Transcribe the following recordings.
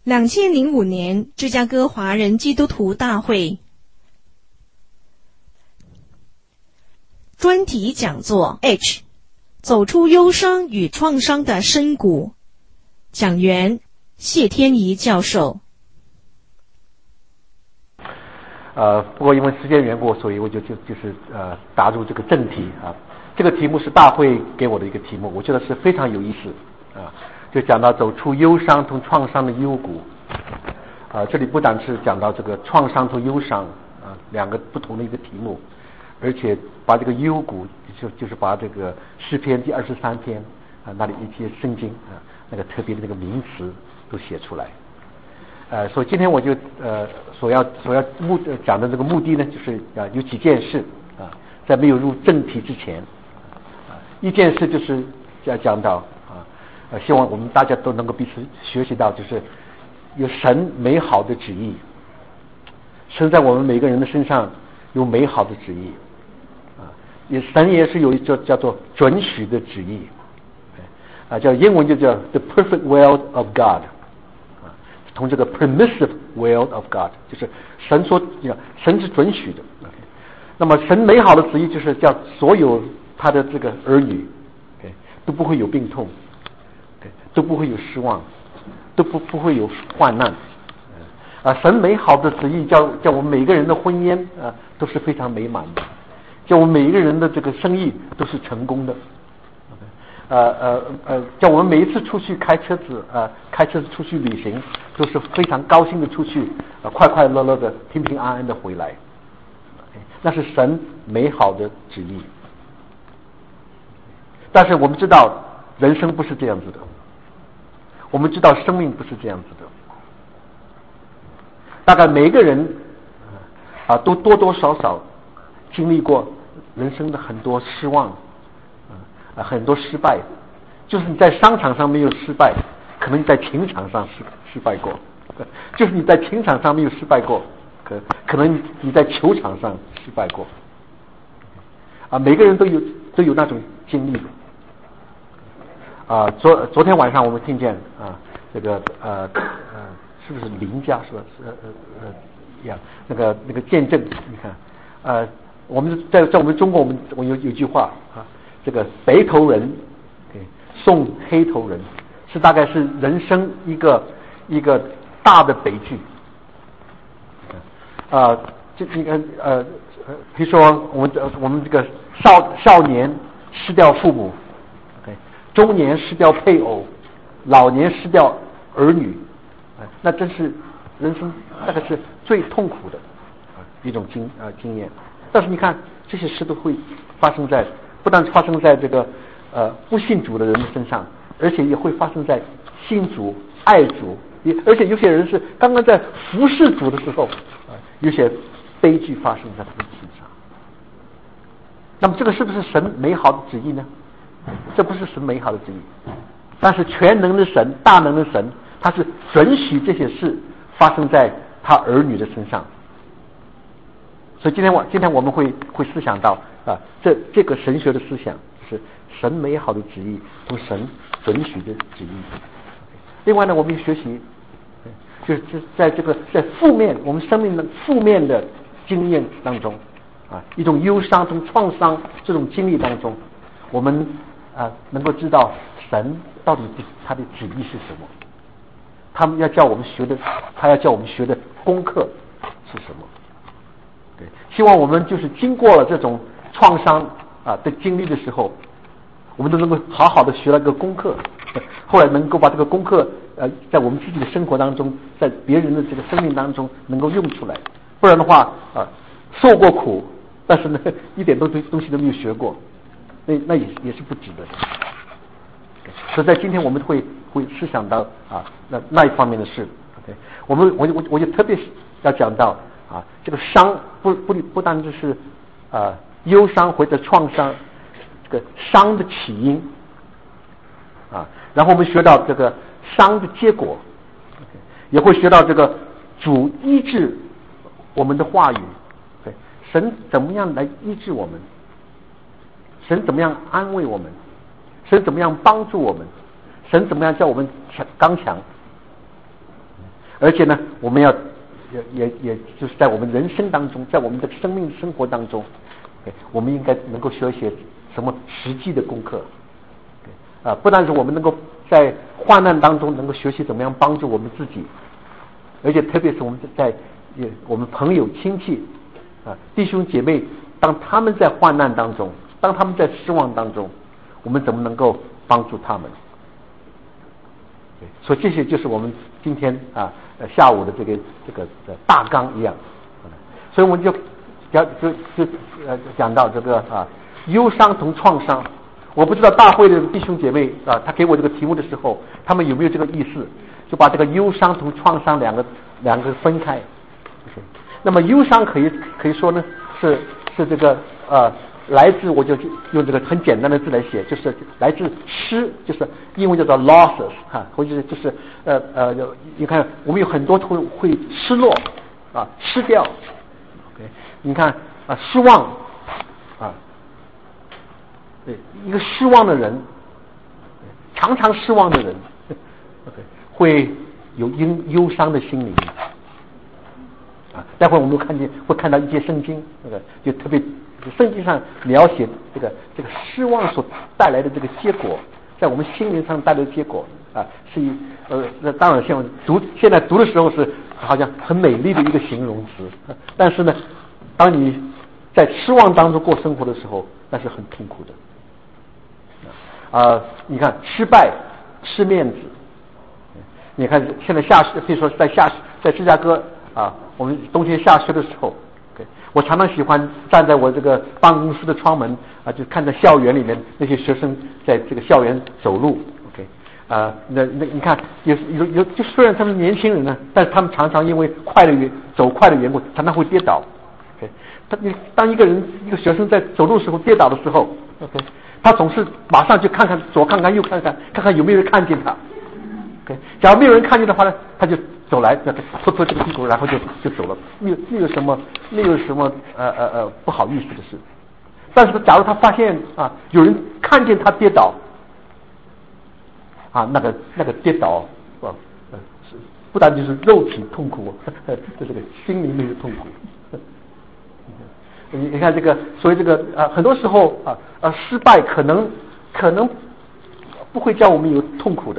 2005年芝加哥华人基督徒大会专题讲座 H 走出忧伤与创伤的深谷，讲员谢天仪教授。 不过因为时间缘故，所以我就是打入这个正题啊。这个题目是大会给我的一个题目，我觉得是非常有意思啊。就讲到走出忧伤同创伤的幽谷这里不但是讲到这个创伤同忧伤两个不同的一个题目，而且把这个幽谷就是把这个诗篇第23篇那里一些圣经那个特别的那个名词都写出来。所以今天我就所要讲的这个目的呢，就是有几件事在没有入正题之前一件事就是要讲到希望我们大家都能够彼此学习到，就是有神美好的旨意，神在我们每个人的身上有美好的旨意神也是有一个叫做准许的旨意叫英文就叫 the perfect will of God从这个 permissive will of God 就是神是准许的那么神美好的旨意就是叫所有他的这个儿女都不会有病痛都不会有失望，都不会有患难神美好的旨意叫我们每个人的婚姻都是非常美满的，叫我们每一个人的这个生意都是成功的叫我们每一次出去开车子出去旅行都是非常高兴的出去快快乐乐的平平安安的回来那是神美好的旨意。但是我们知道人生不是这样子的，我们知道生命不是这样子的，大概每个人都多多少少经历过人生的很多失望很多失败，就是你在商场上没有失败，可能你在情场上失败过，就是你在情场上没有失败过，可能你在球场上失败过每个人都有那种经历昨天晚上我们听见这个是不是林家是吧那个见证，你看我们在我们中国我有句话这个北头人送黑头人是大概是人生一个大的悲剧这个比如说我们这个少年失掉父母中年失掉配偶，老年失掉儿女那真是人生大概是最痛苦的一种经验。但是你看这些事都会不但发生在这个不信主的人的身上，而且也会发生在信主爱主而且有些人是刚刚在服侍主的时候有些悲剧发生在他们身上。那么这个是不是神美好的旨意呢？这不是神美好的旨意，但是全能的神大能的神他是准许这些事发生在他儿女的身上。所以今天我们会思想到这个神学的思想，就是神美好的旨意和神准许的旨意。另外呢，我们学习就是在我们生命的负面的经验当中一种忧伤同创伤这种经历当中，我们能够知道神到底他的旨意是什么，他要叫我们学的功课是什么。对，希望我们就是经过了这种创伤的经历的时候，我们都能够好好的学了个功课，后来能够把这个功课在我们自己的生活当中，在别人的这个生命当中能够用出来。不然的话受过苦，但是呢一点东西都没有学过，那也是不值得的。所以在今天我们会思想到那一方面的事。我就特别要讲到这个伤不单只是忧伤或者创伤，这个伤的起因然后我们学到这个伤的结果，也会学到这个主医治我们的话语，神怎么样来医治我们，神怎么样安慰我们，神怎么样帮助我们，神怎么样叫我们刚强。 而且呢，我们要也就是在我们人生当中，在我们的生命生活当中，我们应该能够学一些什么实际的功课啊，不但是我们能够在患难当中能够学习怎么样帮助我们自己，而且特别是我们在我们朋友亲戚啊弟兄姐妹，当他们在患难当中，当他们在失望当中，我们怎么能够帮助他们？所以这些就是我们今天下午的这个大纲一样。所以我们就讲到这个忧伤同创伤。我不知道大会的弟兄姐妹他给我这个题目的时候，他们有没有这个意思，就把这个忧伤同创伤两个分开。那么忧伤可以说呢是这个来自，我就用这个很简单的字来写，就是来自失，就是英文叫做 losses 或者就是你看我们有很多会失落失掉 ，OK， 你看失望对，一个失望的人，常常失望的人，OK， 会有忧伤的心灵待会儿我们会看到一些圣经，就特别圣经上描写这个失望所带来的这个结果，在我们心灵上带来的结果是那当然现在读的时候是好像很美丽的一个形容词，但是呢，当你在失望当中过生活的时候，那是很痛苦的。你看失败、失面子，你看现在比如说在芝加哥我们冬天下雪的时候，我常常喜欢站在我这个办公室的窗门就看着校园里面那些学生在这个校园走路 ，OK， 那你看有就虽然他们是年轻人呢，但是他们常常因为走快的缘故，常常会跌倒。OK， 当一个学生在走路的时候跌倒的时候 ，OK， 他总是马上就看看左看看右看看有没有人看见他。OK， 假如没有人看见的话呢，他就走来拖这个屁股，然后就走了，没有什么不好意思的事。但是假如他发现有人看见他跌倒那个跌倒不但就是肉体痛苦，这个心灵里的痛苦。你看这个，所以这个很多时候失败可能不会叫我们有痛苦的。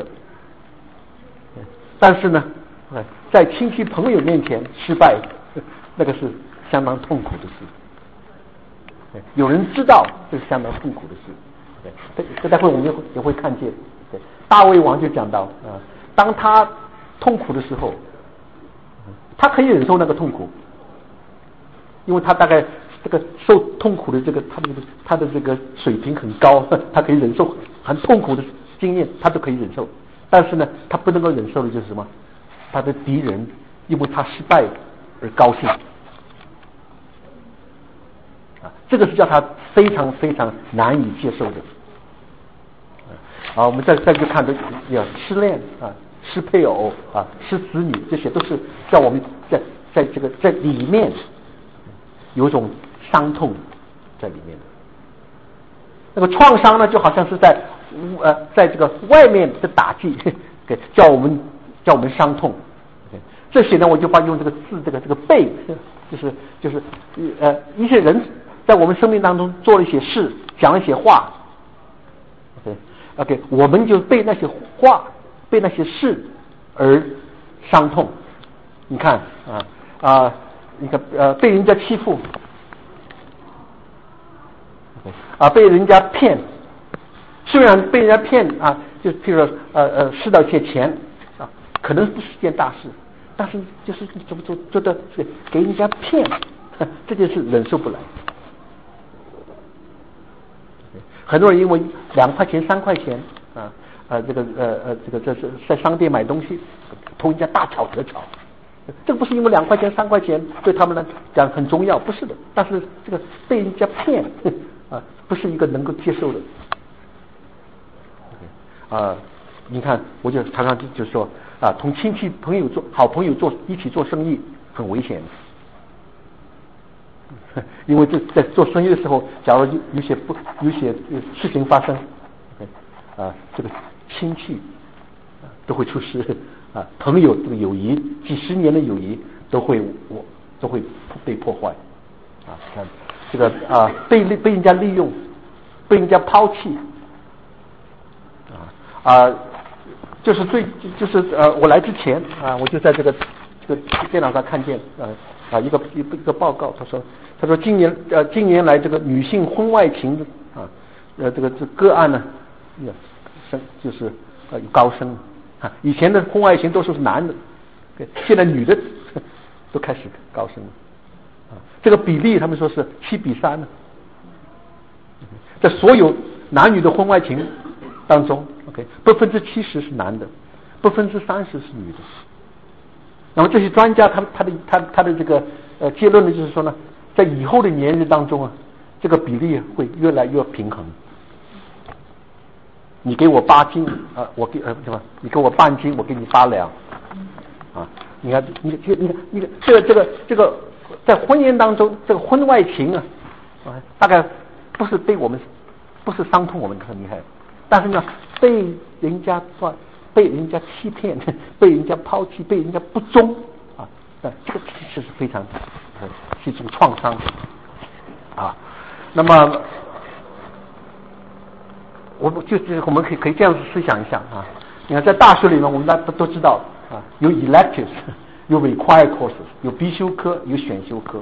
但是呢，在亲戚朋友面前失败，那个是相当痛苦的事。有人知道，这是相当痛苦的事。这待会我们也会看见。大卫王就讲到当他痛苦的时候，他可以忍受那个痛苦，因为他大概这个受痛苦的他的这个水平很高，他可以忍受很痛苦的经验，他都可以忍受。但是呢，他不能够忍受的就是什么？他的敌人因为他失败而高兴这个是叫他非常非常难以接受的我们再去看的失恋失配偶失子女，这些都是叫我们在里面有一种伤痛在里面的。那个创伤呢，就好像是在这个外面的打击，叫我们伤痛。这些呢，我就用这个字，这个背，就是一些人在我们生命当中做了一些事，讲了一些话 ，OK， 我们就被那些话、被那些事而伤痛。你看你看被人家欺负。被人家骗，虽然被人家骗就譬如说失到一些钱可能不是件大事，但是就是怎么觉得给人家骗这件事忍受不来。很多人因为2块钱3块钱这是在商店买东西，同人家大吵特吵。这个不是因为2块钱3块钱对他们来讲很重要，不是的，但是这个被人家骗不是一个能够接受的。你看，我就常常就说同亲戚朋友好朋友一起做生意很危险，因为在做生意的时候，假如有些事情发生，这个亲戚都会出事朋友这个友谊，几十年的友谊都会被破坏看这个被人家利用，被人家抛弃就是我来之前我就在这个电脑上看见一个报告，他说近年来这个女性婚外情这个案呢就是有高升以前的婚外情都是男的，现在女的都开始高升了这个比例他们说是7:3呢。在所有男女的婚外情当中，70%是男的，30%是女的。那么这些专家他的这个结论呢，就是说呢，在以后的年日当中这个比例会越来越平衡。你给我8斤我给什么？你给我半斤，我给你8两你看这个在婚姻当中，这个婚外情大概不是伤痛我们很厉害，但是呢，被人家欺骗，被人家抛弃，被人家不忠这个其实是非常是一种创伤那么我们可以这样子思想一下你看在大学里面，我们大家都知道有 electives， 有 required courses， 有必修课，有选修课。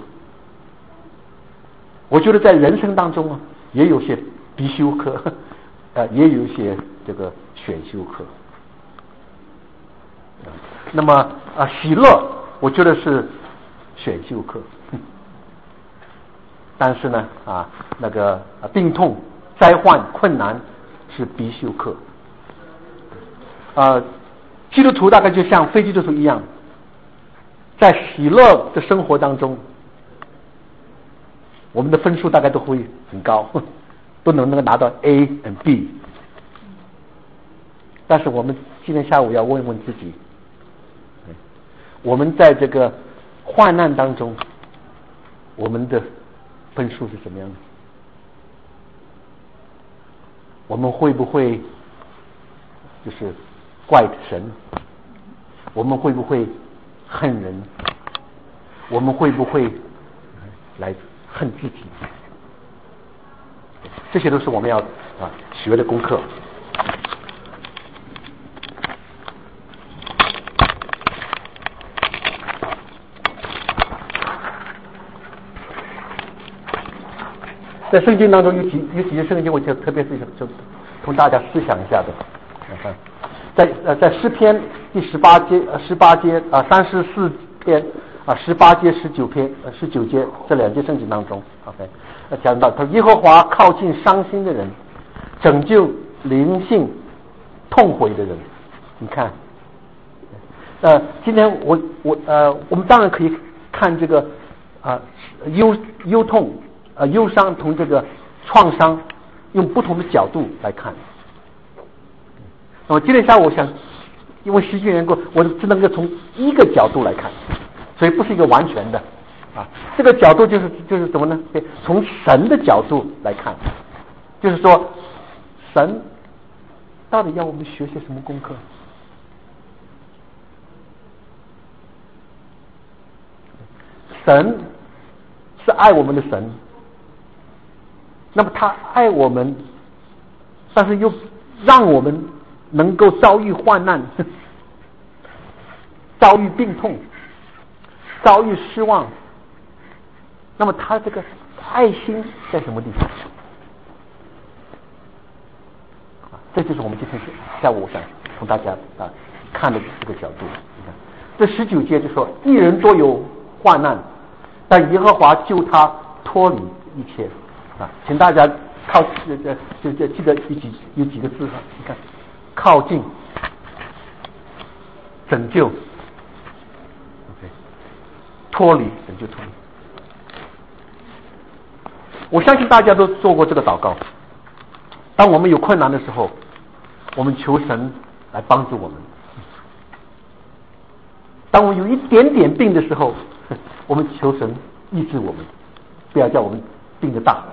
我觉得在人生当中也有些必修课也有一些这个选修课那么喜乐我觉得是选修课但是呢那个病痛、灾患、困难是必修课基督徒大概就像非基督徒一样，在喜乐的生活当中，我们的分数大概都会很高，都能够拿到 A and B。但是我们今天下午要问问自己，我们在这个患难当中，我们的分数是什么样的？我们会不会就是怪神？我们会不会恨人？我们会不会来恨自己？这些都是我们要学的功课。在圣经当中有几节圣经，我就特别是就同大家思想一下的。在诗篇第18节34篇18节19节这2节圣经当中讲到他耶和华靠近伤心的人，拯救灵性痛悔的人。你看今天我们当然可以看这个忧痛忧伤同这个创伤用不同的角度来看。那么今天下午我想因为时间缘故，我只能够从一个角度来看，所以不是一个完全的这个角度就是什么呢？从神的角度来看，就是说神到底要我们学些什么功课？神是爱我们的神，那么他爱我们，但是又让我们能够遭遇患难，遭遇病痛，遭遇失望，那么他这个爱心在什么地方？这就是我们今天下午我想从大家看的这个角度。这19节就说一人多有患难，但耶和华救他脱离一切请大家就记得有几个字你看，靠近、拯救、脱离、拯救、脱离。我相信大家都做过这个祷告。当我们有困难的时候，我们求神来帮助我们；当我们有一点点病的时候，我们求神医治我们，不要叫我们病得大。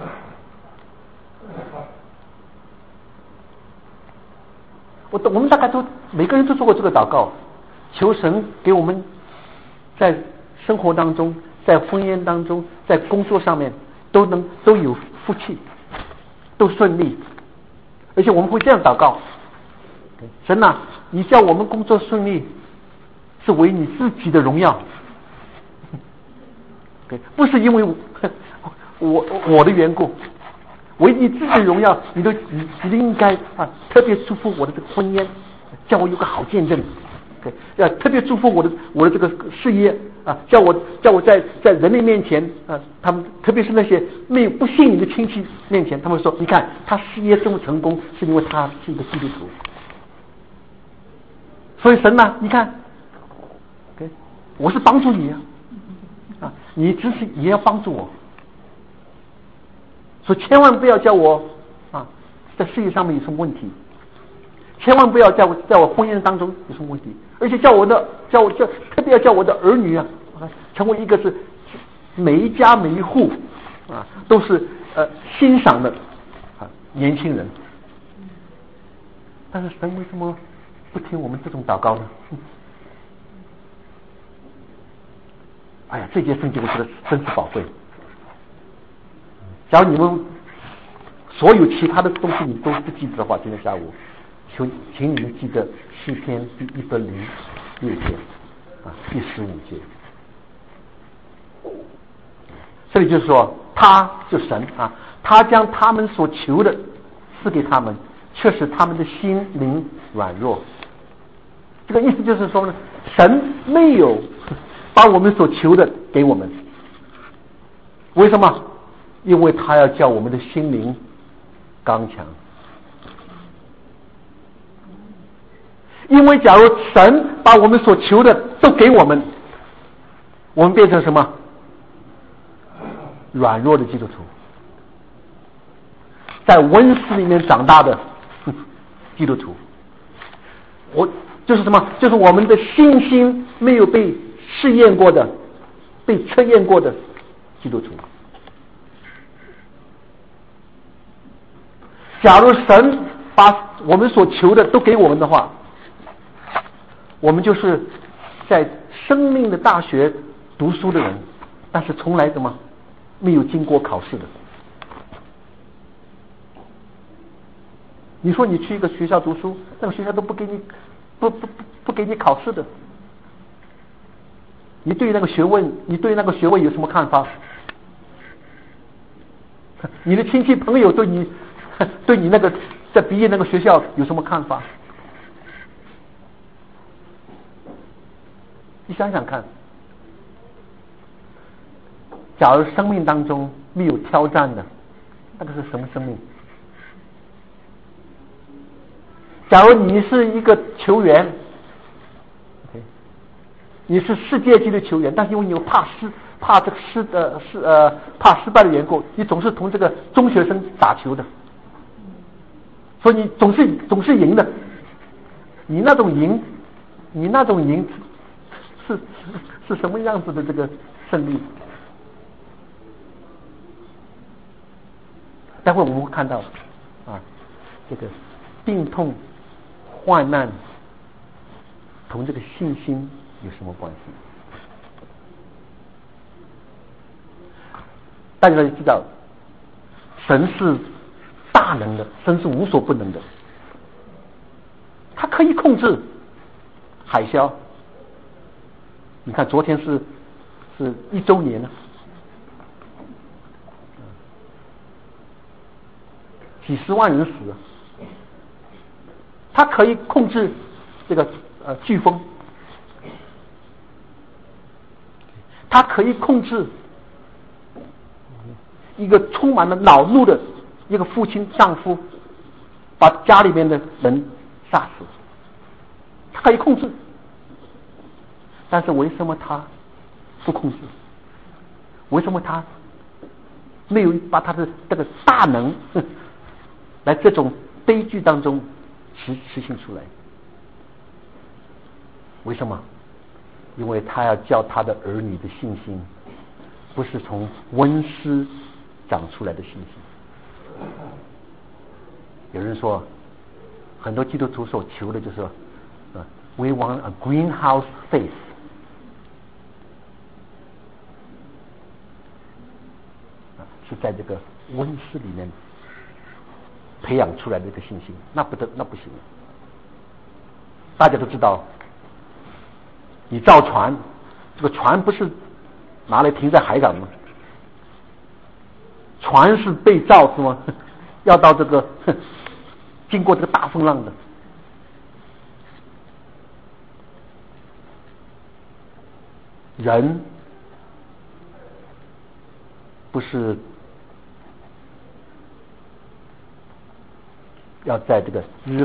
我们大概都每个人都做过这个祷告， 求神给我们在生活当中，在婚姻当中，在工作上面都有福气，都顺利。而且我们会这样祷告：神啊，你叫我们工作顺利，是为你自己的荣耀，不是因为我的缘故，为你自己的荣耀，你都应该特别祝福我的这个婚姻，叫我有个好见证。要特别祝福我的这个事业啊，叫我在人类面前啊，他们特别是那些没有不信你的亲戚面前，他们说，你看他事业这么成功，是因为他是一个基督徒。所以神啊，你看，我是帮助你啊，你只是也要帮助我，所以千万不要叫我啊在事业上面有什么问题。千万不要在我婚姻当中有什么问题，而且特别要叫我的儿女啊，成为一个是每一家每一户啊都是欣赏的年轻人。但是神为什么不听我们这种祷告呢？哎呀，这件圣经我觉得真是宝贵。假如你们所有其他的东西你都不记得的话，今天下午请你们记得诗篇第106节第15节。这里就是说，他就神啊，他将他们所求的赐给他们，却使他们的心灵软弱。这个意思就是说呢，神没有把我们所求的给我们，为什么？因为他要叫我们的心灵刚强。因为假如神把我们所求的都给我们，我们变成什么？软弱的基督徒，在温室里面长大的基督徒。就是什么？就是我们的信心没有被试验过的，被测验过的基督徒。假如神把我们所求的都给我们的话，我们就是在生命的大学读书的人，但是从来没有经过考试的。你说你去一个学校读书，那个学校都不给你考试的。你对那个学问有什么看法？你的亲戚朋友对你那个在毕业那个学校有什么看法？你想想看，假如生命当中没有挑战的，那个是什么生命？假如你是一个球员，你是世界级的球员，但是因为你怕失败的缘故，你总是同这个中学生打球的，所以你总是赢的。你那种赢是什么样子的这个胜利？待会我们会看到这个病痛患难同这个信心有什么关系？大家都知道，神是大能的，神是无所不能的，他可以控制海啸。你看昨天是1周年了，几十万人死了。他可以控制这个飓风，他可以控制一个充满了恼怒的一个父亲丈夫，把家里面的人杀死，他可以控制。但是为什么他不控制？为什么他没有把他的这个大能来这种悲剧当中实行出来？为什么？因为他要教他的儿女的信心不是从温室长出来的信心。有人说很多基督徒所求的就是 We want a greenhouse faith. 是在这个温室里面培养出来的一个信心，那不行。大家都知道，你造船，这个船不是拿来停在海港吗？船是被造是吗？要到这个经过这个大风浪的。人不是要在这个日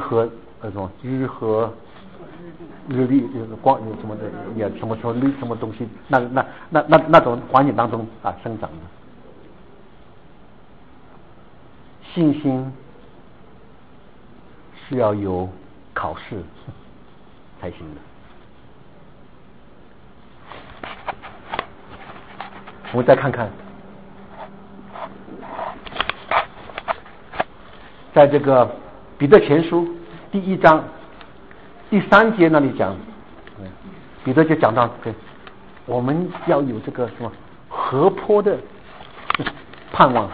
历光什么的也什么绿什么东西那种环境当中生长的。信心是要有考试才行的。我们再看看，在这个彼得前书第1章第3节那里讲，彼得就讲到，我们要有这个什么活泼的盼望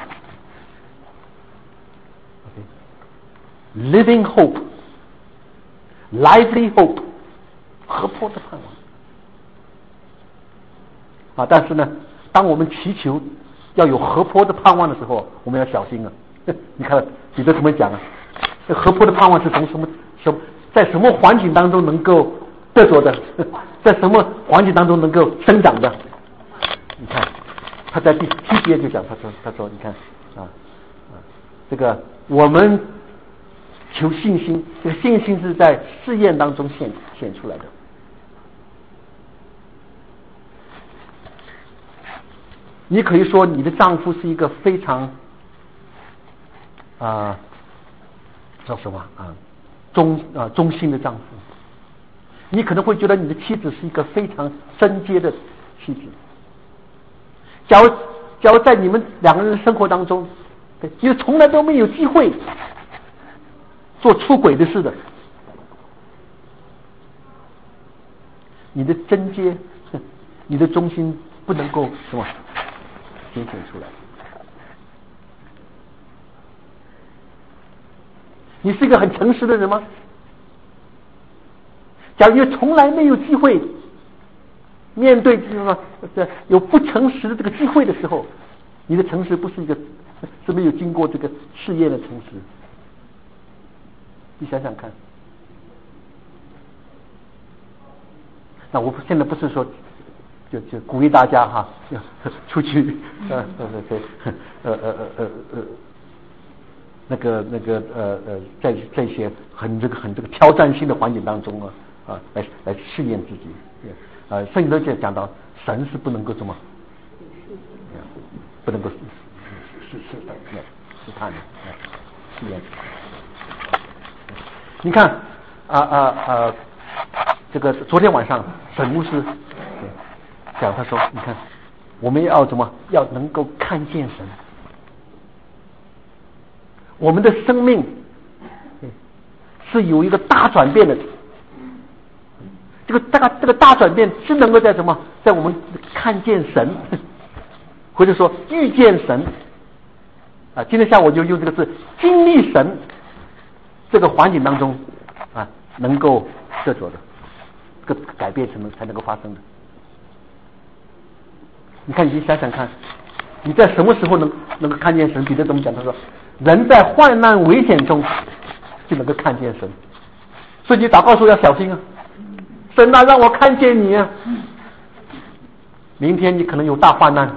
，living hope， lively hope， 活泼的盼望。但是呢，当我们祈求要有活泼的盼望的时候，我们要小心啊！你看彼得怎么讲啊？这活泼的盼望是从在什么环境当中能够得着的？在什么环境当中能够生长的？你看他在第7节就讲，他说你看这个我们求信心，这个信心是在试验当中显出来的。你可以说你的丈夫是一个非常叫什么忠心的丈夫，你可能会觉得你的妻子是一个非常贞洁的妻子。假如在你们两个人的生活当中，你从来都没有机会做出轨的事的，你的贞洁，你的忠心不能够什么显现出来。你是一个很诚实的人吗？假如你从来没有机会面对有不诚实的这个机会的时候，你的诚实是没有经过这个试验的诚实。你想想看。那我现在不是说就鼓励大家出去在这些很挑战性的环境当中来试验自己。圣经都讲到，神是不能够不能够试探的试验。你看这个昨天晚上沈牧师讲，他说你看我们要要能够看见神，我们的生命是有一个大转变的。这个大转变是能够在在我们看见神，或者说遇见神今天下午就用这个字经历神这个环境当中能够得着的这个改变才能够发生的。你看，你想想看，你在什么时候能够看见神？彼得怎么讲？他说人在患难危险中就能够看见神，所以你祷告时候要小心啊！神让我看见你啊！明天你可能有大患难，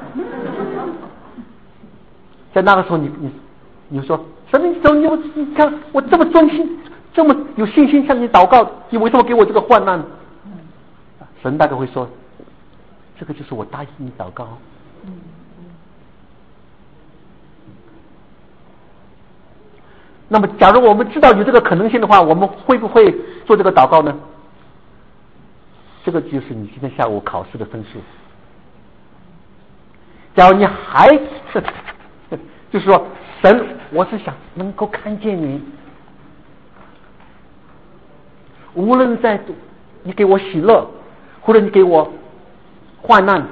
在那个时候你说神，你看我这么专心，这么有信心向你祷告，你为什么给我这个患难？神大概会说，这个就是我答应你祷告。那么假如我们知道有这个可能性的话，我们会不会做这个祷告呢？这个就是你今天下午考试的分数。假如你还就是说神，我是想能够看见你，无论在你给我喜乐，或者你给我患难，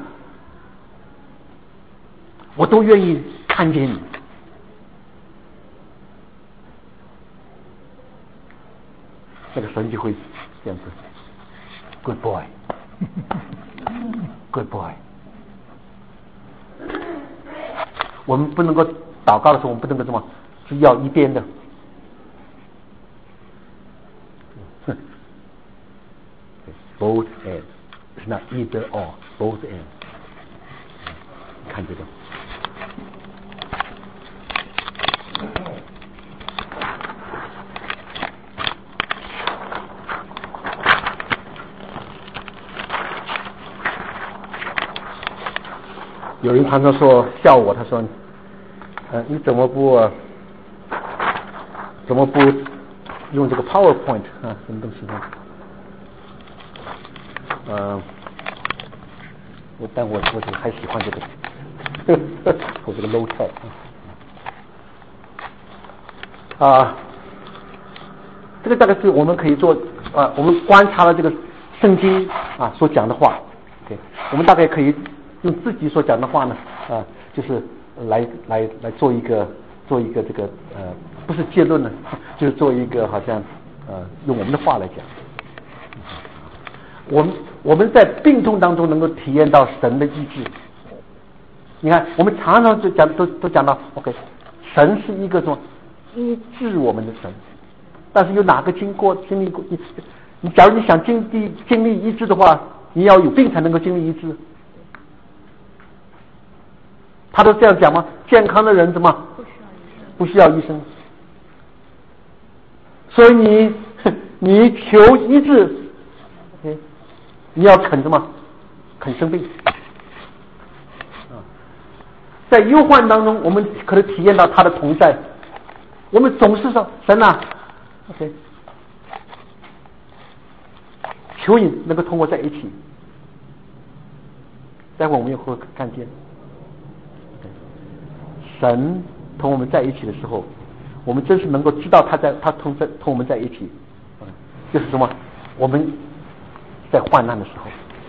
我都愿意看见你。那个神就会这样子 ，Good boy，Good boy。我们不能够祷告的时候，我们不能够什么，是要一边的。Both ends, it's not either or, both ends。看这个。有人常常说笑我，他说：“你怎么不用这个 PowerPoint 啊？什么东西呢？”但我还喜欢这个，我这个 low tech 这个大概是我们可以做我们观察了这个圣经所讲的话 ，OK， 我们大概可以用自己所讲的话呢就是来做一个这个不是结论呢，就是做一个好像用我们的话来讲。我们在病痛当中能够体验到神的医治。你看，我们常常都讲到 ，OK， 神是一个什么医治我们的神。但是有哪个经历过？你假如你想经历医治的话，你要有病才能够经历医治。他都这样讲吗？健康的人怎么不需要医生？所以你求医治 ，OK。你要肯什么？肯生病在忧患当中，我们可能体验到他的同在。我们总是说神啊 ，OK， 求你能够同我在一起。待会我们也会看见，神同我们在一起的时候，我们真是能够知道他同我们在一起，就是什么？我们在患难的时候，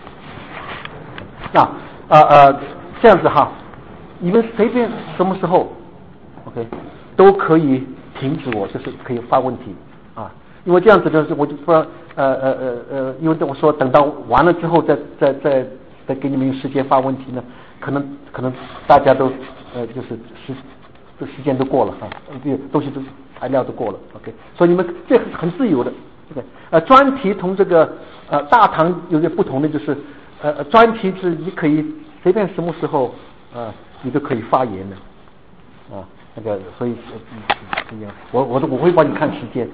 这样子哈，你们随便什么时候 ，OK， 都可以停止我，就是可以发问题因为这样子就是我就说因为我说等到完了之后再给你们时间发问题呢，可能大家都就是时间都过了东西都材料都过了 ，OK， 所以你们这很自由的。专题同这个大堂有点不同的就是专题是你可以随便什么时候你都可以发言的那个所以我会帮你看时间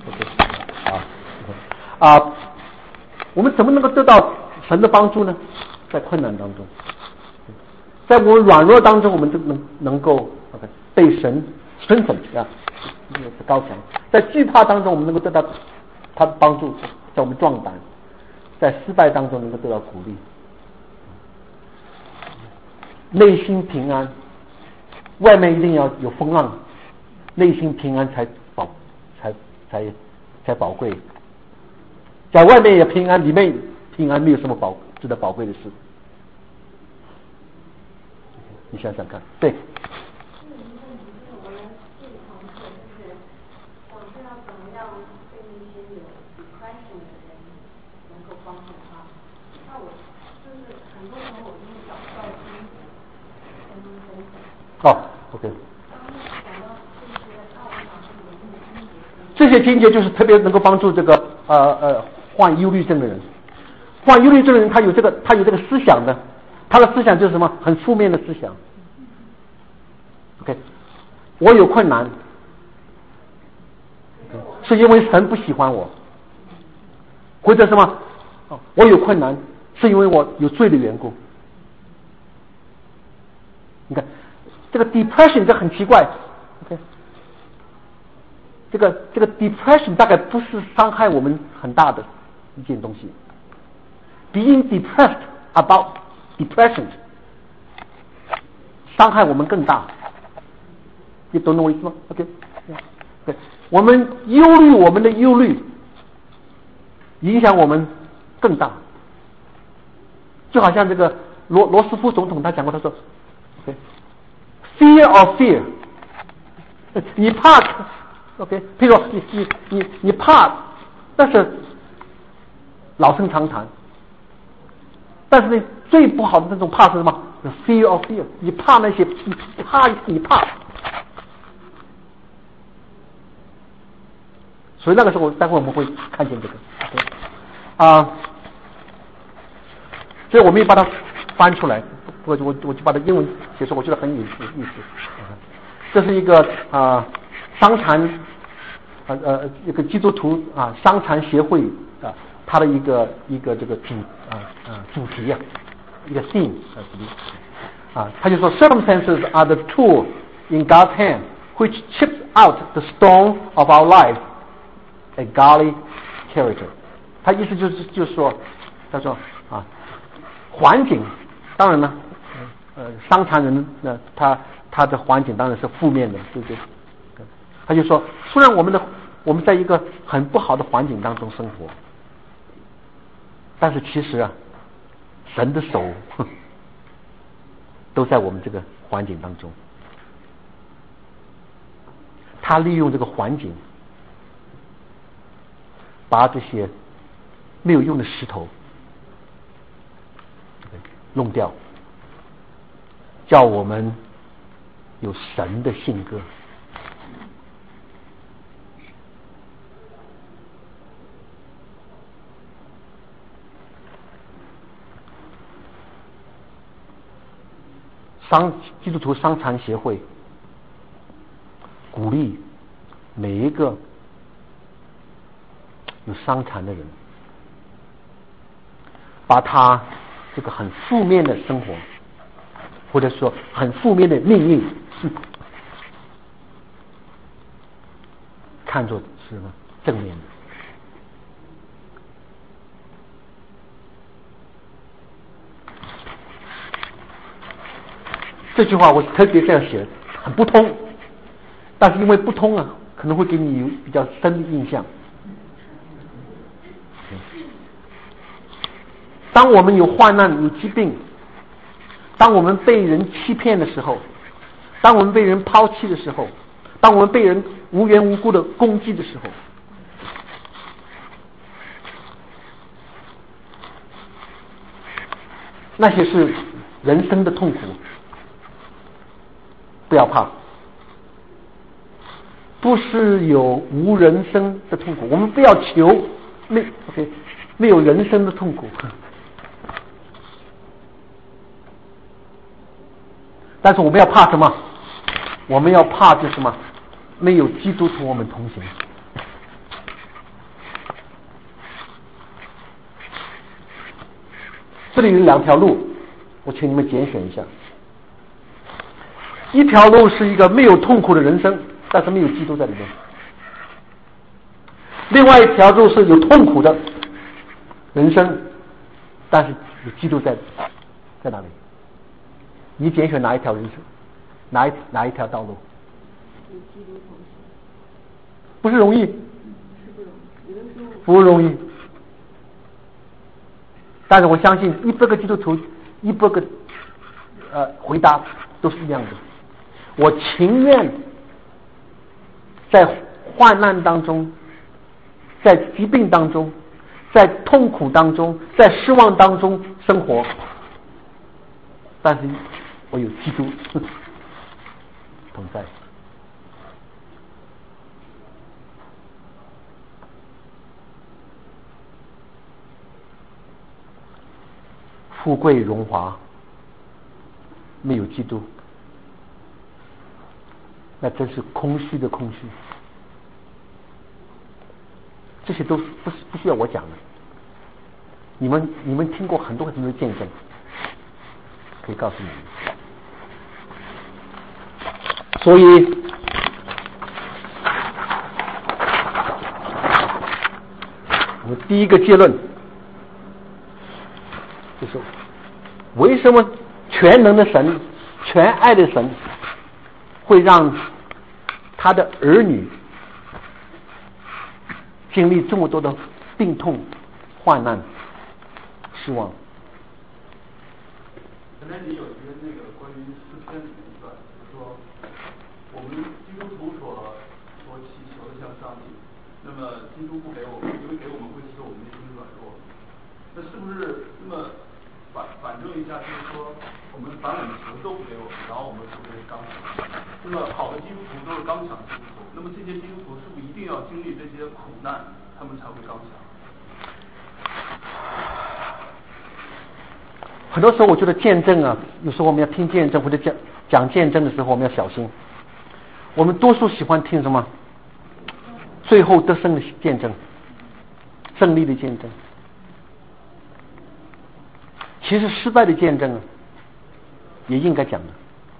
OK 我们怎么能够得到神的帮助呢？在困难当中，在我们软弱当中，我们就能够 OK 被神身份高强，在惧怕当中我们能够得到他的帮助，在我们壮胆，在失败当中能够得到鼓励，内心平安。外面一定要有风浪，内心平安才宝贵。在外面也平安，里面平安，没有什么值得宝贵的事。你想想看，对。OK， 这些经节就是特别能够帮助这个患忧虑症的人。患忧虑症的人，他有这个思想的，他的思想就是什么？很负面的思想。OK， 我有困难，是因为神不喜欢我，或者什么？我有困难，是因为我有罪的缘故。你看。这个 depression 这很奇怪 ，OK， 这个 depression 大概不是伤害我们很大的一件东西。Being depressed about depression 伤害我们更大，你懂我意思吗 ？OK， 我们忧虑我们的忧虑，影响我们更大。就好像这个罗斯福总统他讲过，他说 ，fear of fear， 你怕 ，OK， 譬如说你怕，但是老生常谈。但是呢，最不好的那种怕是什么 ？fear of fear， 你怕那些，你怕。所以那个时候，待会我们会看见这个。所以我们也把它翻出来，我就把它英文写出，我觉得很有意思。这是一个伤残一个基督徒伤残协会它的一个这个主题一个 theme 他就说 circumstances are the tool in God's hand which chips out the stone of our life a godly character。他意思就是说，他说环境当然呢，伤残人呢，他的环境当然是负面的，对不对？他就说，虽然我们在一个很不好的环境当中生活，但是其实神的手都在我们这个环境当中。他利用这个环境，把这些没有用的石头弄掉，叫我们有神的性格。基督徒伤残协会鼓励每一个有伤残的人，把他这个很负面的生活，或者说很负面的命运，看作是什么正面的。这句话我特别这样写，很不通，但是因为不通可能会给你有比较深的印象。当我们有患难、有疾病，当我们被人欺骗的时候，当我们被人抛弃的时候，当我们被人无缘无故的攻击的时候，那些是人生的痛苦。不要怕，不是有无人生的痛苦，我们不要求没有人生的痛苦，但是我们要怕什么？我们要怕就是什么？没有基督同我们同行。这里有两条路，我请你们拣选一下。一条路是一个没有痛苦的人生，但是没有基督在里面；另外一条路是有痛苦的人生，但是有基督在哪里？你拣选哪一条人生？哪一条道路？不是容易，不容易。但是我相信100个基督徒100个回答都是一样的。我情愿在患难当中，在疾病当中，在痛苦当中，在失望当中生活，但是我有基督同在。富贵荣华没有基督，那真是空虚的空虚。这些都不需要我讲的，你们听过很多很多的见证，可以告诉你们。所以我们第一个结论就是为什么全能的神、全爱的神会让他的儿女经历这么多的病痛患难， 失望。 前面你有一个那个关于诗篇里面一段，就是说我们基督徒所祈求的向上帝，那么基督不给我们，因为给我们会使我们内心软弱。那是不是那么反正一下，就是说我们把我们求都不给我们，然后我们特别刚强。那么好的基督徒都是刚强基督徒，那么这些基督徒是不是一定要经历这些苦难，他们才会刚强？ 很多时候我觉得见证啊，有时候我们要听见证或者讲见证的时候，我们要小心。我们多数喜欢听什么？最后得胜的见证，胜利的见证。其实失败的见证也应该讲的。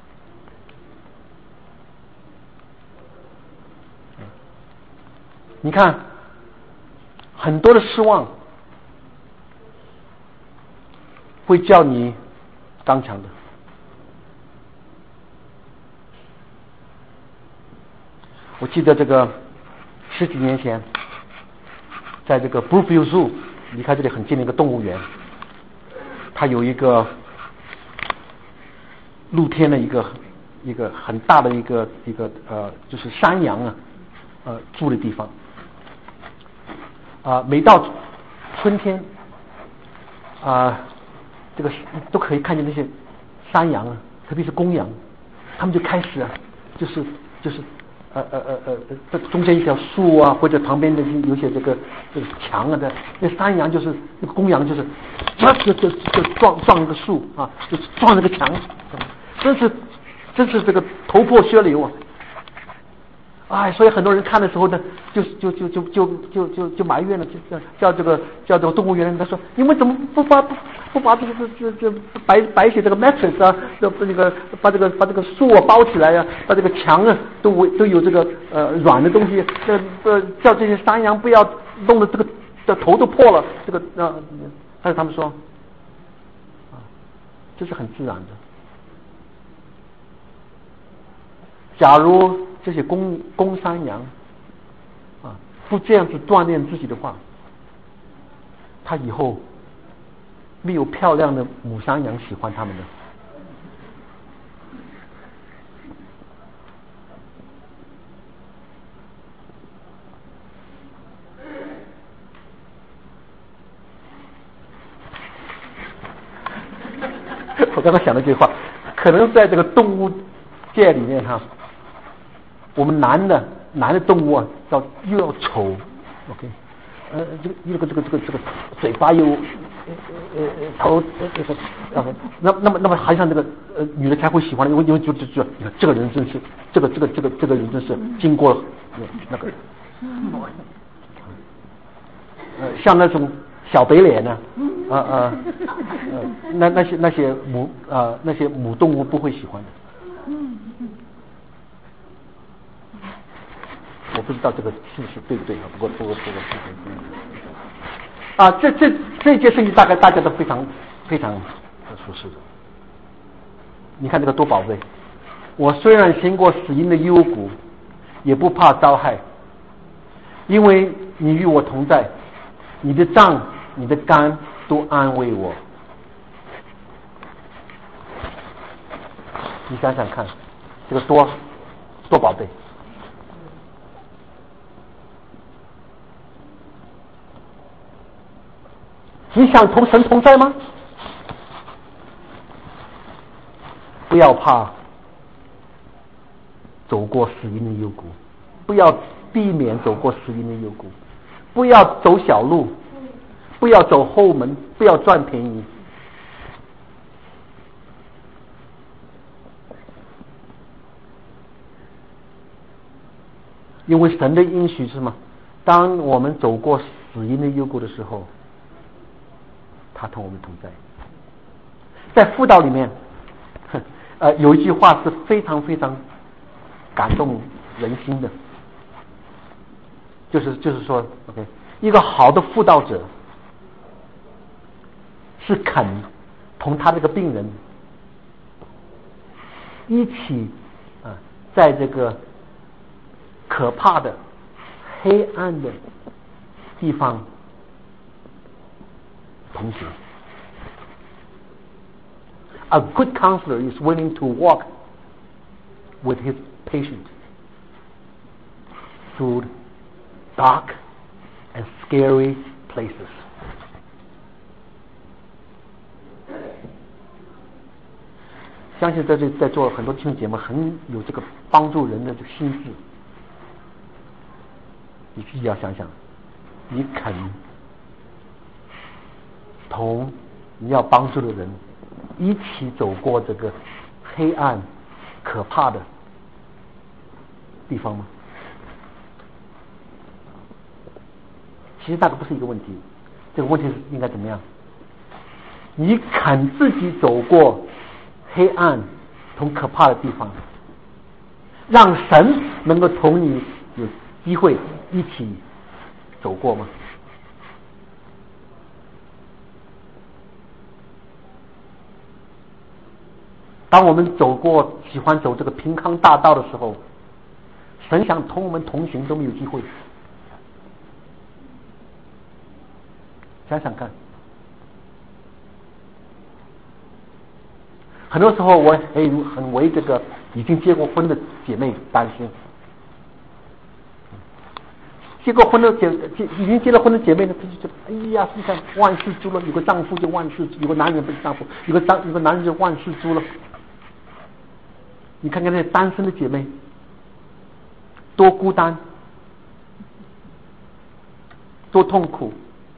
你看，很多的失望会叫你刚强的。我记得这个10几年前，在这个 Brookville Zoo 离开这里很近的一个动物园，它有一个露天的一个很大的一个就是山羊住的地方。每到春天这个都可以看见那些山羊特别是公羊，他们就开始就是这中间一条树或者旁边的有些这个墙的，那山羊就是那个公羊就是就撞一个树就撞那个墙，真是这个头破血流所以很多人看的时候呢，就埋怨了，叫这个动物园，他说你们怎么不把这摆写这个 mattress 那个把这个树包起来把这个墙都有这个软的东西，叫这些山羊不要弄得这个头都破了，这个但是他们说这是很自然的。假如这些公山羊不这样子锻炼自己的话，他以后没有漂亮的母山羊喜欢他们的。我刚刚想了这句话，可能在这个动物界里面我们男的动物又要丑 ，OK， 这个嘴巴又头那么还像这个女的才会喜欢的，因为就你看这个人真是这个人真是经过那个像那种小北脸那些母动物不会喜欢的。我不知道这个是不是对不对不过这件事情大概大家都非常熟悉的。你看这个多宝贝，我虽然行过死荫的幽谷，也不怕遭害，因为你与我同在，你的杖你的竿都安慰我。你想想看，这个多宝贝。你想同神同在吗？不要怕走过死荫的幽谷，不要避免走过死荫的幽谷，不要走小路，不要走后门，不要赚便宜。因为神的应许是什么？当我们走过死荫的幽谷的时候，他同我们同在。在辅导里面有一句话是非常非常感动人心的，就是说 OK， 一个好的辅导者是肯同他这个病人一起在这个可怕的黑暗的地方同行。 A good counselor is willing to walk with his patient through dark and scary places. 相信在这在座很多弟兄姐妹很有这个帮助人的这个心智。你自己要想想，你肯同你要帮助的人一起走过这个黑暗可怕的地方吗？其实那个不是一个问题，这个问题是应该怎么样？你肯自己走过黑暗同可怕的地方，让神能够同你有机会一起走过吗？当我们喜欢走这个平康大道的时候，神想同我们同行都没有机会。想想看，很多时候我很为这个已经结过婚的姐妹担心。已经结了婚的姐妹呢，她就觉得，哎呀，你看万事足了，有个丈夫就万事，有个男人不是丈夫，有个男人就万事足了。你看看那些单身的姐妹，多孤单，多痛苦。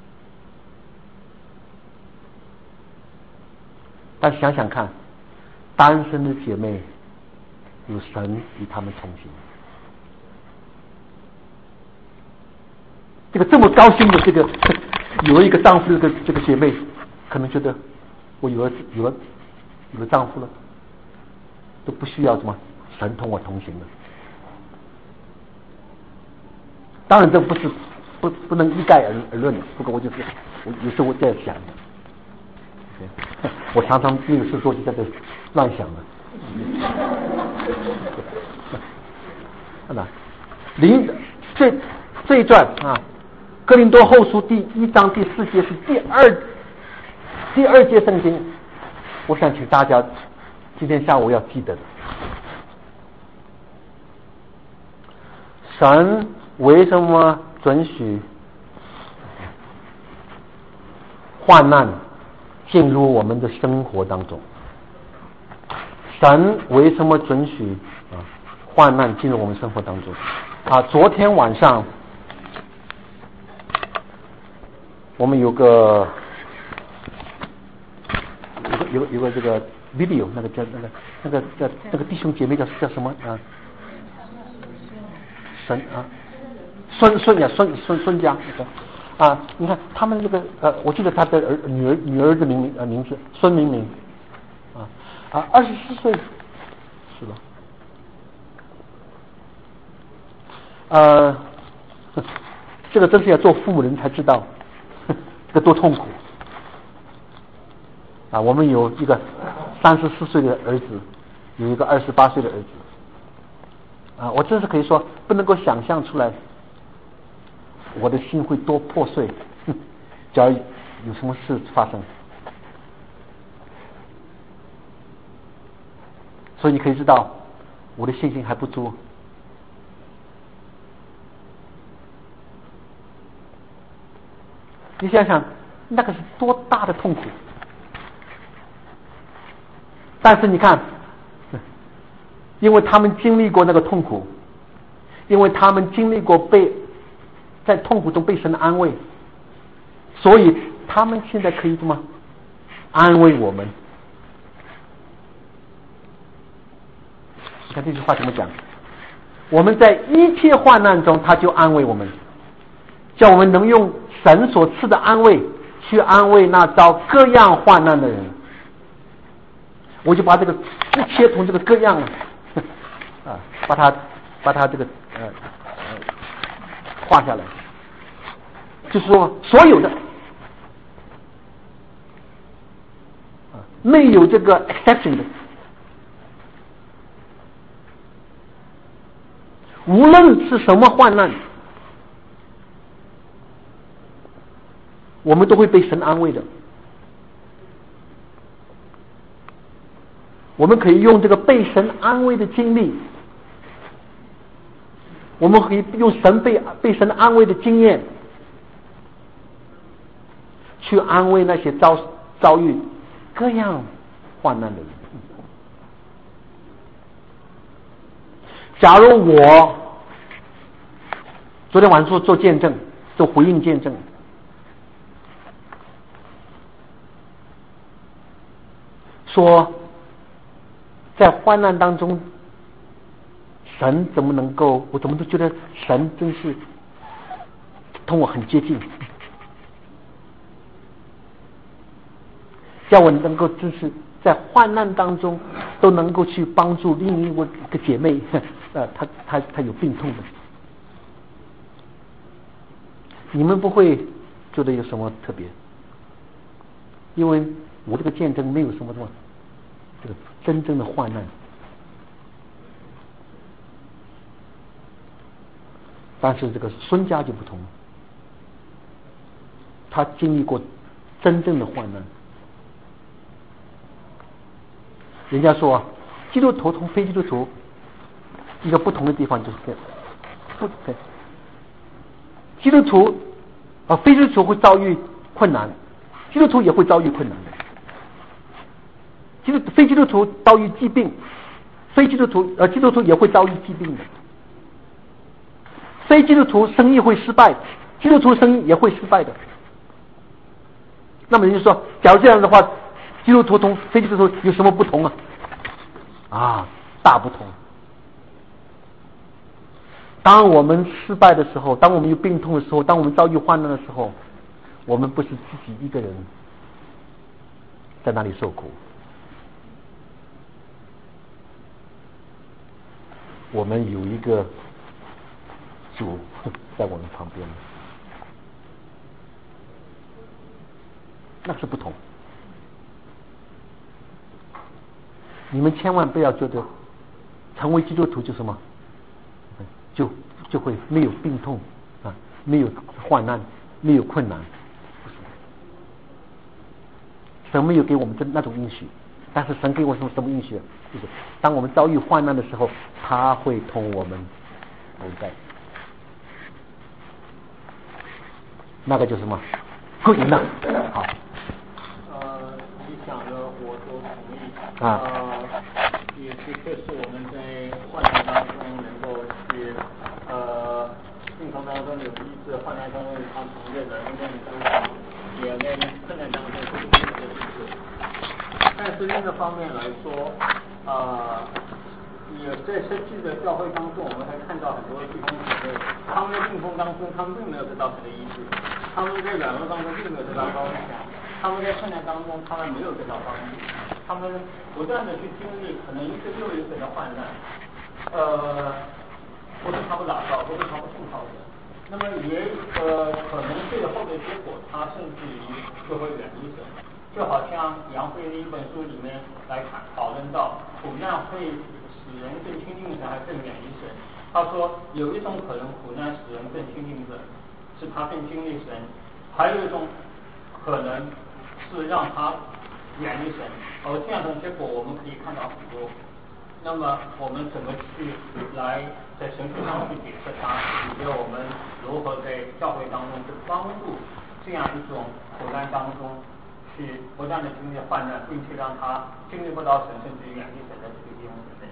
但想想看，单身的姐妹有神与他们同行。这么高兴的有了一个丈夫的这个姐妹，可能觉得我有了丈夫了，都不需要什么神同我同行了。当然这不能一概而论的，不过我有时候我在想，我常常那个时候就在这乱想了。这一段啊，哥林多后书第1章第4节是第二节圣经，我想请大家今天下午要记得的。神为什么准许患难进入我们的生活当中？神为什么准许患难进入我们生活当中？昨天晚上我们有个这个 video， 那个弟兄姐妹叫什么啊？孙家你看他们这个我记得他的女儿的名字孙明明24岁是吧？这个真是要做父母人才知道，这个多痛苦我们有一个34岁的儿子，有一个28岁的儿子我真是可以说不能够想象出来我的心会多破碎，假如有什么事发生。所以你可以知道我的信心还不足。你想想那个是多大的痛苦。但是你看，因为他们经历过那个痛苦，因为他们经历过在痛苦中被神安慰，所以他们现在可以这么安慰我们。你看这句话怎么讲？我们在一切患难中，他就安慰我们，叫我们能用神所赐的安慰去安慰那遭各样患难的人。我就把这个一切从这个各样把它这个画下来，就是说所有的没有这个 exception 的，无论是什么患难，我们都会被神安慰的。 我们可以用这个被神安慰的经历，我们可以用被神安慰的经验，去安慰那些遭遇各样患难的人。假如我昨天晚上做见证，做回应见证，说在患难当中，神怎么能够，我怎么都觉得神真是同我很接近，叫我能够真是在患难当中都能够去帮助另一个姐妹，她有病痛的。你们不会觉得有什么特别，因为我这个见证没有什么这个真正的患难。但是这个孙家就不同，他经历过真正的患难。人家说基督徒同非基督徒一个不同的地方就是不对，基督徒非基督徒会遭遇困难，基督徒也会遭遇困难的。非基督徒遭遇疾病，基督徒也会遭遇疾病的。非基督徒生意会失败，基督徒生意也会失败的。那么人就说，假如这样的话，基督徒同非基督徒有什么不同啊？大不同。当我们失败的时候，当我们有病痛的时候，当我们遭遇患难的时候，我们不是自己一个人在那里受苦，我们有一个主在我们旁边，那是不同。你们千万不要觉得成为基督徒就什么就会没有病痛没有患难，没有困难。神没有给我们那种应许，但是神给我什么应许？就是当我们遭遇患难的时候，他会同我们同在。那个就是什么？够赢了。好。 你讲的我都同意。也的确是我们在患难当中能够去病痛当中有医治，患难当中有常从业的人跟周常，也在困难当中有医治。但是另一个方面来说，也在实际的教会当中，我们还看到很多弟兄姊妹，他们在病痛当中，他们并没有得到神的医治；他们在软弱当中，并没有得到高强；他们在困难当中，他们没有得到帮助。他们不断的去经历可能一次又一次的患难，不是他们打造，不是他们创造的。那么也可能最后的结果，他甚至于就会远离神。就好像杨辉的一本书里面来讨论到，苦难会使人更亲近神，还更远离神。他说有一种可能，苦难使人更亲近神，是他更经历神；还有一种可能是让他远离神。而这样的结果我们可以看到很多。那么我们怎么去来在神学上去解释它，以及我们如何在教会当中去帮助这样一种苦难当中去不断的经历患难，并且让他经历不到神，甚至于远离神的这个弟兄姊妹。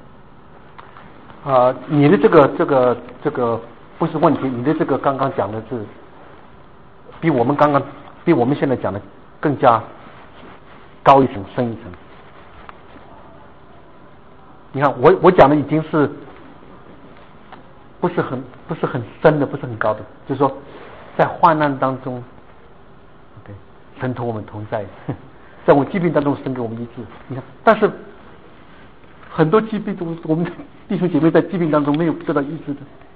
你的这个不是问题，你的这个刚刚讲的是比我们现在讲的更加高一层深一层。你看我讲的已经是不是很深的，不是很高的，就是说在患难当中神同我们同在，在我疾病当中神给我们医治。你看，但是很多疾病中，我们弟兄姐妹在疾病当中没有得到医治的，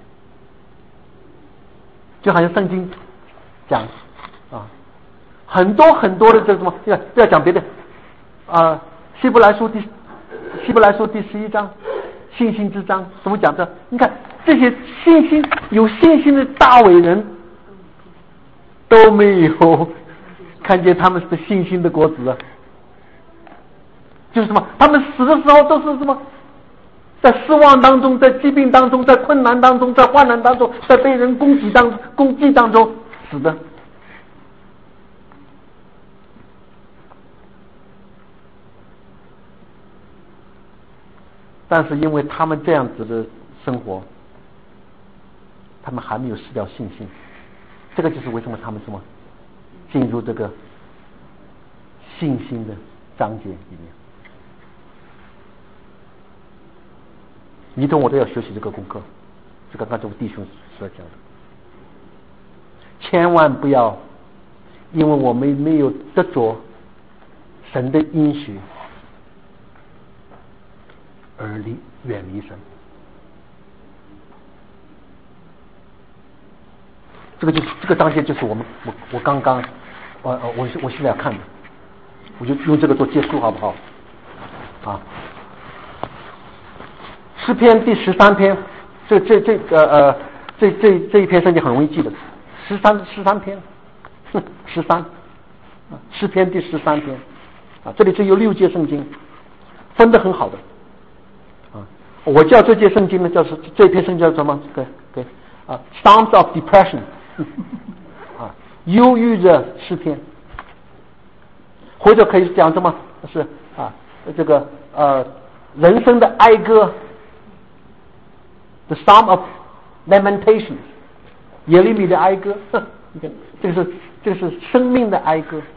就好像圣经讲很多的这什么，不要讲别的希伯来书第11章信心之章怎么讲的？你看这些有信心的大伟人都没有看见他们的信心的果子就是什么？他们死的时候都是什么？在失望当中，在疾病当中，在困难当中，在患难当中，在被人攻击当中死的。但是因为他们这样子的生活，他们还没有失掉信心。这个就是为什么他们什么进入这个信心的章节里面。你懂我都要学习这个功课，这个刚才我弟兄所讲的，千万不要因为我们没有得着神的应许而远离神。这个章节就是我刚刚我现在要看的，我就用这个做结束好不好？啊，诗篇第13篇，这一篇圣经很容易记的，13篇，13，诗篇第13篇，啊，这里只有6节圣经，分得很好的，啊，我叫这节圣经呢，就是这篇圣经叫什么？Psalms of Depression， 啊，忧郁的诗篇，或者可以讲什么？是啊，这个人生的哀歌。The Psalm of Lamentations， 耶利米的哀歌，你看，这个是生命的哀歌。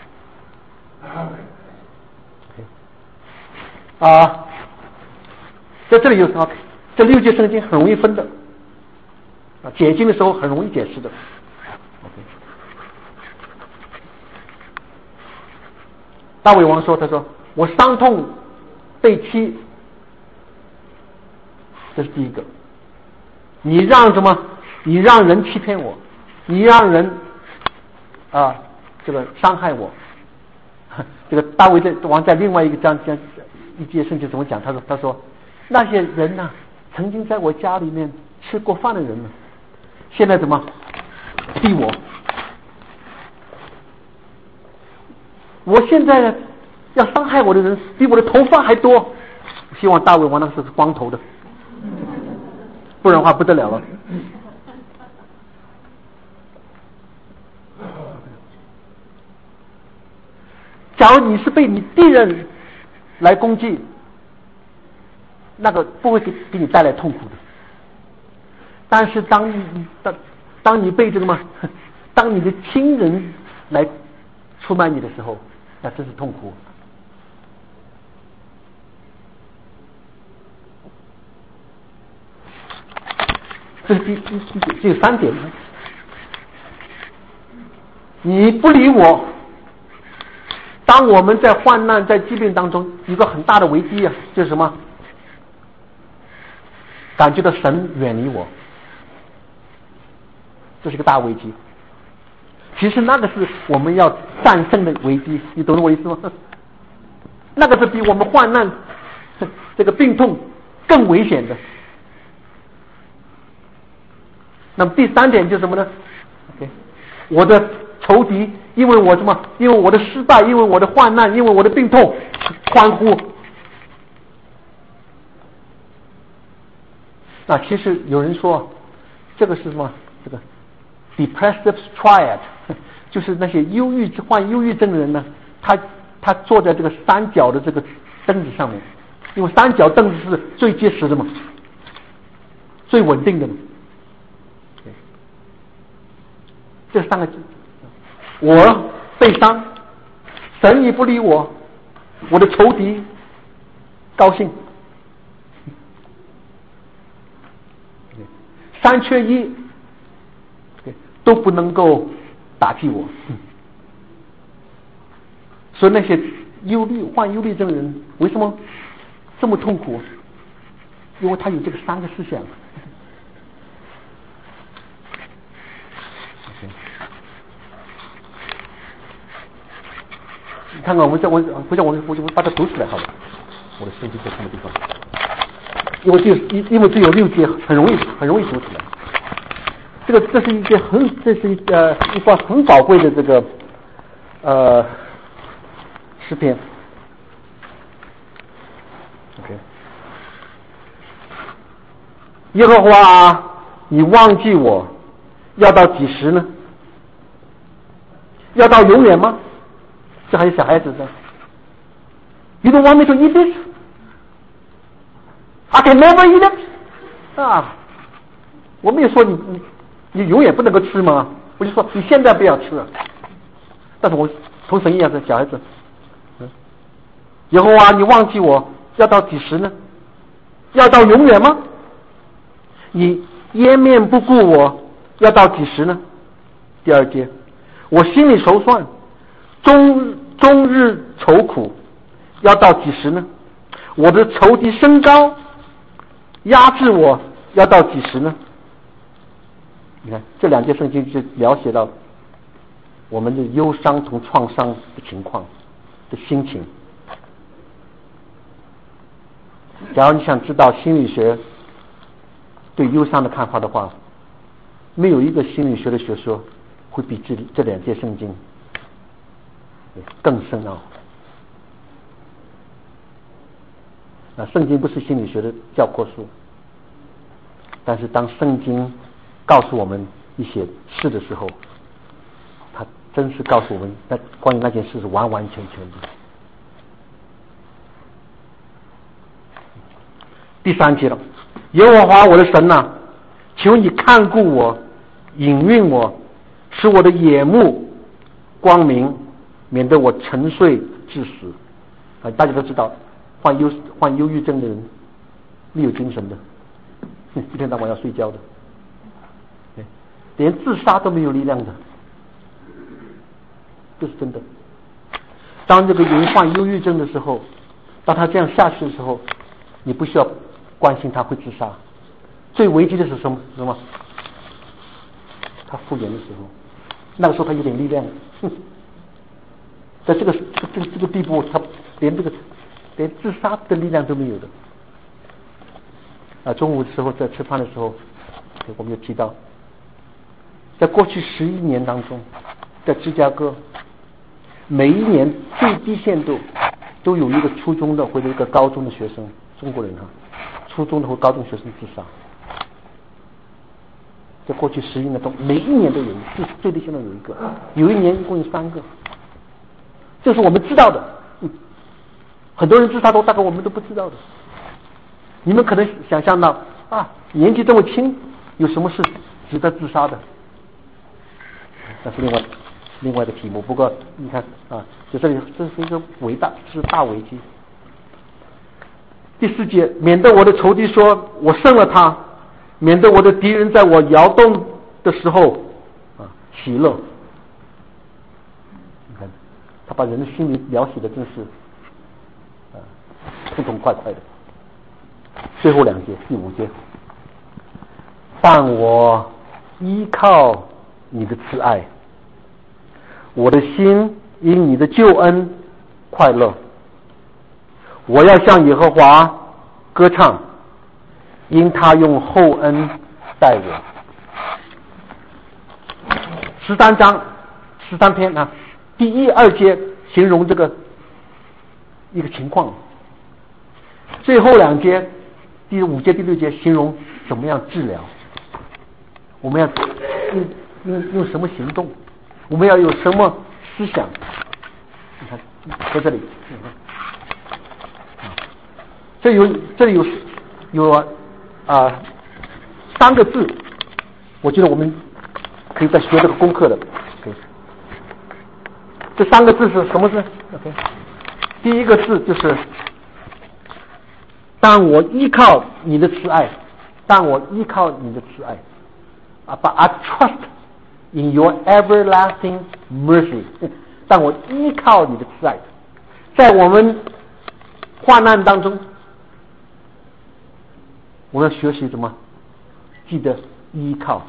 啊，在这里有什么？这6节圣经很容易分的，啊，解经的时候很容易解释的。大卫王说：“他说我伤痛被欺，这是第一个。你让什么？你让人欺骗我，你让人这个伤害我。这个大卫王在另外一个一节圣经怎么讲？他说那些人呢，曾经在我家里面吃过饭的人呢，现在怎么逼我？我现在呢，要伤害我的人比我的头发还多。希望大卫王那时候是光头的。”不然的话不得了了。假如你是被你敌人来攻击，那个不会给你带来痛苦的。但是当你被这个嘛，当你的亲人来出卖你的时候，那真是痛苦。这是第3点。你不理我，当我们在患难在疾病当中，一个很大的危机啊，就是什么？感觉到神远离我，这是个大危机。其实那个是我们要战胜的危机，你懂我意思吗？那个是比我们患难这个病痛更危险的。那么第3点就是什么呢？ okay， 我的仇敌因为我什么？因为我的失败，因为我的患难，因为我的病痛欢呼。那其实有人说这个是什么？这个 depressive triad， 就是那些患忧郁症的人呢，他坐在这个3角的这个凳子上面，因为3角凳子是最结实的嘛，最稳定的嘛。这3个字，我被伤，神已不理我，我的仇敌高兴，3缺1都不能够打击我。所以那些患忧虑症的人为什么这么痛苦？因为他有这个3个思想。你看看，我就把它读出来好了。我的圣经在什么地方？因为只有6节，很容易读出来。这是一段很宝贵的这个诗篇。 OK， 耶和华啊，你忘记我，要到几时呢？要到永远吗？这还有小孩子呢。You don't want me to eat this? I can never eat it. 啊，我没有说你永远不能够吃吗？我就说你现在不要吃，但是我同神一样的小孩子。耶和华，你忘记我要到几时呢？要到永远吗？你掩面不顾我要到几时呢？第二节，我心里筹算，终日愁苦，要到几时呢？我的仇敌升高，压制我，要到几时呢？你看这两节圣经就描写到我们的忧伤同创伤的情况的心情。假如你想知道心理学对忧伤的看法的话，没有一个心理学的学说会比这两节圣经更深奥。那圣经不是心理学的教科书，但是当圣经告诉我们一些事的时候，它真是告诉我们那关于那件事是完完全全的。第三节了，耶和华我的神啊，求你看顾我，引运我，使我的眼目光明，免得我沉睡致死。啊，大家都知道，患忧郁症的人没有精神的，一天到晚要睡觉的，连自杀都没有力量的，这是真的。当这个人患忧郁症的时候，当他这样下去的时候，你不需要关心他会自杀，最危机的是什么？他复原的时候，那个时候他有点力量，在这个地步，他连自杀的力量都没有的。啊，中午的时候在吃饭的时候，我们有提到，在过去11年当中，在芝加哥，每一年最低限度都有一个初中的或者一个高中的学生，中国人哈，初中的或高中学生自杀。在过去11年中，每一年都有，最低限度有一个，有一年一共有3个，这是我们知道的。很多人自杀都大概我们都不知道的。你们可能想象到啊，年纪这么轻，有什么是值得自杀的？那是另外的题目。不过你看啊，就这里这是一个是大危机。第4节，免得我的仇敌说我胜了他，免得我的敌人在我摇动的时候啊喜乐。你看，他把人的心理描写的真是痛痛快快的。最后2节，第5节，但我依靠你的慈爱，我的心因你的救恩快乐。我要向耶和华歌唱，因他用厚恩待我。13篇啊，第1、2节形容这个一个情况，最后2节，第5节、第6节形容怎么样治疗，我们要用什么行动，我们要有什么思想。你看在这里，这里有3个字，我觉得我们可以再学这个功课的。这3个字是什么字 ？OK， 第一个字就是当我依靠你的慈爱，当我依靠你的慈爱，But I trust in your everlasting mercy。当我依靠你的慈爱，在我们患难当中，我们要学习什么？记得依靠。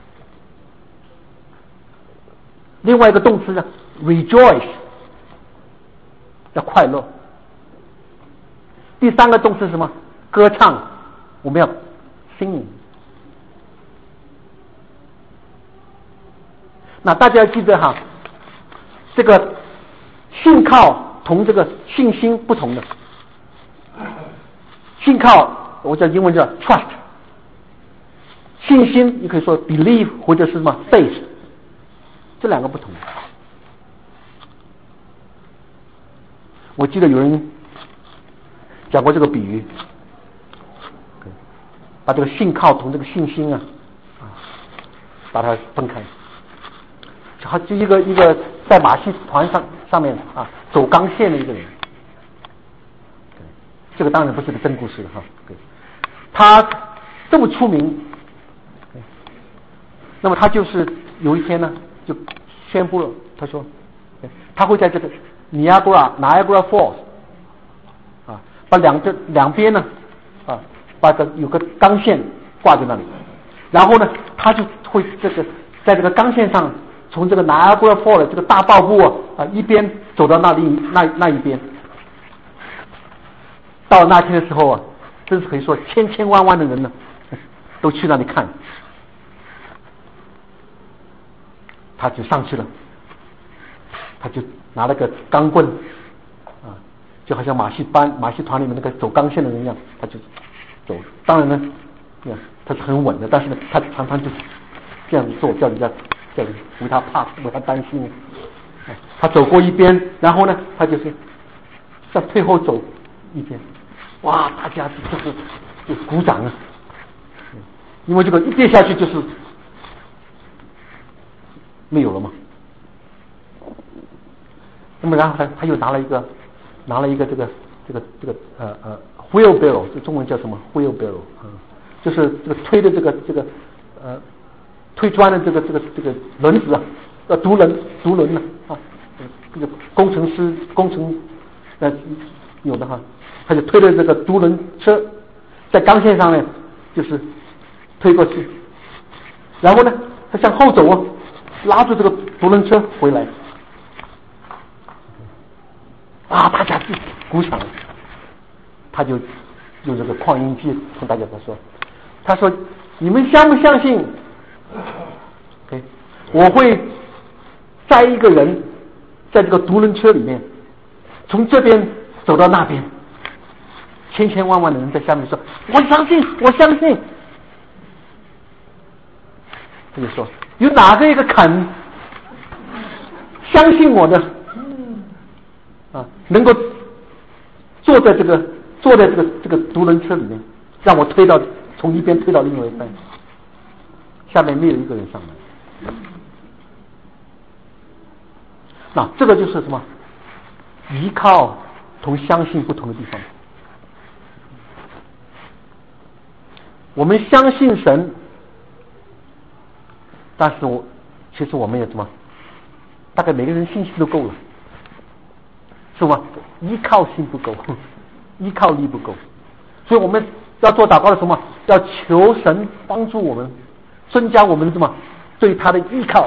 另外一个动词呢 ，rejoice， 要快乐。第3个动词是什么？歌唱，我们要 sing。那大家要记得哈，这个信靠同这个信心不同的。 信靠，我叫英文叫 trust， 信心你可以说 believe 或者是什么 faith， 这两个不同。我记得有人讲过这个比喻，把这个信靠同这个信心把它分开。就一个在马戏团上面走钢线的一个人，这个当然不是个真故事他这么出名，那么他就是有一天呢就宣布了，他说他会在这个Niagara Falls 把两边呢把有个钢线挂在那里，然后呢他就会在这个钢线上从这个 Niagara Falls 这个大瀑布一边走到那一边。到了那天的时候真是可以说千千万万的人呢都去那里看。他就上去了，他就拿了个钢棍就好像马戏团里面那个走钢线的人一样，他就走。当然呢他是很稳的，但是呢他常常就这样做，叫人家为他怕，为他担心。他走过一边，然后呢他就是在退后走一边，哇，大家就鼓掌因为这个一跌下去就是没有了嘛。那么然后他又拿了一个这个wheelbarrow， 这中文叫什么 wheelbarrow， 就是这个推的这个推砖的这个轮子独轮这个工程有的他就推着这个独轮车在钢线上面就是推过去，然后呢他向后走拉住这个独轮车回来大家就鼓掌。他就用这个扩音机跟大家他说你们相不相信我会载一个人在这个独轮车里面从这边走到那边，千千万万的人在下面说我相信。他就说有哪个一个肯相信我的能够坐在这个独轮车里面，让我从一边推到另外一边。下面没有一个人上来。那这个就是什么？依靠同相信不同的地方。我们相信神，但是其实我们也什么？大概每个人信心都够了，是吗？依靠性不够，依靠力不够，所以我们要做祷告的什么？要求神帮助我们，增加我们什么？对他的依靠。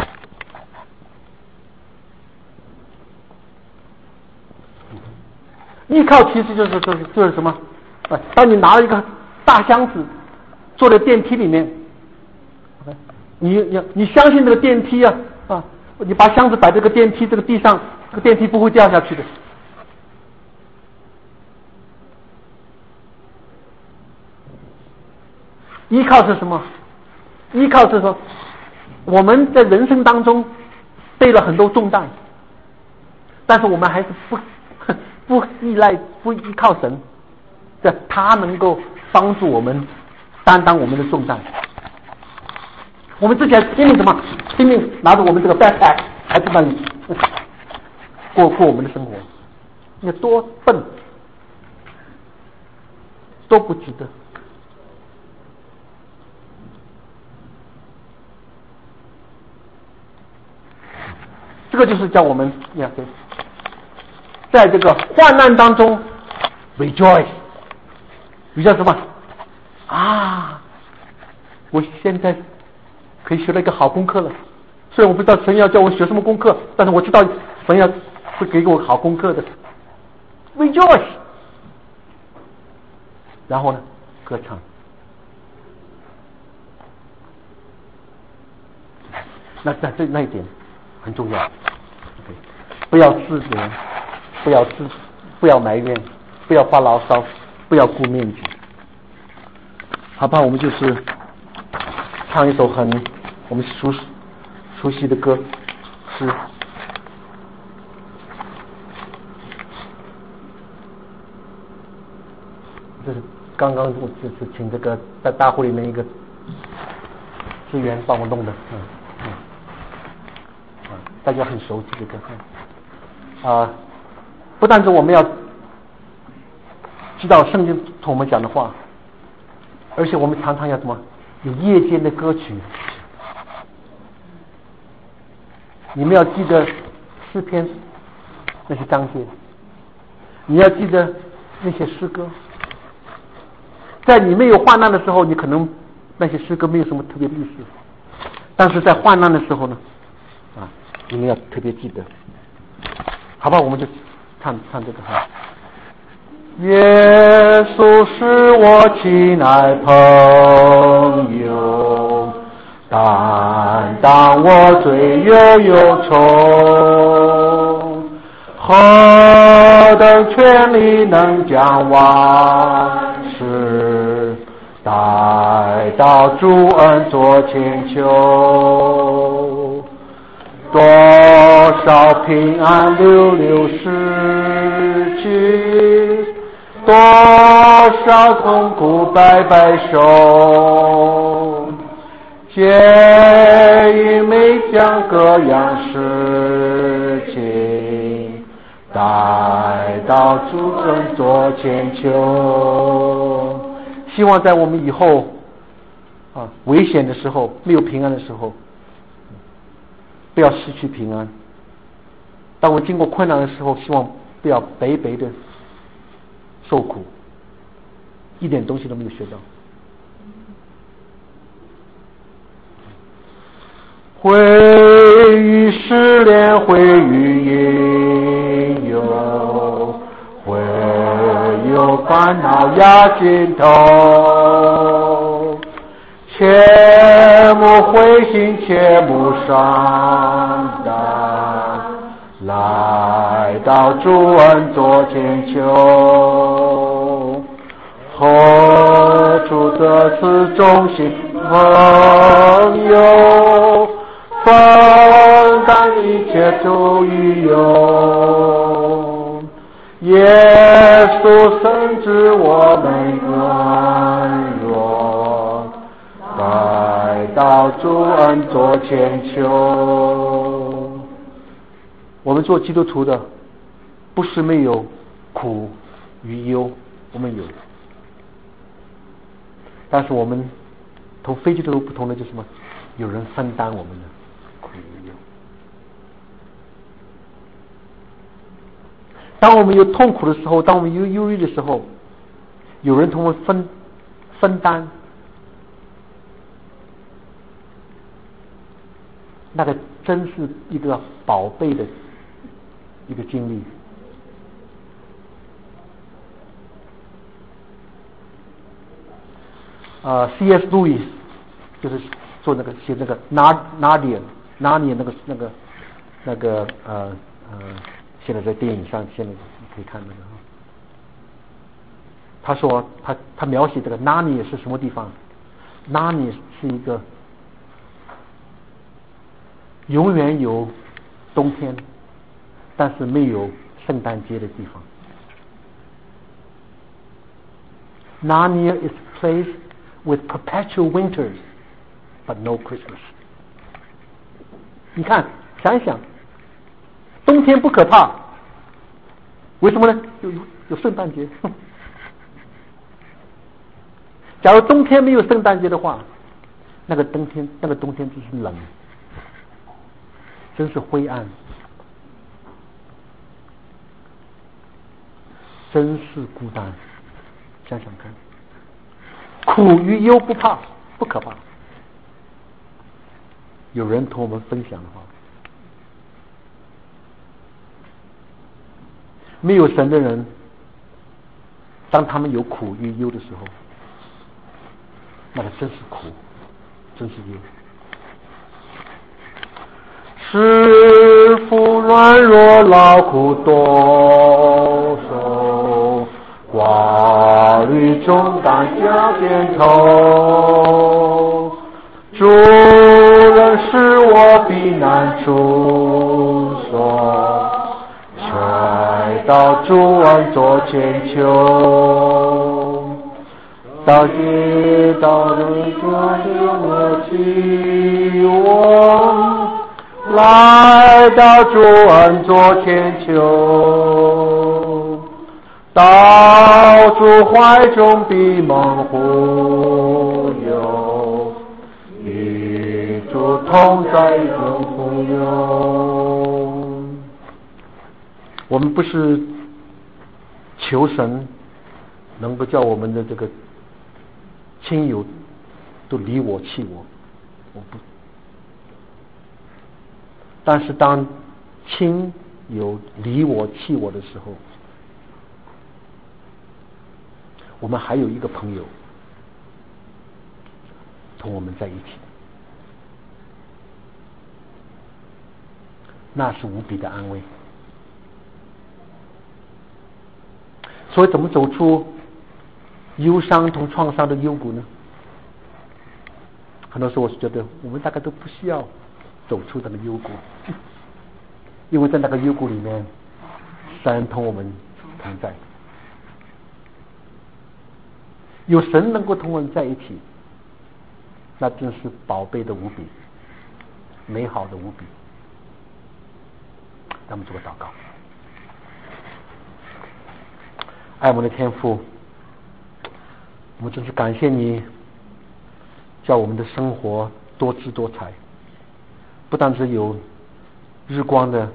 依靠其实就是什么？当你拿了一个大箱子坐在电梯里面，你相信这个电梯你把箱子摆这个电梯这个地上，这个电梯不会掉下去的。依靠是什么？依靠是说我们在人生当中背了很多重担，但是我们还是不依靠神，他能够帮助我们担当我们的重担。我们之前拼命拿着我们这个 backpack 还在那里过我们的生活，你多笨，多不值得。这个就是叫我们在这个患难当中 rejoice， 你叫什么我现在可以学了一个好功课了，虽然我不知道神要叫我学什么功课，但是我知道神会给我好功课的 rejoice。 然后呢歌唱，那一点很重要，不要自责，不要埋怨，不要发牢骚， 不要顾面子，好吧？我们就是唱一首我们熟悉的歌诗。这是刚刚我就是请这个在大会里面一个职员帮我弄的，大家很熟悉这个，不但是我们要知道圣经同我们讲的话，而且我们常常要什么？有夜间的歌曲，你们要记得诗篇那些章节，你要记得那些诗歌。在你没有患难的时候，你可能那些诗歌没有什么特别的意思，但是在患难的时候呢，你们要特别记得，好吧？我们就唱这个哈。耶稣是我亲爱朋友，担当我罪忧忧愁，何等权力能将万事带到主恩座前求，多少平安流流失去，多少痛苦白白受，皆因没将各样事情带到主恩座前求。希望在我们以后危险的时候，没有平安的时候，不要失去平安。当我经过困难的时候，希望不要白白的受苦，一点东西都没有学到。会与失恋，会与引诱，会有烦恼压尽头，切莫灰心，切莫伤胆，来到主恩座前求，何处得此忠心朋友，分担一切主与有，耶稣深知我们软弱，来到主恩座前求。我们做基督徒的不是没有苦与忧，我们有，但是我们同非基督徒不同的就是什么？有人分担我们的苦与忧。当我们有痛苦的时候，当我们有忧郁的时候，有人同我们分担，那个真是一个宝贝的一个经历。C.S. Lewis 就是做那个写那个拿捏那个现在在电影上现在可以看那个。他说他描写这个拿捏是什么地方？拿捏是一个永远有冬天，但是没有圣诞节的地方。Narnia is a place with perpetual winters, but no Christmas. 你看，想一想，冬天不可怕，为什么呢？有圣诞节。假如冬天没有圣诞节的话，那个冬天真是冷，真是灰暗，真是孤单。想想看，苦与忧不怕，不可怕。有人同我们分享的话，没有神的人，当他们有苦与忧的时候，那个真是苦，真是忧。师父软弱劳苦多受，寡律中当下点头。主人使我避难处所，却到主恩座前求。到街道的歌声我期望，来到主恩座前求。到主怀中闭门护佑，与主同在中护佑。我们不是求神能够叫我们的这个亲友都离我弃我，我不。但是当亲友离我弃我的时候，我们还有一个朋友同我们在一起，那是无比的安慰。所以怎么走出忧伤同创伤的幽谷呢？很多时候我是觉得我们大概都不需要走出那个幽谷，因为在那个幽谷里面，神同我们同在，有神能够同我们在一起，那真是宝贝的无比，美好的无比。让我们做个祷告。爱我们的天父，我们真是感谢你，叫我们的生活多姿多彩，不但只有日光的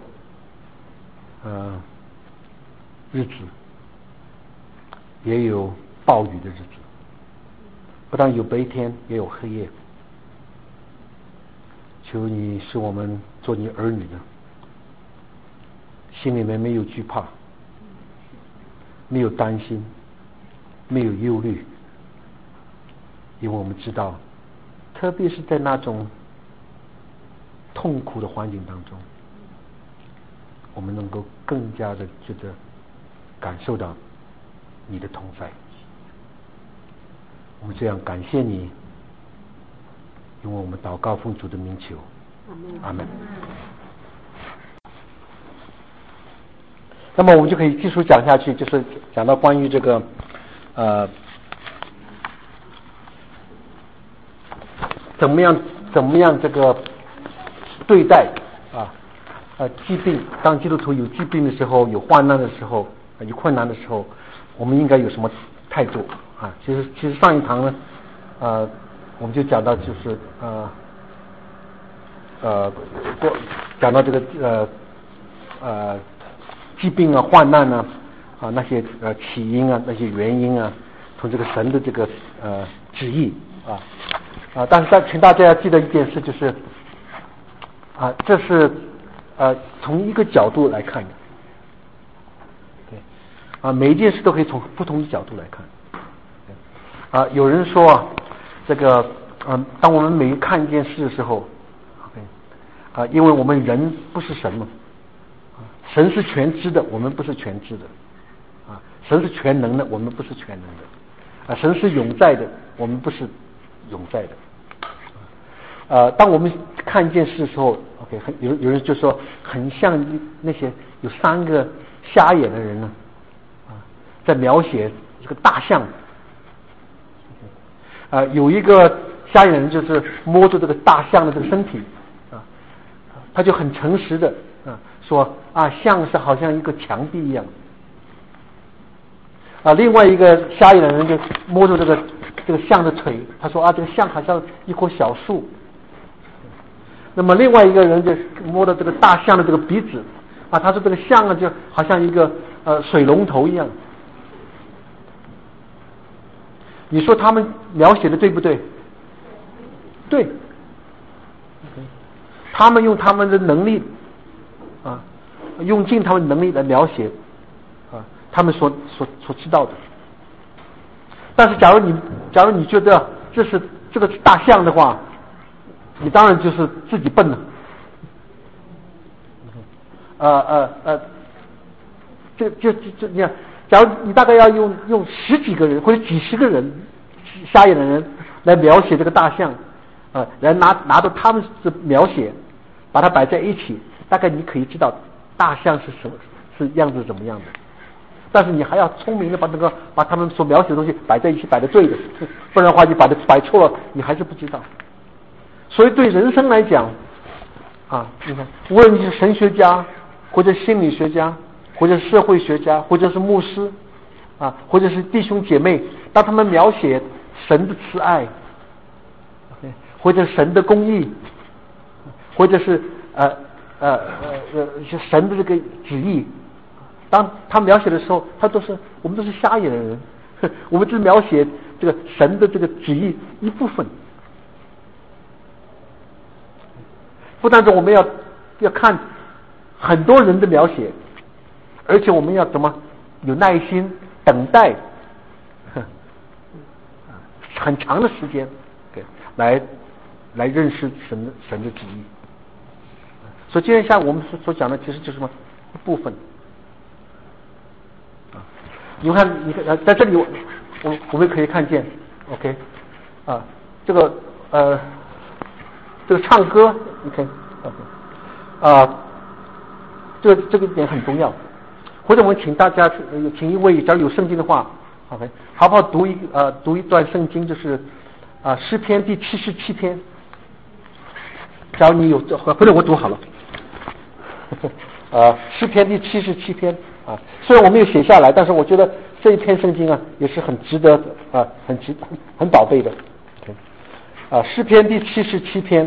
日子，也有暴雨的日子，不但有白天，也有黑夜。求你使我们做你儿女的，心里面没有惧怕，没有担心，没有忧虑，因为我们知道，特别是在那种痛苦的环境当中，我们能够更加的觉得感受到你的同在。我们这样感谢你，因为我们祷告奉主的名求，阿们。那么我们就可以继续讲下去，就是讲到关于这个怎么样这个对待疾病。当基督徒有疾病的时候，有患难的时候，有困难的时候，我们应该有什么态度啊？其实上一堂呢我们就讲到就是讲到这个疾病啊、患难啊那些起因啊、那些原因啊，从这个神的这个旨意但是请大家要记得一件事，就是这是从一个角度来看的，对每一件事都可以从不同的角度来看。有人说这个当我们每看一件事的时候因为我们人不是神嘛，神是全知的，我们不是全知的神是全能的，我们不是全能的神是永在的，我们不是永在的当我们看一件事的时候有人就说很像那些有3个瞎眼的人呢在描写这个大象有一个瞎眼人就是摸着这个大象的这个身体他就很诚实的说象是好像一个墙壁一样另外一个瞎眼的人就摸着这个象的腿，他说这个象好像一棵小树。那么另外一个人就摸着这个大象的这个鼻子他说这个象就好像一个水龙头一样。你说他们描写的对不对？对，他们用他们的能力用尽他们的能力来描写他们所知道的。但是假如你觉得这个是大象的话，你当然就是自己笨了。这你看， 假如你大概要用10几个人或者几十个人瞎眼的人来描写这个大象，来拿着他们的描写，把它摆在一起，大概你可以知道大象是样子怎么样的。但是你还要聪明的把他们所描写的东西摆在一起，摆得对的，不然的话你把它摆错了，你还是不知道。所以对人生来讲你看，无论你是神学家或者心理学家或者社会学家或者是牧师或者是弟兄姐妹，当他们描写神的慈爱或者神的公义或者是神的这个旨意，当他描写的时候，我们都是瞎眼的人，我们只描写这个神的这个旨意一部分。不但是我们要看很多人的描写，而且我们要怎么有耐心等待很长的时间来认识神的旨意。所以今天下午我们所讲的其实就是什么一部分。你看在这里我们可以看见 OK 这个唱歌 OK 这个点很重要。或者我们请大家请一位假如有圣经的话 OK 好不好读一段圣经，就是诗篇第77篇。假如你有或者我读好了诗篇第77篇虽然我没有写下来，但是我觉得这一篇圣经也是很值得很宝贝的。诗篇第77篇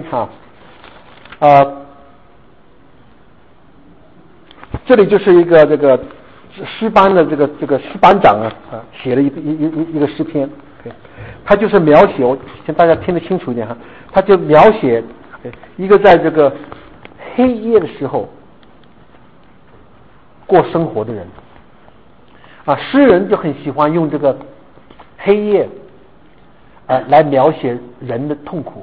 这里就是一个这个诗班的这个诗班长写了一个诗篇，他就是描写，我请大家听得清楚一点他就描写一个在这个黑夜的时候过生活的人诗人就很喜欢用这个黑夜来描写人的痛苦。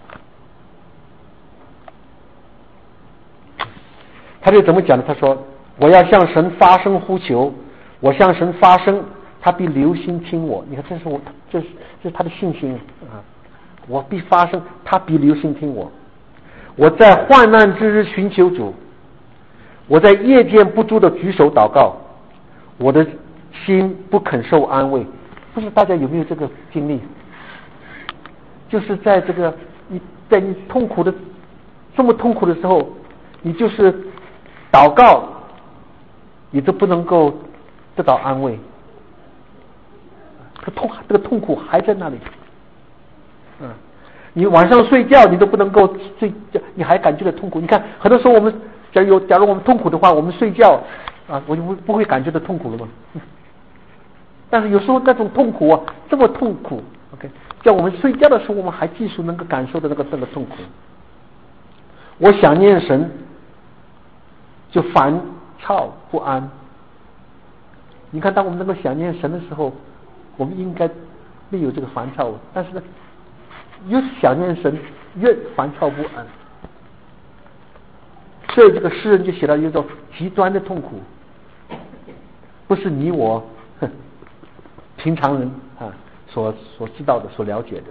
他就怎么讲呢？他说我要向神发声呼求，我向神发声，他必留心听我。你看这是他的信心我必发声，他必留心听我。我在患难之日寻求主，我在夜间不住的举手祷告，我的心不肯受安慰。不知道大家有没有这个经历，就是在你痛苦的这么痛苦的时候，你就是祷告你都不能够得到安慰，这个痛苦还在那里。你晚上睡觉你都不能够睡觉，你还感觉到痛苦。你看很多时候我们假如我们痛苦的话，我们睡觉我就不会感觉到痛苦了吗？但是有时候那种痛苦这么痛苦 OK 在我们睡觉的时候，我们还继续能够感受到那个痛苦。我想念神就烦躁不安。你看当我们能够想念神的时候，我们应该没有这个烦躁，但是呢越想念神越烦躁不安。所以这个诗人就写到一种极端的痛苦，不是你我平常人所知道的所了解的。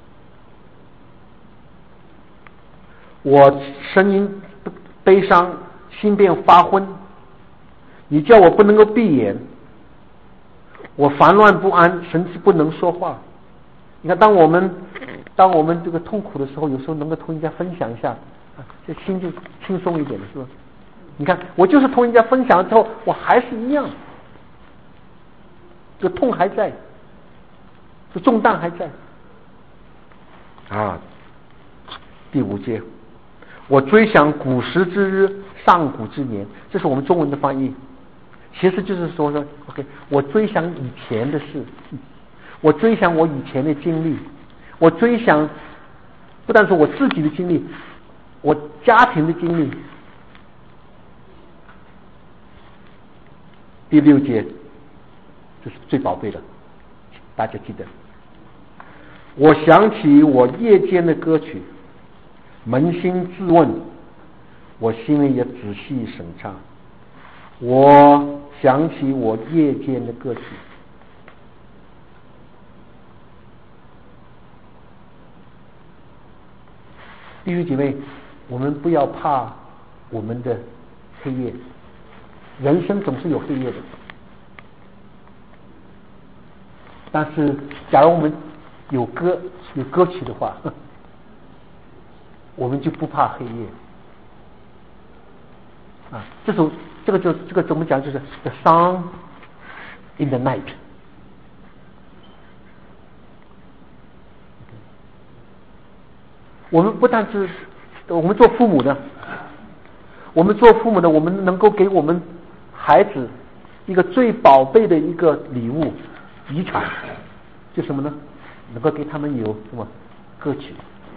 我声音悲伤，心便发昏，你叫我不能够闭眼，我烦乱不安，神志不能说话。你看当我们这个痛苦的时候，有时候能够同人家分享一下这心就轻松一点了，是吧？你看我就是同人家分享之后，我还是一样，这痛还在，这重担还在第5节，我追想古时之日，上古之年，这是我们中文的翻译，其实就是说 OK 我追想以前的事，我追想我以前的经历，我追想不但是我自己的经历，我家庭的经历。第6节这是最宝贝的，大家记得，我想起我夜间的歌曲，扪心自问，我心里也仔细审查，我想起我夜间的歌曲。弟兄姐妹，我们不要怕我们的黑夜，人生总是有黑夜的。但是假如我们有歌曲的话，我们就不怕黑夜啊。这个怎么讲，就是 The Song in the Night。我们不但是我们做父母的，我们能够给我们孩子一个最宝贝的一个礼物遗产，就什么呢？能够给他们有什么歌曲，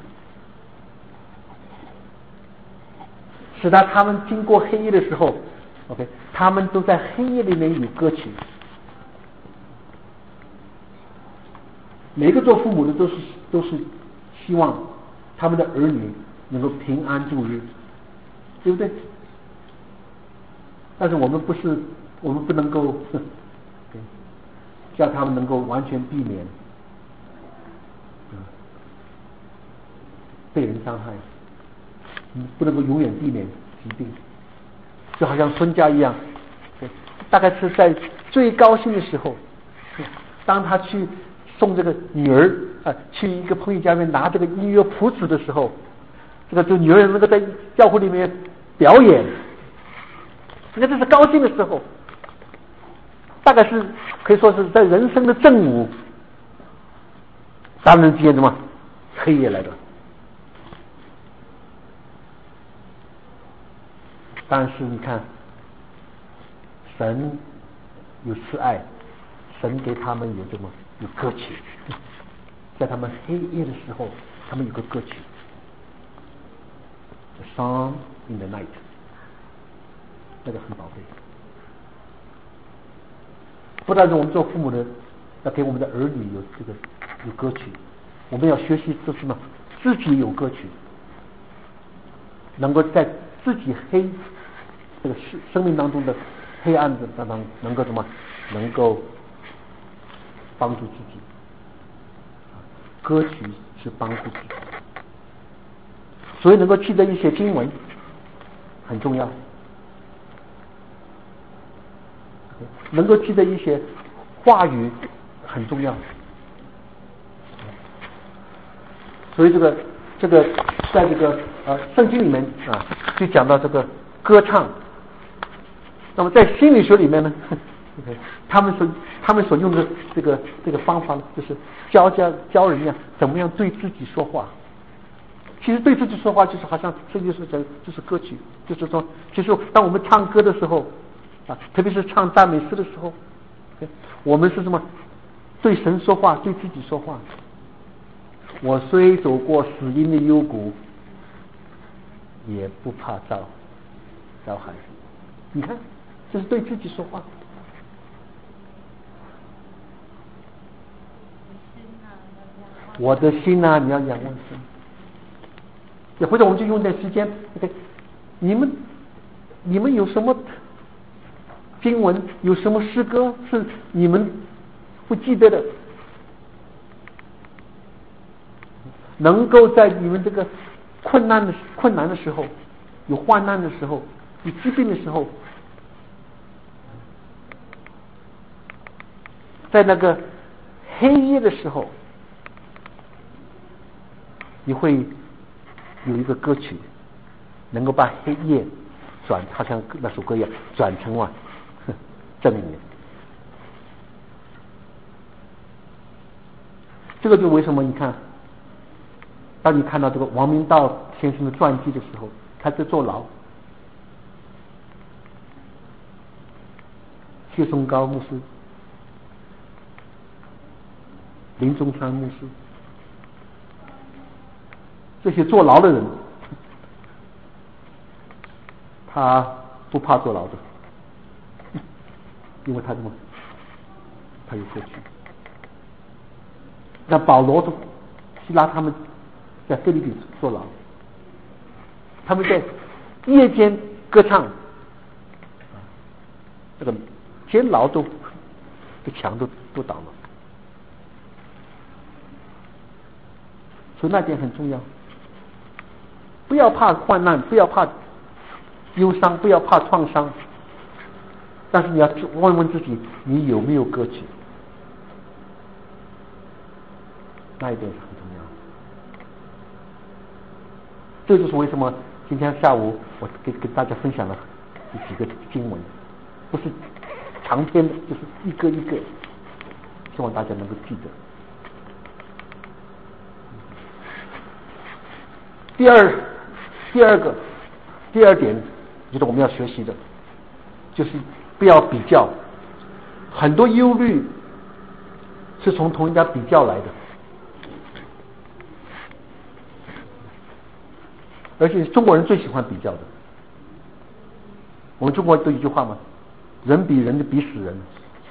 使得他们经过黑夜的时候 ，OK， 他们都在黑夜里面有歌曲。每个做父母的都是希望他们的儿女能够平安度日，对不对？但是我们不能够叫他们能够完全避免被人伤害，不能够永远避免疾病，就好像孙家一样，大概是在最高兴的时候，当他去送这个女儿去一个朋友家里面拿这个音乐谱子的时候，这女儿能够在教会里面表演，这是高兴的时候，大概是可以说是在人生的正午，突然之间什么黑夜来的。但是你看，神有慈爱，神给他们有歌曲，在他们黑夜的时候，他们有个歌曲 ，The Song in the Night， 那个很宝贝。不但是我们做父母的要给我们的儿女有歌曲，我们要学习做什么？自己有歌曲，能够在自己这个生命当中的黑暗的当中，能够什么？能够帮助自己。歌曲是帮助自己，所以能够记得一些经文很重要，能够记得一些话语很重要。所以这个在这个圣经里面就讲到这个歌唱。那么在心理学里面呢，他们所用的这个方法呢，就是教人呀怎么样对自己说话。其实对自己说话就是好像圣经所讲，就是歌曲，就是说，其实当我们唱歌的时候特别是唱赞美诗的时候，我们是什么？对神说话，对自己说话。我虽走过死荫的幽谷，也不怕遭害。你看，这是对自己说话。我的心啊，你要仰望神。也或者我们就用点时间 ，OK， 你们有什么经文，有什么诗歌是你们不记得的？能够在你们这个困难的时候，有患难的时候，有疾病的时候，在那个黑夜的时候，你会有一个歌曲，能够把黑夜好像那首歌一样，转成正面。这个就为什么你看，当你看到这个王明道先生的传记的时候，他在坐牢，谢松高牧师、林中昌牧师，这些坐牢的人，他不怕坐牢的，因为他有歌曲。那保罗的希拉他们在菲律宾坐牢，他们在夜间歌唱，这个监牢都这墙都倒了。所以那点很重要，不要怕患难，不要怕忧伤，不要怕创伤，但是你要问问自己，你有没有歌曲？那一点是很重要。这就是为什么今天下午我给大家分享了几个经文，不是长篇的，就是一个一个，希望大家能够记得。第二点，就是我们要学习的，就是不要比较。很多忧虑是从同人家比较来的，而且中国人最喜欢比较的。我们中国都有一句话嘛，人比人就比死人。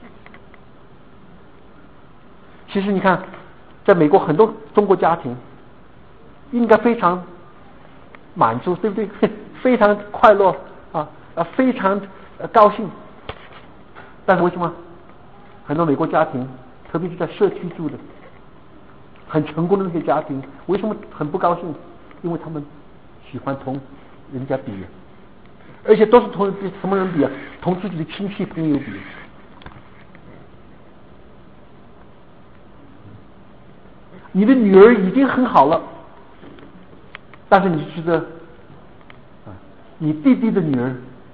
其实你看，在美国很多中国家庭应该非常满足，对不对？非常快乐非常高兴。但是为什么很多美国家庭，特别是在社区住的很成功的那些家庭，为什么很不高兴？因为他们喜欢同人家比，而且都是同什么人比啊？同自己的亲戚朋友比。你的女儿已经很好了，但是你觉得你弟弟的女儿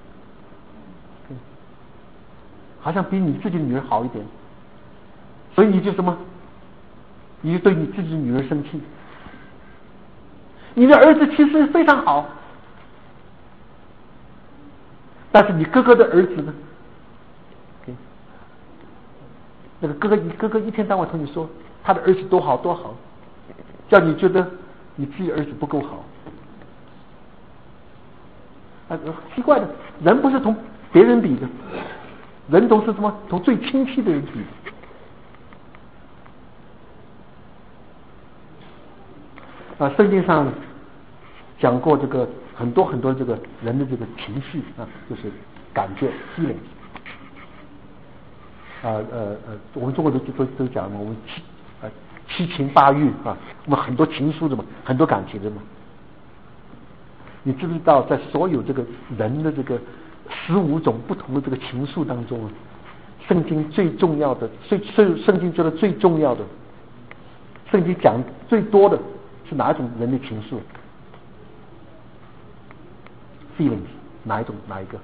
好像比你自己的女儿好一点，所以你就什么？你就对你自己的女儿生气。你的儿子其实非常好，但是你哥哥的儿子呢？那个哥哥一天到晚同你说他的儿子多好多好，叫你觉得你自己儿子不够好。奇怪的，人不是同别人比的，人都是什么？同最亲戚的人比的。圣经上讲过这个很多这个人的这个情绪就是感觉 feeling。我们中国都讲嘛，我们七情八欲我们很多情愫的嘛，很多感情的嘛。你知不知道，在所有这个人的这个15种不同的这个情愫当中圣经最重要的，圣经觉得最重要的，圣经讲最多的是哪一种人的情愫 ？feelings， 哪一个？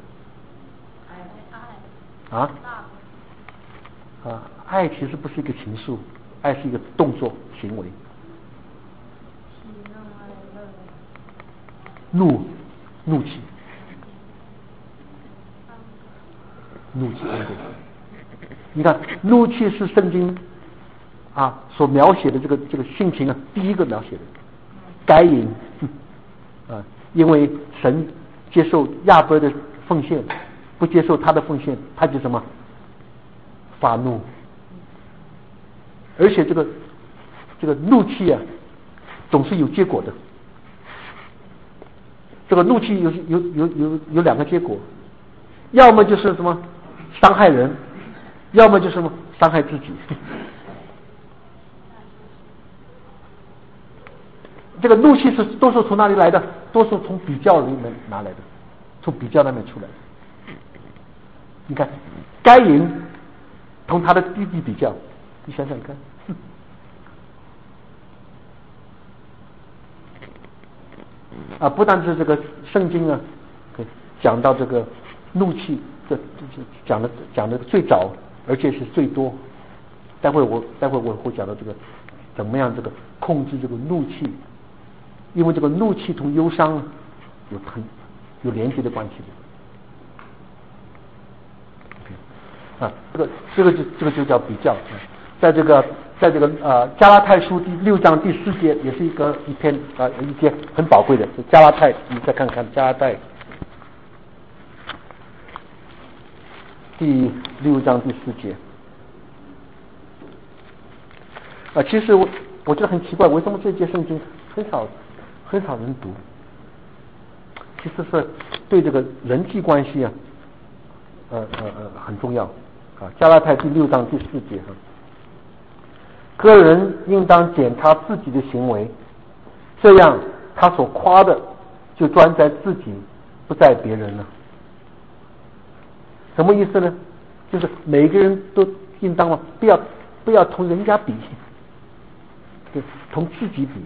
爱其实不是一个情愫，爱是一个动作行为。怒气，你看，怒气是圣经所描写的这个性情第一个描写的。该隐因为神接受亚伯的奉献，不接受他的奉献，他就什么发怒，而且这个怒气总是有结果的。这个怒气有两个结果，要么就是什么伤害人，要么就是什么伤害自己。这个怒气都是从哪里来的？都是从比较里面拿来的，从比较那边出来的。你看，该隐同他的弟弟比较，你想想看。不但是这个圣经讲到这个怒气，这讲的最早，而且是最多。待会我会讲到这个怎么样这个控制这个怒气，因为这个怒气同忧伤有连接的关系的。这个就叫比较。在这个加拉太书第6章第4节也是一篇一节很宝贵的，加拉太，你再看看加拉太第6章第4节。其实我觉得很奇怪，为什么这节圣经很少人读？其实是对这个人际关系很重要。 加拉太第6章第4节哈，个人应当检查自己的行为，这样他所夸的就专在自己，不在别人了。什么意思呢？就是每个人都应当不要同人家比，就同自己比。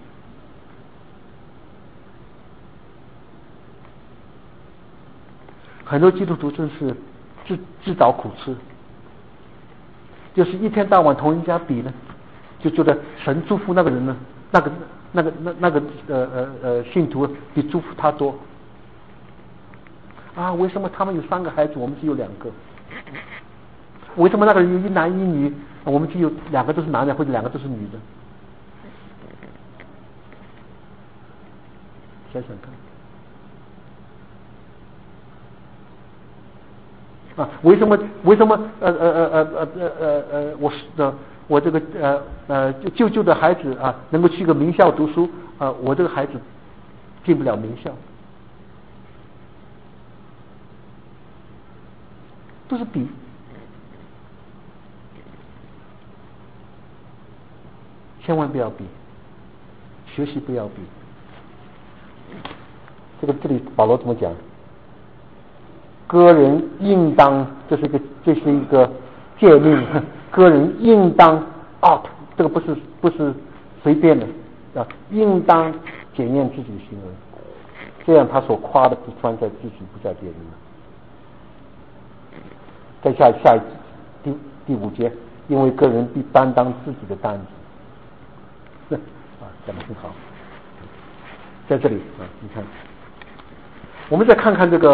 很多基督徒真是自找苦吃，就是一天到晚同人家比呢，就觉得神祝福那个人呢，那个信徒比祝福他多啊？为什么他们有3个孩子，我们只有2个？为什么那个人有1男1女，我们只有2个都是男的，或者2个都是女的？想想看。为什么我这个舅舅的孩子啊能够去个名校读书啊，我这个孩子进不了名校？都是比。千万不要比，学习不要比。这里保罗怎么讲？个人应当，这是一个诫命，个人应当 ought， 这个不是随便的啊，应当检验自己的行为，这样他所夸的就专在自己，不在别人了。再下一第5节，因为个人必担当自己的担子，讲得很好。在这里啊，你看，我们再看看这个。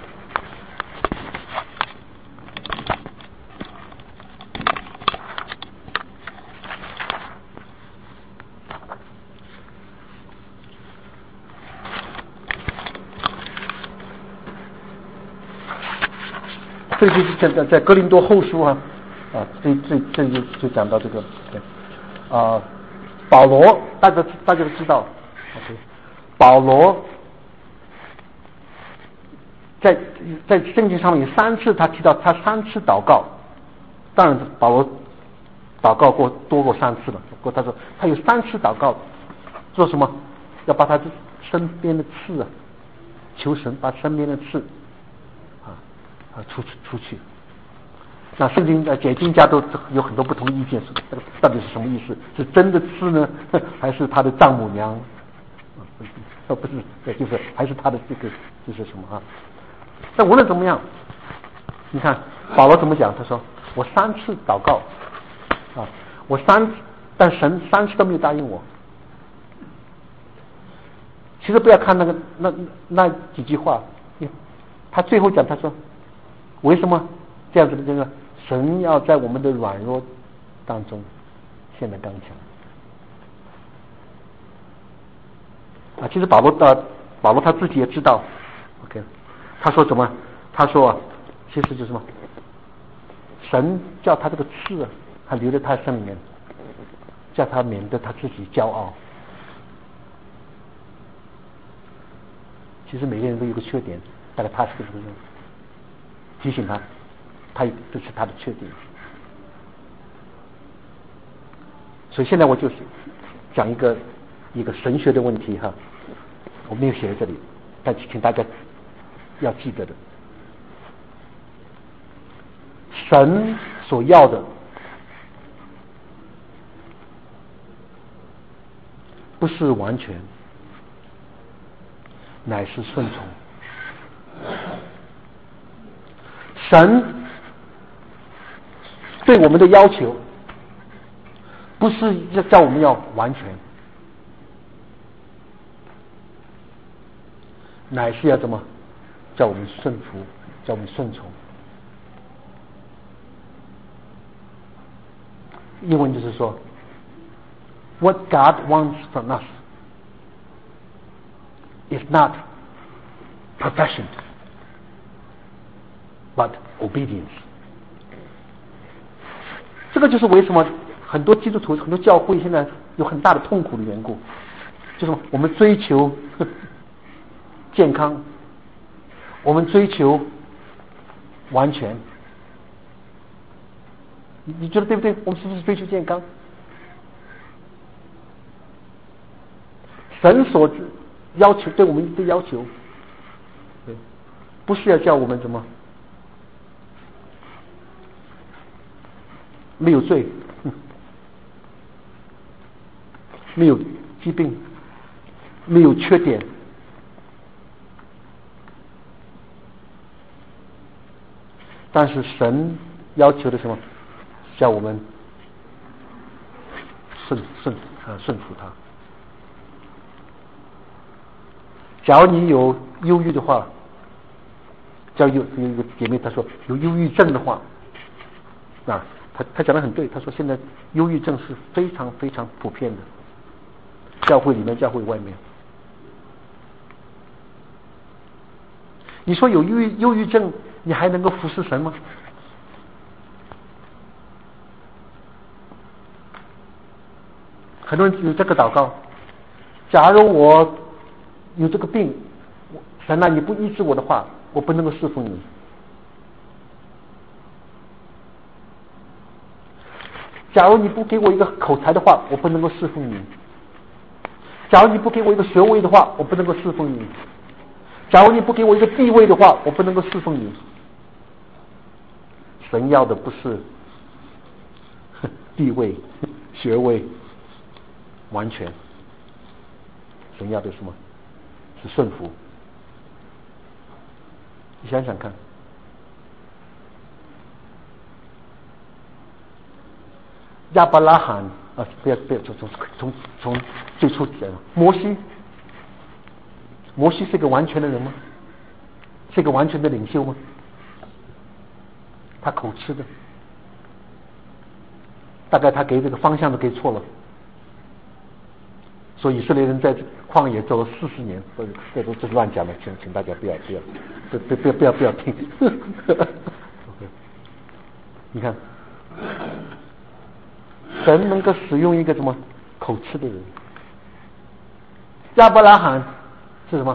这就是在哥林多后书啊，这就讲到这个，保罗大家都知道 ，OK， 保罗在圣经上面有3次他提到他3次祷告，当然保罗祷告过多过3次了，不过他说他有3次祷告，做什么？要把他身边的刺啊，求神把身边的刺出去。那圣经解经家都有很多不同意见，这个到底是什么意思？是真的刺呢，还是他的丈母娘？不是，就是还是他的这个就是什么啊？但无论怎么样，你看保罗怎么讲？他说我3次祷告啊，但神3次都没有答应我。其实不要看那几句话，他最后讲他说。为什么这样子的？这个神要在我们的软弱当中显得刚强啊！其实保罗他自己也知道 ，OK， 他说什么？他说其实就是什么？神叫他这个刺还留在他身里面，叫他免得他自己骄傲。其实每个人都有个缺点，大概他是这个人。提醒他，这是他的缺点。所以现在我就是讲一个神学的问题哈，我没有写在这里，但请大家要记得的，神所要的不是完全，乃是顺从。神对我们的要求不是叫我们要完全，乃是要怎么叫我们顺服，叫我们顺从。英文就是说 What God wants from us is not perfection but obedience。 这个就是为什么很多基督徒、很多教会现在有很大的痛苦的缘故，就是我们追求健康，我们追求完全， 你觉得对不对？我们是不是追求健康？神所要求对我们的要求，对，不是要叫我们怎么没有罪，没有疾病，没有缺点，但是神要求的什么？叫我们顺服他。假如你有忧郁的话，有一个姐妹她说有忧郁症的话，啊，她讲得很对，她说现在忧郁症是非常非常普遍的，教会里面教会外面。你说有忧郁症你还能够服侍神吗？很多人有这个祷告，假如我有这个病，神啊，你不医治我的话，我不能够侍奉你。假如你不给我一个口才的话，我不能够侍奉你。假如你不给我一个学位的话，我不能够侍奉你。假如你不给我一个地位的话，我不能够侍奉你。神要的不是地位、学位、完全，神要的什么？是顺服。你想想看，亚伯拉罕啊，不要从最初讲，摩西是个完全的人吗？是个完全的领袖吗？他口吃的，大概他给这个方向都给错了，所以以色列人在旷野走了40年，这都是乱讲的，请大家不要听。你看，神能够使用一个什么口吃的人？亚伯拉罕是什么？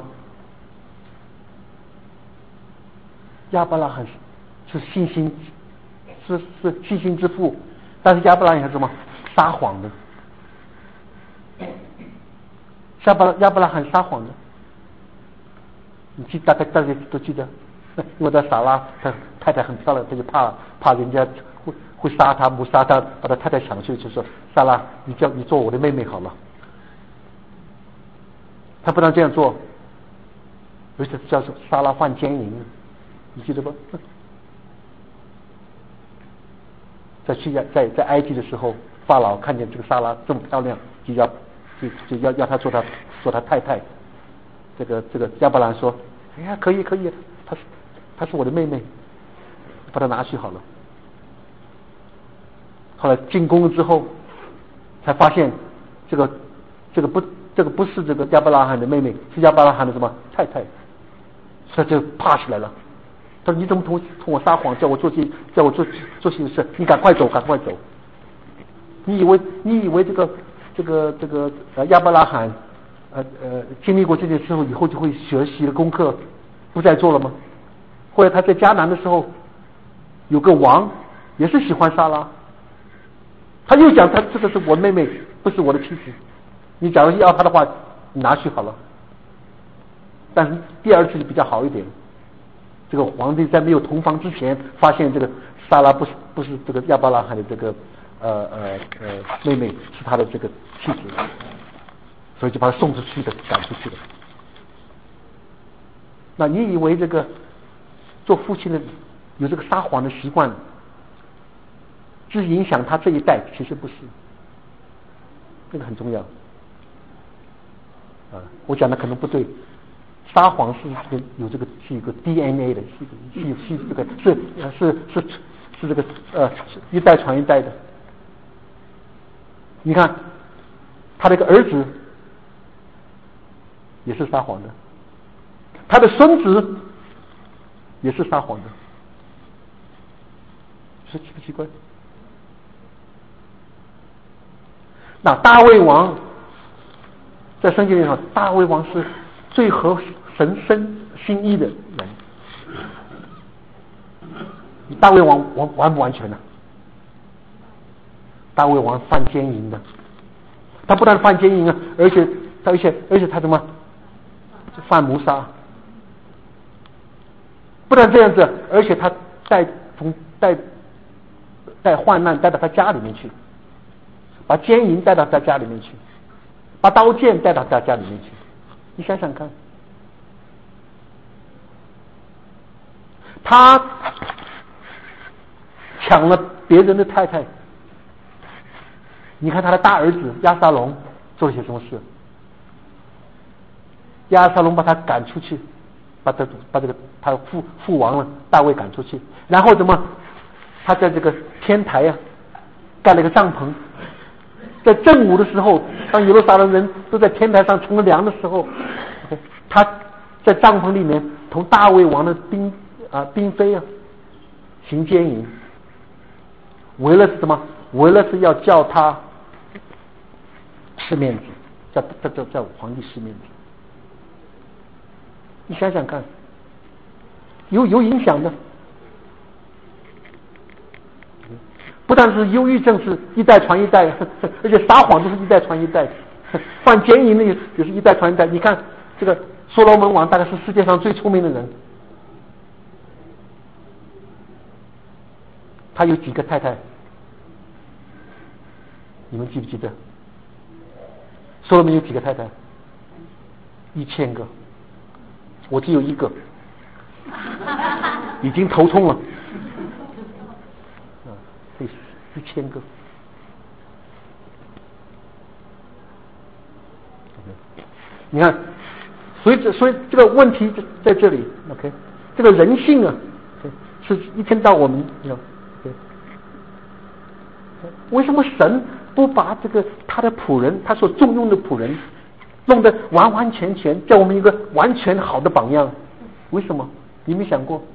亚伯拉罕是信心，是信心之父，但是亚伯拉罕是什么？撒谎的。亚伯拉罕撒谎的，大家都记得，因为他撒拉，他太太很漂亮，他就怕人家会杀他，不杀他，把他太太抢去，就说撒拉，你做我的妹妹好了。他不能这样做，而且叫做撒拉犯奸淫，你记得不？在埃及的时候，法老看见这个撒拉这么漂亮，就要他做他太太。这个亚伯兰说：“哎呀，可以，她是我的妹妹，把她拿去好了。”后来进宫之后，才发现这个不是这个亚伯拉罕的妹妹，是亚伯拉罕的什么太太，他就怕起来了。他说：“你怎么同我撒谎，叫我做些事？你赶快走！你以为这个亚伯拉罕经历过这些之后，以后就会学习的功课不再做了吗？后来他在迦南的时候，有个王也是喜欢撒拉，他又讲这个是我妹妹，不是我的妻子。你假如要他的话，你拿去好了。但是第二次比较好一点。这个皇帝在没有同房之前，发现这个撒拉不是这个亚伯拉罕的这个妹妹，是他的这个妻子，所以就把他送出去的，赶出去了。那你以为这个做父亲的有这个撒谎的习惯，是影响他这一代？其实不是，这个很重要。我讲的可能不对。撒谎是有这个是一个 DNA 的，是这个是这个一代传一代的。你看他这个儿子也是撒谎的，他的孙子也是撒谎的，是奇不奇怪？那大卫王在圣经里说，大卫王是最合神心意的人。大卫王完不完全呢？ 大卫王犯奸淫的，他不但犯奸淫啊，而且他什么犯谋杀，不但这样子，而且他带患难带到他家里面去，把奸淫带到他家里面去，把刀剑带到他家里面去。你想想看，他抢了别人的太太，你看他的大儿子押沙龙做了些什么事？押沙龙把他赶出去，把这个他父王了大卫赶出去，然后怎么？他在这个天台啊盖了一个帐篷，在正午的时候，当耶路撒冷人都在天台上乘凉的时候，他在帐篷里面同大卫王的嫔妃啊行奸淫，为了是什么？为了是要叫他失面子，叫皇帝失面子。你想想看，有影响的。不但是忧郁症是一代传一代，而且撒谎都是一代传一代，犯奸淫的也是一代传一代。你看这个所罗门王大概是世界上最聪明的人，他有几个太太？你们记不记得？所罗门有几个太太？1000个，我只有一个，已经头痛了。1000个，你看，所以这个问题在这里 ，OK， 这个人性啊，是一天到晚为什么神不把这个他的仆人，他所重用的仆人，弄得完完全全，叫我们一个完全好的榜样？为什么？你没想过？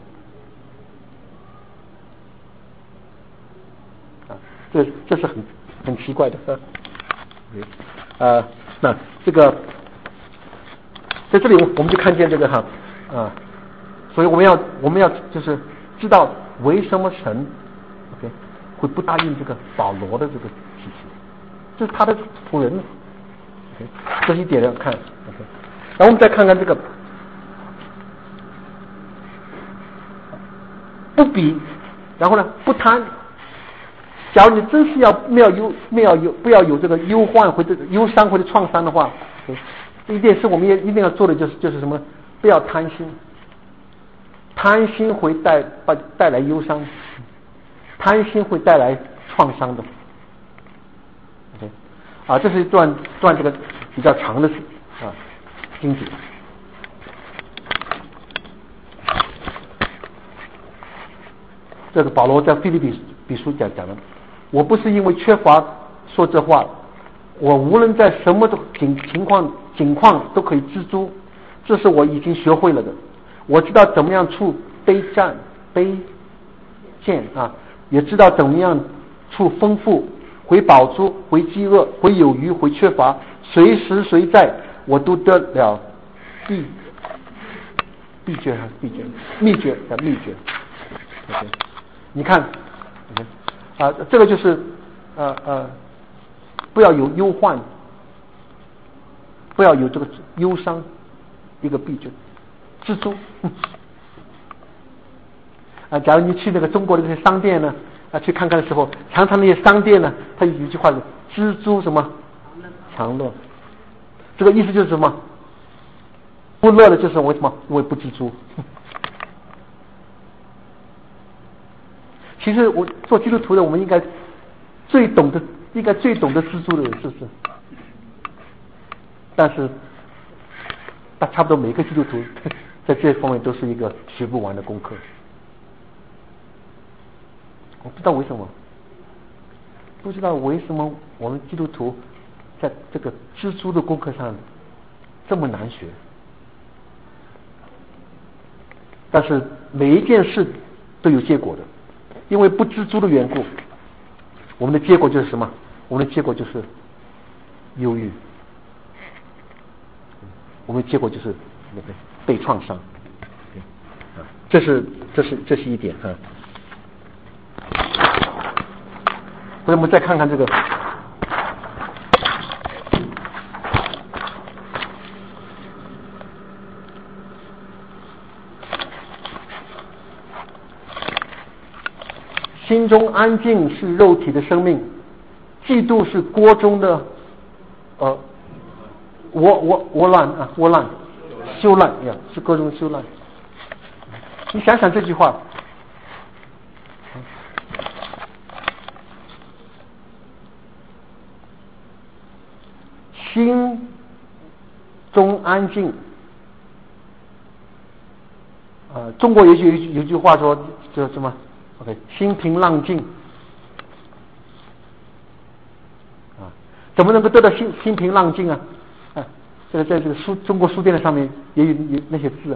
这是很奇怪的那这个在这里我们就看见这个所以我们要就是知道为什么神 OK 会不答应这个保罗的这个事情，这是他的仆人 OK， 这是一点要看 OK， 然后我们再看看这个不比，然后呢不贪。假如你真是不要有这个忧患或者忧伤或者创伤的话，这一点是我们也一定要做的，就是什么？不要贪心，贪心会带来忧伤，贪心会带来创伤的。OK， 这是一段这个比较长的经节。这个保罗在腓立比书讲的。我不是因为缺乏说这话，我无论在什么情况都可以知足，这是我已经学会了的。我知道怎么样处卑贱也知道怎么样处丰富，回饱足，回饥饿，回有余，回缺乏，随时随在，我都得了秘诀。OK， 你看。这个就是不要有忧患，不要有这个忧伤，一个秘诀，知足。假如你去那个中国的这些商店呢，去看看的时候，常常那些商店呢，它有一句话是知足什么常乐，这个意思就是什么？不乐的就是为什么？因为不知足。其实我做基督徒的，我们应该最懂得知足的人，是不是？但是差不多每个基督徒在这方面都是一个学不完的功课。我不知道为什么我们基督徒在这个知足的功课上这么难学。但是每一件事都有结果的。因为不知足的缘故，我们的结果就是什么？我们的结果就是忧郁，我们的结果就是被创伤。这是一点所以我们再看看这个。心中安静是肉体的生命，嫉妒是锅中的窝烂修烂呀，是锅中的修烂。你想想这句话，心中安静中国有句话说叫什么？OK， 心平浪静怎么能够得到心平浪静啊？这个在这个中国书店的上面也有那些字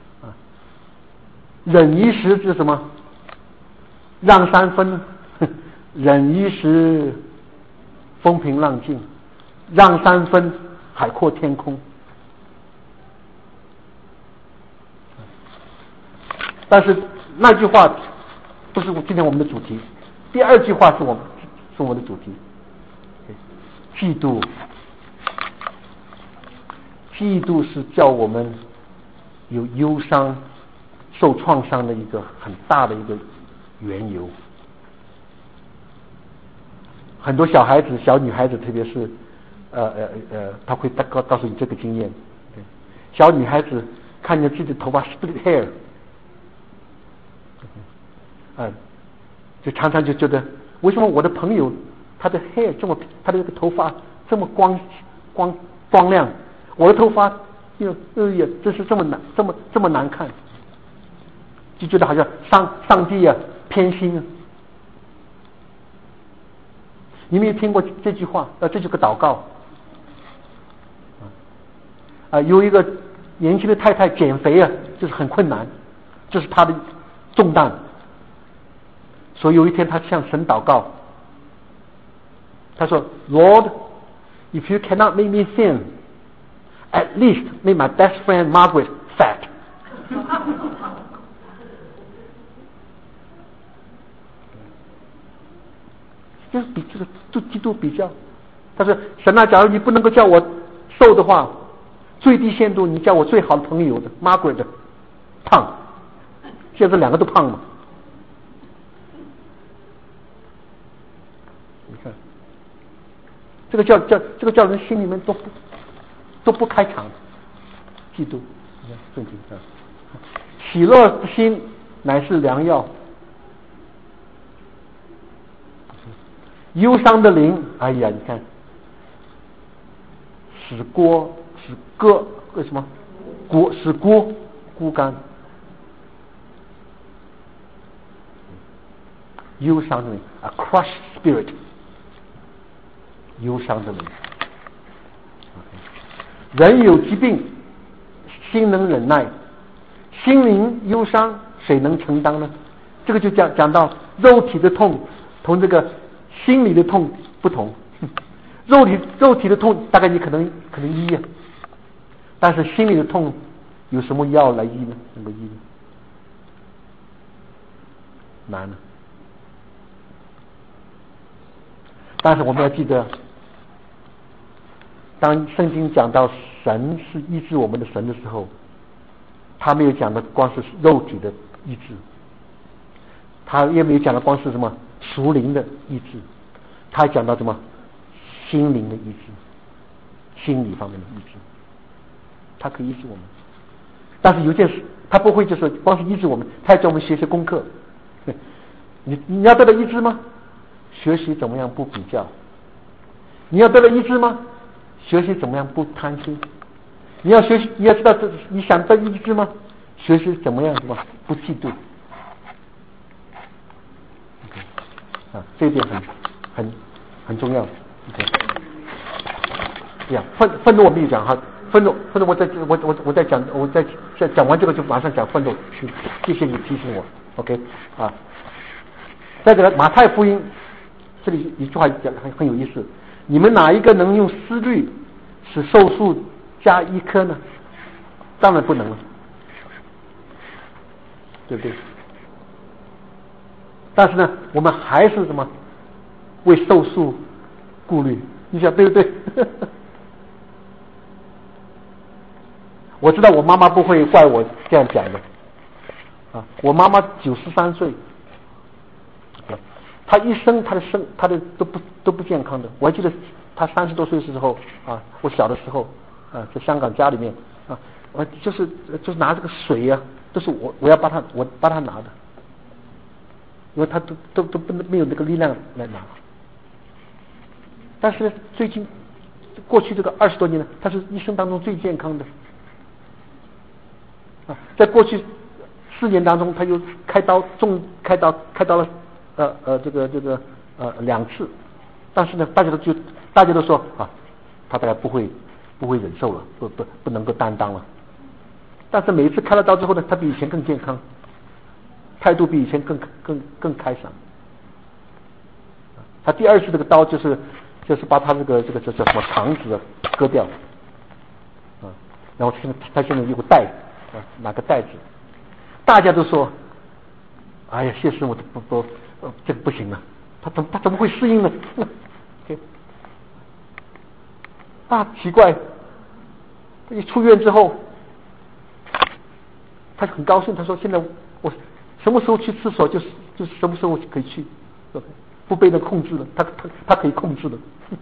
忍一时是什么？让三分，忍一时风平浪静，让三分海阔天空。但是那句话不是今天我们的主题，第二句话是我们的主题。嫉妒是叫我们有忧伤、受创伤的一个很大的一个缘由。很多小孩子、小女孩子，特别是他会告诉你这个经验。小女孩子看见自己的头发 split hair，就常常就觉得为什么我的朋友他的 hair 这么，他的这个头发这么光亮，我的头发真是这么难看，就觉得好像上帝偏心。你们有听过这句话？这就是个祷告有一个年轻的太太减肥就是很困难，这是她的重担。所以有一天他向神祷告，他说 Lord, if you cannot make me thin, at least make my best friend Margaret fat. 就是比这个基督比较，他说神啊，假如你不能够叫我瘦的话，最低限度你叫我最好的朋友的 Margaret 胖，现在两个都胖嘛。你看，这个叫人心里面都不开敞，嫉妒。你看圣经喜乐的心乃是良药，忧伤的灵，哎呀，你看，使什么使锅枯干。忧伤的灵 ，a crushed spirit。忧伤的灵，人有疾病，心能忍耐，心灵忧伤，谁能承担呢？这个就讲到肉体的痛同这个心理的痛不同。肉体的痛大概你可能医但是心理的痛有什么药来医呢？能够医呢？难了。但是我们要记得，当圣经讲到神是医治我们的神的时候，他没有讲的光是肉体的医治，他也没有讲的光是什么属灵的医治，他还讲到什么心灵的医治，心理方面的医治，他可以医治我们。但是有件事他不会就是光是医治我们，他还叫我们学习功课。你要得到医治吗？学习怎么样不比较。你要得到医治吗？学习怎么样不贪心。你要知道你想得医治吗？学习怎么样什么不嫉妒。这一点很重要。愤怒我们也讲哈，愤怒我在讲完这个就马上讲愤怒。谢谢你提醒我 ，OK 在这个马太福音这里一句话讲很有意思，你们哪一个能用思虑使寿数加一颗呢？当然不能了，对不对？但是呢，我们还是什么为寿数顾虑，你想对不对？我知道我妈妈不会怪我这样讲的啊，我妈妈93岁，她一生她的都不健康的。我还记得她30多岁的时候啊，我小的时候啊，在香港家里面啊，我就是拿这个水啊，都是我要帮她拿的，因为她都不能没有那个力量来拿。但是最近过去这个20多年呢，她是一生当中最健康的。啊，在过去4年当中，他又开刀了这个2次，但是呢，大家都说啊，他大概不会忍受了，不能够担当了。但是每一次开了刀之后呢，他比以前更健康，态度比以前更开朗。他第2次这个刀就是把他这个叫什么肠子割掉，啊，然后他现在有个带。拿个袋子，大家都说：“哎呀，谢师傅这个不行了，他怎么会适应呢？”啊，奇怪！一出院之后，他很高兴，他说：“现在我什么时候去厕所，就是什么时候可以去，不被人控制了，他可以控制的。”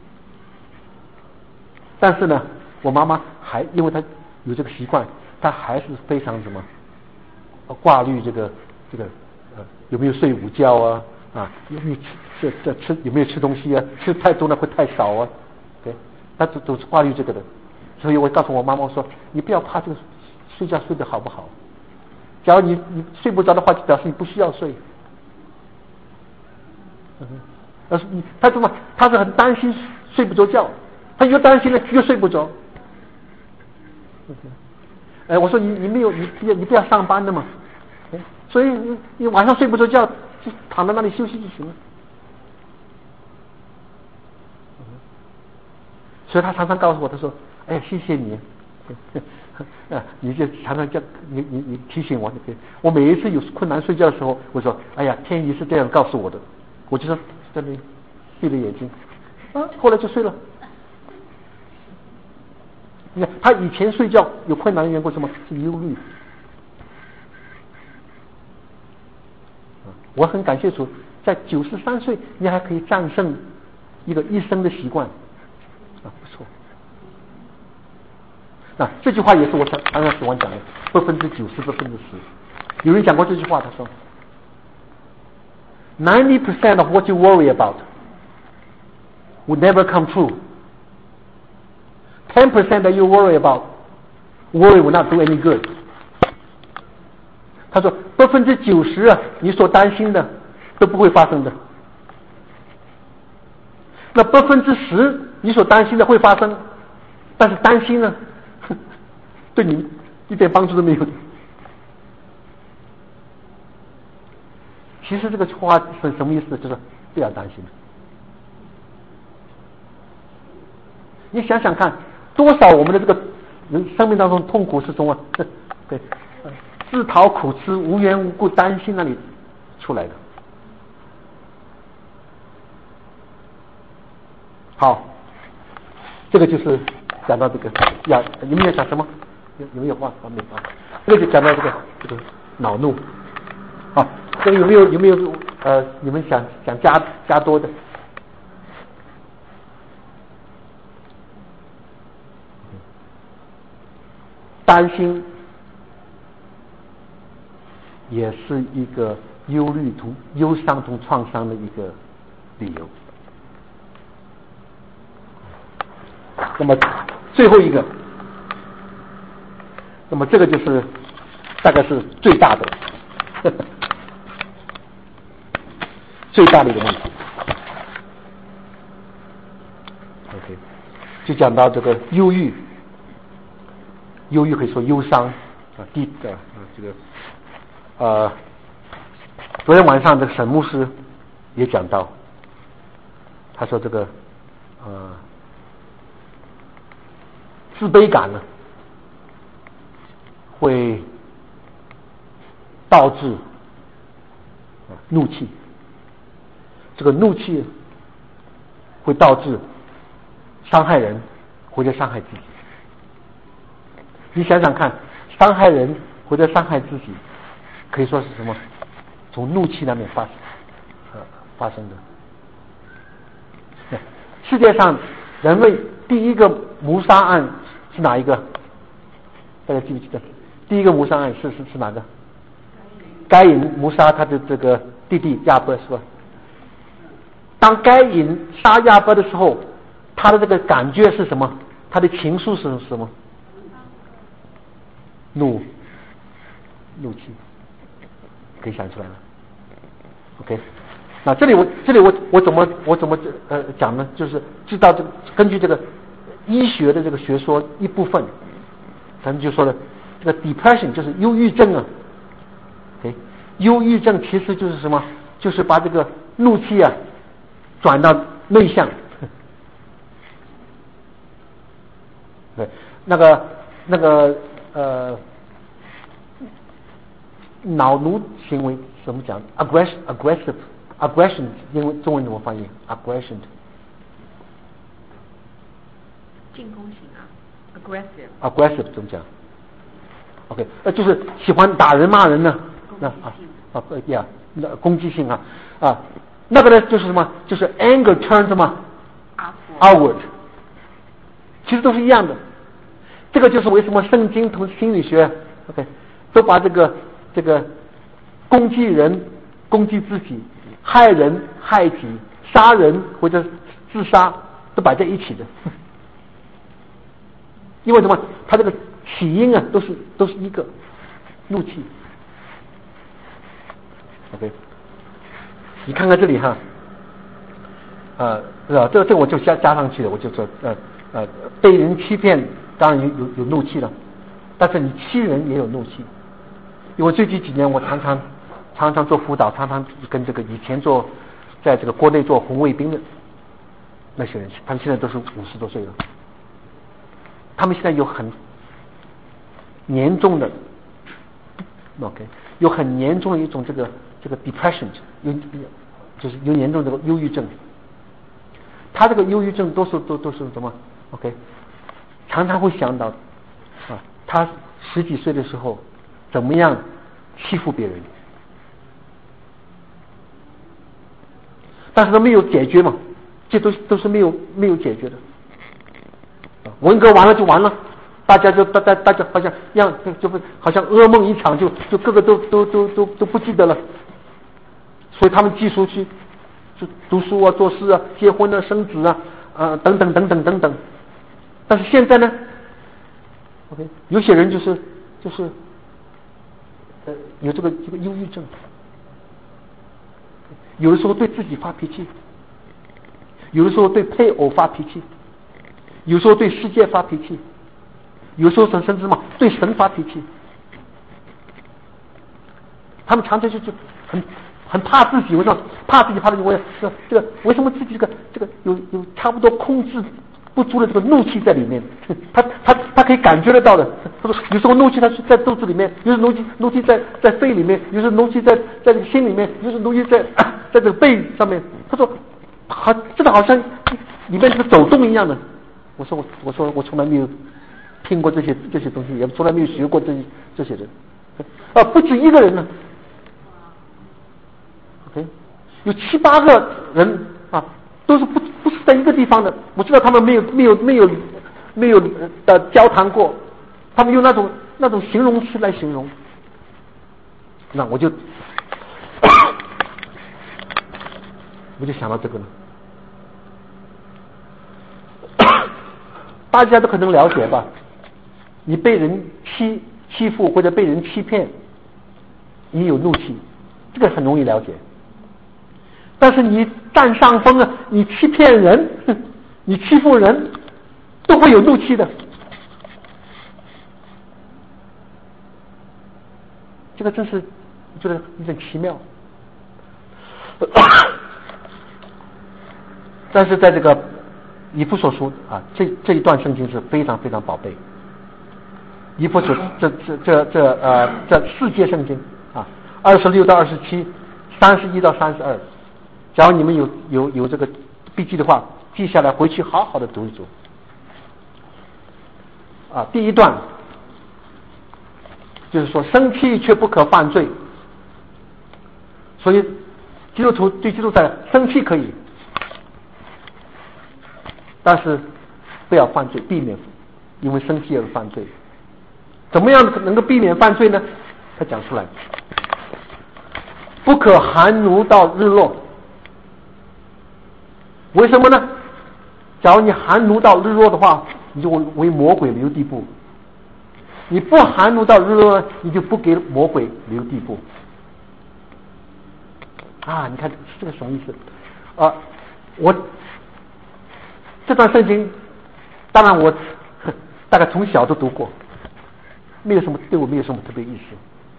但是呢，我妈妈还因为她有这个习惯。他还是非常什么挂虑这个有没有睡午觉啊有没有吃有没有吃东西啊，吃太多了会太少啊，对，他都是挂虑这个的。所以我告诉我妈妈说，你不要怕这个睡觉睡得好不好，假如你睡不着的话，就表示你不需要睡。他怎么他是很担心睡不着觉，他越担心呢越睡不着。我说你不要上班的嘛，所以你晚上睡不着觉，就躺在那里休息就行了。所以他常常告诉我，他说：“哎，谢谢你，你就常常叫你提醒我。我每一次有困难睡觉的时候，我说：哎呀，天意是这样告诉我的，我就说在那里闭着眼睛，啊，后来就睡了。”你看，他以前睡觉有困难的缘故，什么是忧虑？我很感谢主，在93岁，你还可以战胜一生的习惯，啊，不错。那这句话也是我常常喜欢讲的，90%，10%。有人讲过这句话，他说 ：“90% of what you worry about would never come true。10% that you worry about, worry will not do any good。”他说90%啊，你所担心的都不会发生的。那10%你所担心的会发生，但是担心呢，对你一点帮助都没有。其实这个话是什么意思？就是不要担心。你想想看。多少我们的这个人生命当中痛苦是从对自讨苦吃、无缘无故担心那里出来的。好，这个就是讲到这个你们要讲什么？有没有话？没有啊。这个就讲到这个恼怒。好，这个有没有你们想加多的？担心也是一个忧伤同创伤的一个理由。那么最后一个，那么这个就是大概是最大的最大的一个问题。OK， 就讲到这个忧郁可以说忧伤啊，这个昨天晚上这个沈牧师也讲到，他说这个自卑感呢会导致怒气，这个怒气会导致伤害人或者伤害自己。你想想看，伤害人或者伤害自己，可以说是什么？从怒气那边发生的。世界上人类第一个谋杀案是哪一个？大家记不记得？第一个谋杀案是哪个？该隐谋杀他的这个弟弟亚伯，是吧？当该隐杀亚伯的时候，他的这个感觉是什么？他的情绪是什么？怒气，可以想出来了。OK， 那这里我怎么讲呢？就是知道根据这个医学的这个学说一部分，咱们就说了，这个 depression 就是忧郁症啊。OK， 忧郁症其实就是什么？就是把这个怒气啊转到内向。对，那个恼怒行为怎么讲 ？aggressive， 因为中文怎么翻译 ？aggression， 进攻型啊 ，aggressive 怎么讲 ？OK， 就是喜欢打人骂人呢，攻击性啊，那个呢就是什么？就是 anger turn 什么 outward， 其实都是一样的。这个就是为什么圣经同心理学 OK 都把这个攻击人、攻击自己、害人、害己、杀人或者自杀都摆在一起的。因为什么？它这个起因啊都是一个怒气。OK， 你看看这里哈，这个我就加上去了，我就说被人欺骗当然有怒气了，但是你欺人也有怒气。因为最近几年我常常做辅导，常常跟这个以前在这个国内做红卫兵的那些人，他们现在都是50多岁了，他们现在有很严重的 OK， 有很严重的一种这个 depression， 就是有严重的这个忧郁症。他这个忧郁症都是什么 OK， 常常会想到他10几岁的时候怎么样欺负别人，但是都没有解决嘛，这都是没有解决的。文革完了就完了，大家好像好像噩梦一场，就个个都不记得了，所以他们寄出去就读书啊、做事啊、结婚啊、生子啊等等。但是现在呢 ，OK， 有些人就是有这个忧郁症，有的时候对自己发脾气，有的时候对配偶发脾气，有时候对世界发脾气，有时候甚至对神发脾气。他们常常就很怕自己，为什么怕自己？我这个为什么自己这个有差不多控制不住的这个怒气在里面？他可以感觉得到的。他说有时候怒气他是在肚子里面，有时候怒气在肺里面，有时候怒气在这个心里面，有时候怒气在这个背上面。他说真的好像里面这个走动一样的。我说我从来没有听过这些东西，也从来没有学过这些人。不止一个人呢。OK， 有7、8个人都是不是在一个地方的。我知道他们没有交谈过，他们用那种形容词来形容。那我就想到这个了。大家都可能了解吧？你被人欺负或者被人欺骗，你有怒气，这个很容易了解。但是你占上风了，你欺骗人，你欺负人，都会有怒气的。这个真是觉得有点奇妙。但是在这个以弗所书这一段圣经是非常非常宝贝。以弗所这4节圣经26到27，31到32。假如你们有这个笔记的话， 记下来，回去好好的读一读。第一段就是说生气却不可犯罪，所以基督徒对基督徒生气可以，但是不要犯罪，避免因为生气而犯罪。怎么样能够避免犯罪呢？他讲出来，不可含怒到日落。为什么呢？假如你含怒到日落的话，你就为魔鬼留地步；你不含怒到日落，你就不给魔鬼留地步。你看这个什么意思？我这段圣经，当然我大概从小都读过，没有什么对我没有什么特别意思。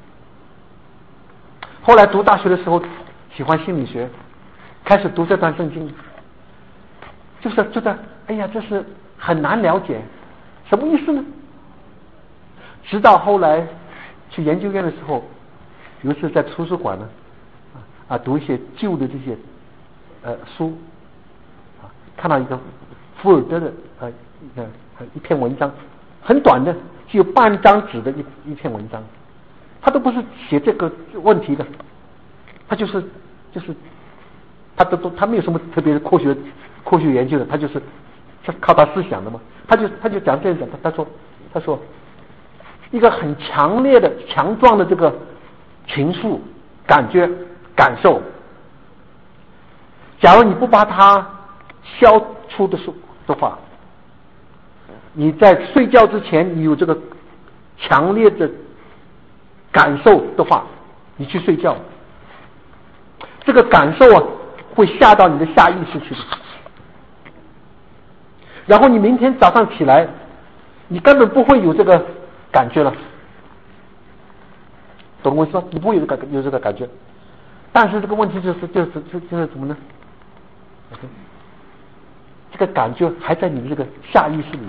后来读大学的时候，喜欢心理学，开始读这段圣经，就是觉得这是很难了解，什么意思呢？直到后来去研究院的时候，有一次在图书馆呢，读一些旧的这些书，看到一个福尔德的一篇文章，很短的，只有半张纸的一篇文章，他都不是写这个问题的，他就是他没有什么特别的科学研究的，他就是靠他思想的嘛。他就讲这样讲，他说一个很强烈的强壮的这个情愫感觉感受，假如你不把它消除的话，你在睡觉之前你有这个强烈的感受的话，你去睡觉，这个感受会下到你的下意识去的，然后你明天早上起来，你根本不会有这个感觉了，懂我意思吗？你不会有这个感觉，但是这个问题就是怎么呢？这个感觉还在你的这个下意识里面。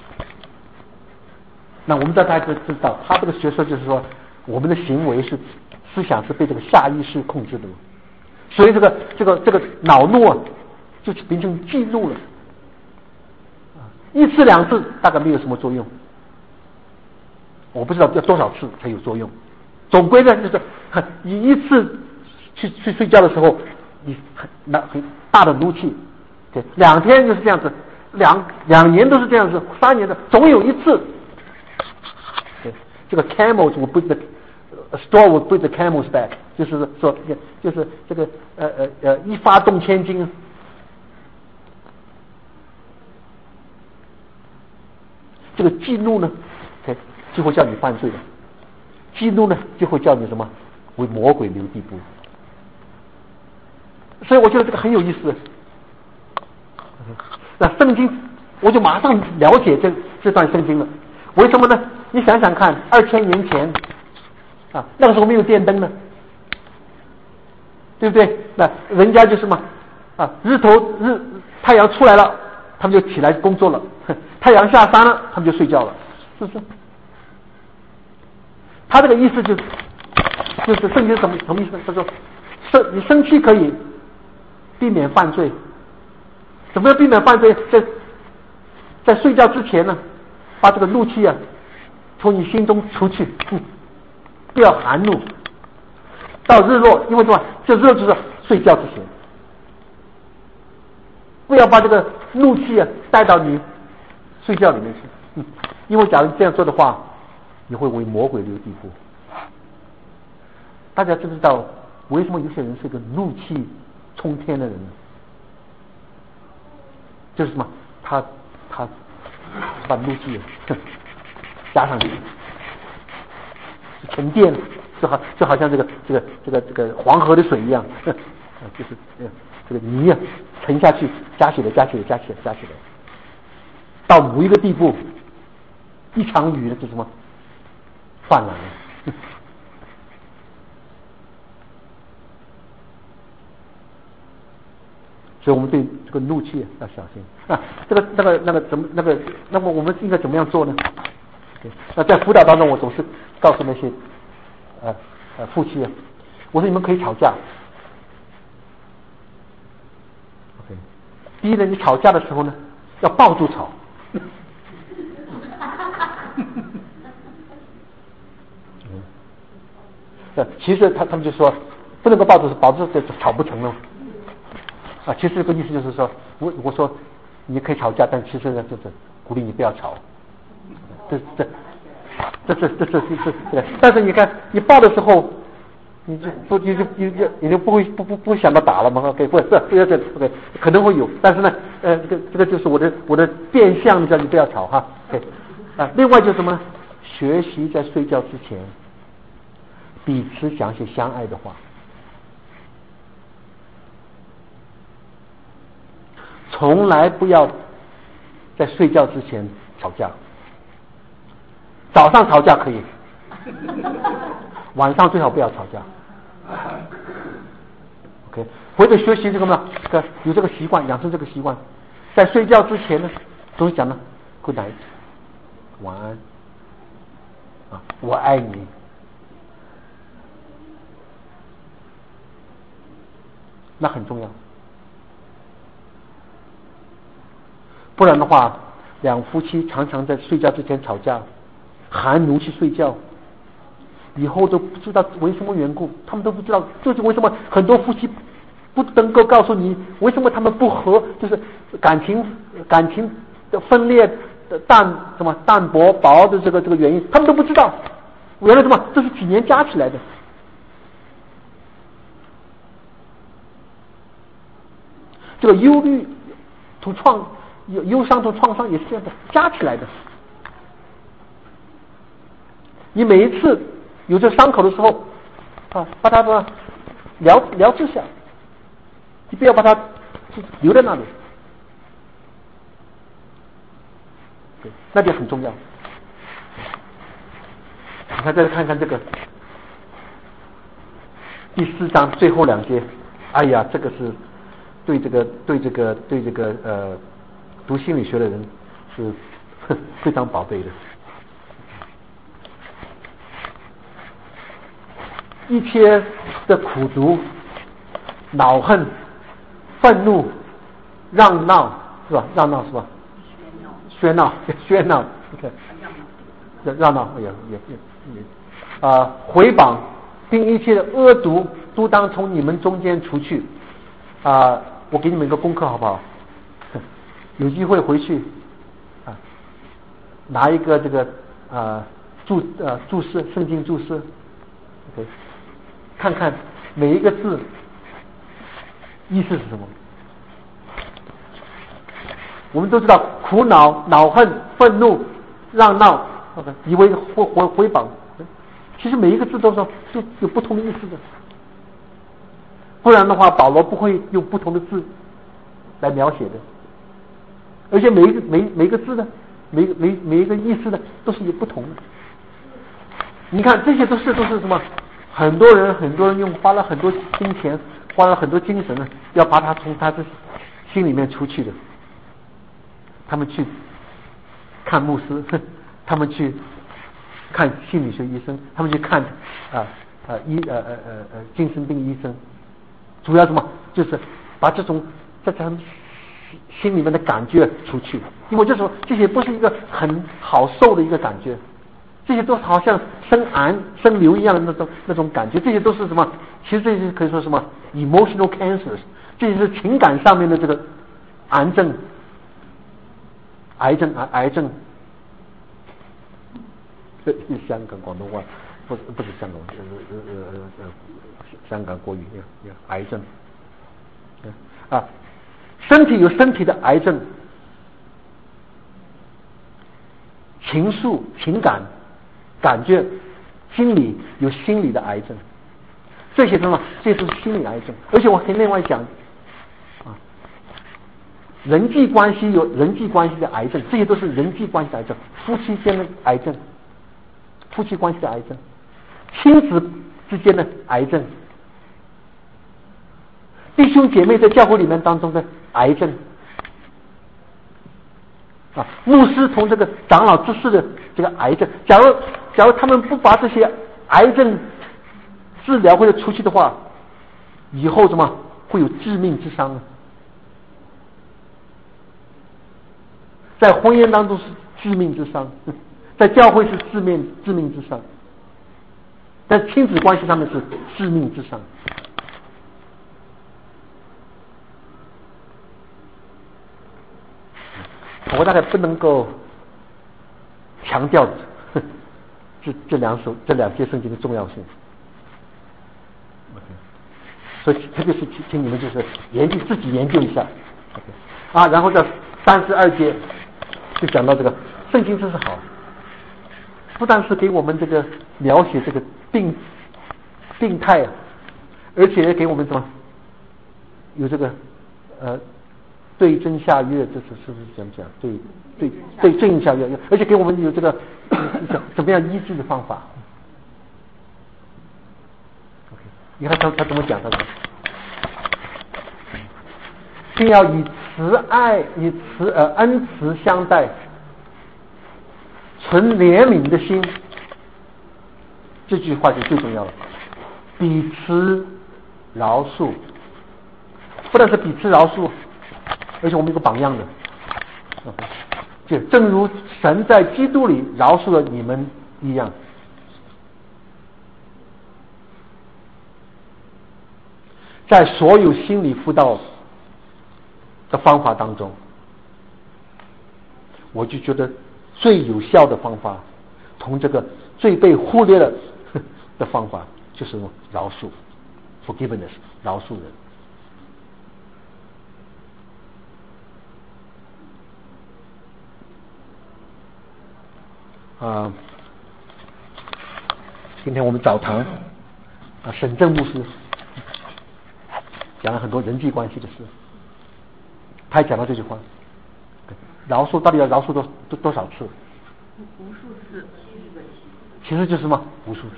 那我们大家就知道，他这个学说就是说，我们的行为思想是被这个下意识控制的，所以这个恼怒就变成记录了，一次两次大概没有什么作用，我不知道要多少次才有作用。总归呢，就是你一次去睡觉的时候，你很大的怒气，对，2天就是这样子，两年都是这样子，3年的总有一次。对，这个 camels will put the straw will put the camels back， 就是说，就是这个一发动千斤。这个激怒呢，就会叫你犯罪的；激怒呢，就会叫你什么为魔鬼留地步。所以我觉得这个很有意思。那圣经，我就马上了解这段圣经了。为什么呢？你想想看，2000年前那个时候没有电灯呢，对不对？那人家就什么太阳出来了，他们就起来工作了；太阳下山了，他们就睡觉了，是不是？他这个意思就是圣经什么意思？他说你生气可以避免犯罪。怎么样避免犯罪？在睡觉之前呢，把这个怒气从你心中除去，不要含怒。到日落，因为什么？这日落就是睡觉之前，不要把这个怒气带到你睡觉里面去。因为假如这样做的话，你会为魔鬼留地步。大家知不知道为什么有些人是个怒气冲天的人呢？就是什么？他把怒气加上去，沉淀，就好像这个黄河的水一样，就是这个泥沉下去，加起来，到某一个地步，一场雨就什么泛滥了。所以我们对这个怒气要小心那么我们应该怎么样做呢？那在辅导当中，我总是告诉那些夫妻我说你们可以吵架 ，OK， 第一呢，你吵架的时候呢，要抱住吵。其实他们就说不能够抱住，抱住就吵不成了。啊，其实这个意思就是说，我说你可以吵架，但其实呢，就是鼓励你不要吵。这，但是你看，你抱的时候，你就不会想到打了吗 ？OK， 不是这 OK， 可能会有，但是呢，这个就是我的变相叫你不要吵哈。OK， 另外就是什么呢？学习在睡觉之前，彼此讲些相爱的话。从来不要在睡觉之前吵架，早上吵架可以，晚上最好不要吵架。OK， 或者学习这个嘛，有这个习惯，养成这个习惯，在睡觉之前呢，总是讲呢 ，Good night， 晚安，啊，我爱你。那很重要。不然的话，两夫妻常常在睡觉之前吵架，含怒去睡觉，以后都不知道为什么缘故，他们都不知道，就是为什么很多夫妻不能够告诉你为什么他们不和，就是感情的分裂的淡薄薄的这个原因，他们都不知道，原来这是几年加起来的。这个忧虑忧伤和创伤也是这样的，加起来的。你每一次有这伤口的时候，把它疗治下，你不要把它留在那里，那点很重要。你看，再看看这个第4章最后2节，哎呀，这个是对这个读心理学的人是非常宝贝的。一切的苦毒、恼恨、愤怒、嚷闹，是吧？嚷闹是吧？喧闹，对，嚷闹也毁谤，并一切的恶毒，都当从你们中间除去。我给你们一个功课好不好？有机会回去拿一个这个注释，圣经注释 ，OK， 看看每一个字意思是什么。我们都知道苦恼、恼恨、愤怒、嚷闹，以为毁谤，其实每一个字都有不同的意思的。不然的话，保罗不会用不同的字来描写的。而且每一个字呢，每一个意思呢，都是有不同的。你看，这些都是什么？很多人花了很多金钱，花了很多精神呢，要把它从他的心里面出去的。他们去看牧师，他们去看心理学医生，他们去看精神病医生，主要什么？就是把这种在他们心里面的感觉出去，因为这些不是一个很好受的一个感觉，这些都好像生癌生瘤一样的那种感觉，这些都是什么？其实这些可以说什么 emotional cancers， 这些是情感上面的这个癌症，香港广东话不是香港，香港国语癌症身体有身体的癌症，情愫、情感、感觉、心理有心理的癌症，这些什么？这是心理癌症。而且我跟另外讲人际关系有人际关系的癌症，这些都是人际关系的癌症，夫妻间的癌症，夫妻关系的癌症，亲子之间的癌症，弟兄姐妹在教会里面当中的癌症牧师从这个长老之事的这个癌症，假如他们不把这些癌症治疗或者出去的话，以后什么会有致命之伤呢？ 在婚姻当中是致命之伤，在教会是致命之伤，在亲子关系上面是致命之伤。我大概不能够强调这两节圣经的重要性，所以特别是请你们就是自己研究一下，然后这32节就讲到这个圣经真是好，不但是给我们这个描写这个病态而且也给我们什么有这个对症下药，这是不是这样讲？对症下药，而且给我们有这个怎么样医治的方法。OK， 你看他怎么讲？他说，并要以恩慈相待，存怜悯的心。这句话是最重要的，彼此饶恕，不但是彼此饶恕，而且我们有个榜样的，就正如神在基督里饶恕了你们一样。在所有心理辅导的方法当中，我就觉得最有效的方法，同这个最被忽略了的方法，就是饶恕 ，forgiveness， 饶恕人。今天我们早堂沈正牧师讲了很多人际关系的事，他也讲到这句话：饶恕到底要饶恕多少次？ 无数次， 其实就是什么？无数次。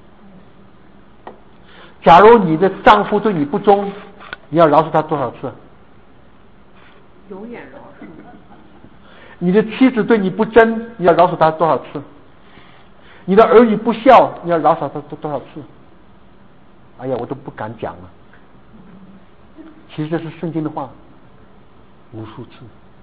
假如你的丈夫对你不忠，你要饶恕他多少次？ 永远饶恕。 你的妻子对你不贞，你要饶恕他多少次？你的儿女不孝，你要饶恕他多少次？哎呀，我都不敢讲了。其实这是圣经的话，无数次。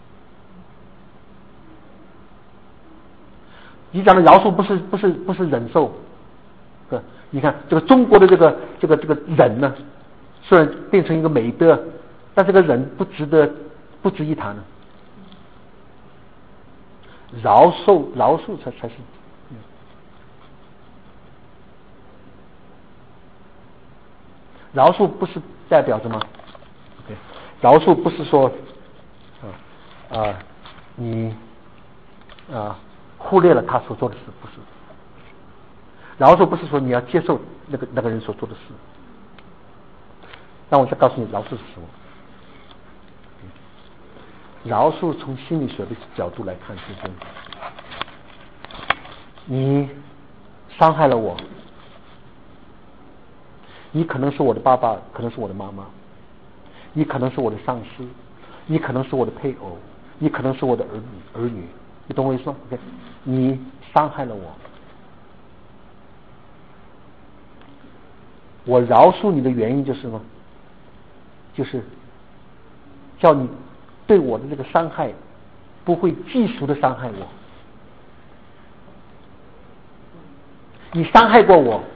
你讲的饶恕不是忍受，你看这个中国的这个忍呢，虽然变成一个美德，但这个忍不值一谈呢。饶恕才是。饶恕不是代表什么？饶恕不是说你忽略了他所做的事，不是。饶恕不是说你要接受那个人所做的事。那我再告诉你，饶恕是什么？饶恕从心理学的角度来看是这样：你伤害了我，你可能是我的爸爸，可能是我的妈妈，你可能是我的上司，你可能是我的配偶，你可能是我的儿女，你懂我意思吗？ OK， 你伤害了我，我饶恕你的原因就是什么？就是叫你对我的这个伤害不会继续的伤害我。你伤害过我，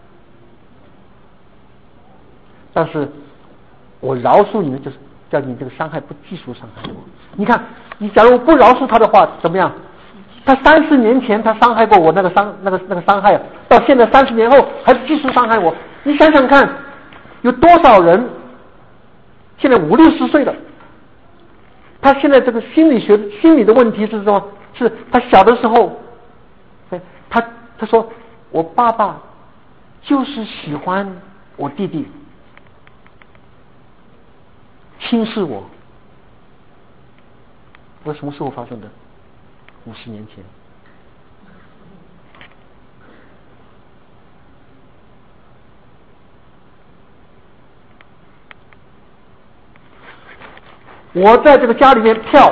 但是我饶恕你呢，就是叫你这个伤害不继续伤害我。你看，你假如不饶恕他的话，怎么样？他30年前他伤害过我那个伤害，到现在30年后还继续伤害我。你想想看，有多少人现在50、60岁了，他现在这个心理的问题是什么？是他小的时候，他说我爸爸就是喜欢我弟弟，轻视我。我什么时候发生的？50年前。我在这个家里面跳，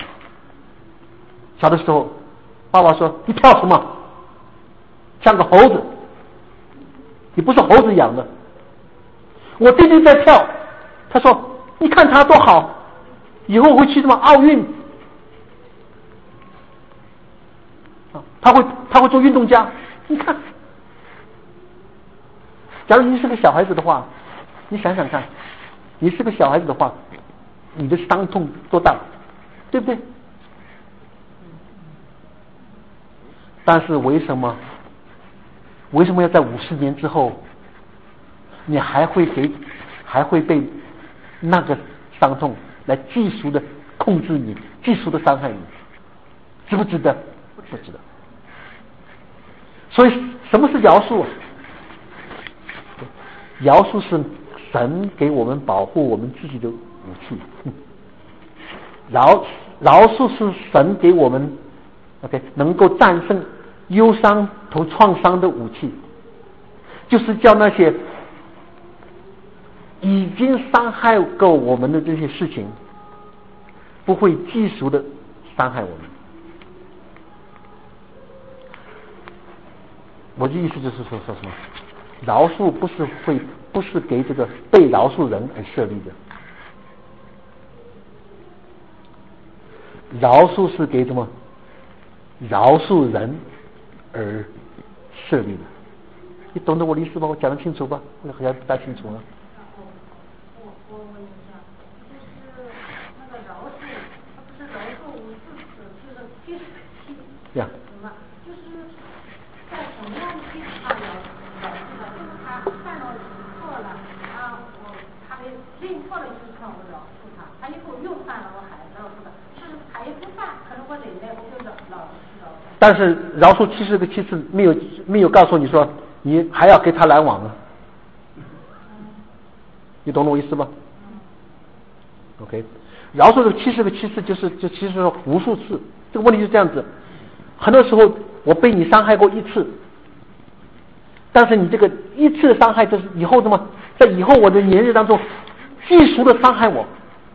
小的时候，爸爸说：“你跳什么？像个猴子，你不是猴子养的。”我弟弟在跳，他说：“你看他多好，以后会去什么奥运。” 他会做运动家。你看，假如你是个小孩子的话，你想想看，你是个小孩子的话，你的伤痛多大，对不对？但是为什么要在50年之后，你还会被那个伤痛来继续的控制你，继续的伤害你？值不值得？不值得。所以什么是饶恕？饶恕是神给我们保护我们自己的武器。饶恕是神给我们 OK 能够战胜忧伤和创伤的武器，就是叫那些已经伤害过我们的这些事情不会继续的伤害我们。我的意思就是说什么？饶恕不是给这个被饶恕人而设立的，饶恕是给什么？饶恕人而设立的。你懂得我的意思吧？我讲得清楚吧？我好像不大清楚了。 我问一下，就是那个饶恕，它不是饶恕无数次，就是七十七呀。 什么？就是在什么样的基础上饶恕的？就是他犯了错了，他认错了一次，我饶恕他，他以后又犯了，我还饶恕他。就是他也不犯，可能我忍耐，我就饶恕。 但是饶恕70个7次没有告诉你说你还要给他来往啊，你懂我意思吧 ？OK， 饶恕的70个7次就其实说无数次，这个问题是这样子。很多时候我被你伤害过1次，但是你这个1次的伤害就是以后什么，在以后我的年日当中继续的伤害我。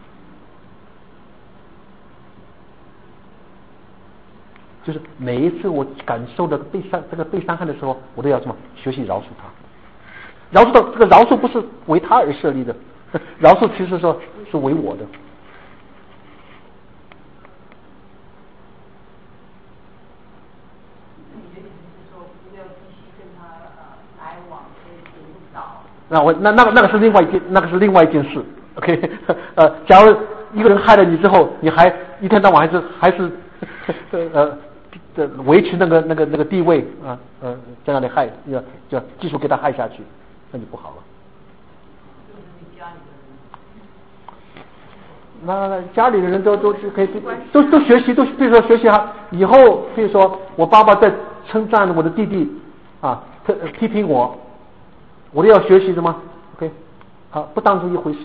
就是每一次我感受的被伤害的时候，我都要什么学习饶恕他。饶恕的这个饶恕不是为他而设立的，饶恕其实说是为我的。那个是另外一件事。OK， 假如一个人害了你之后，你还一天到晚还是维持那个地位啊，在那里害，要继续给他害下去，那就不好了。那家里的人都可以都学习，比如说学习哈，以后比如说我爸爸在称赞我的弟弟啊，批评我都要学习的吗 ？OK， 好，不当成一回事。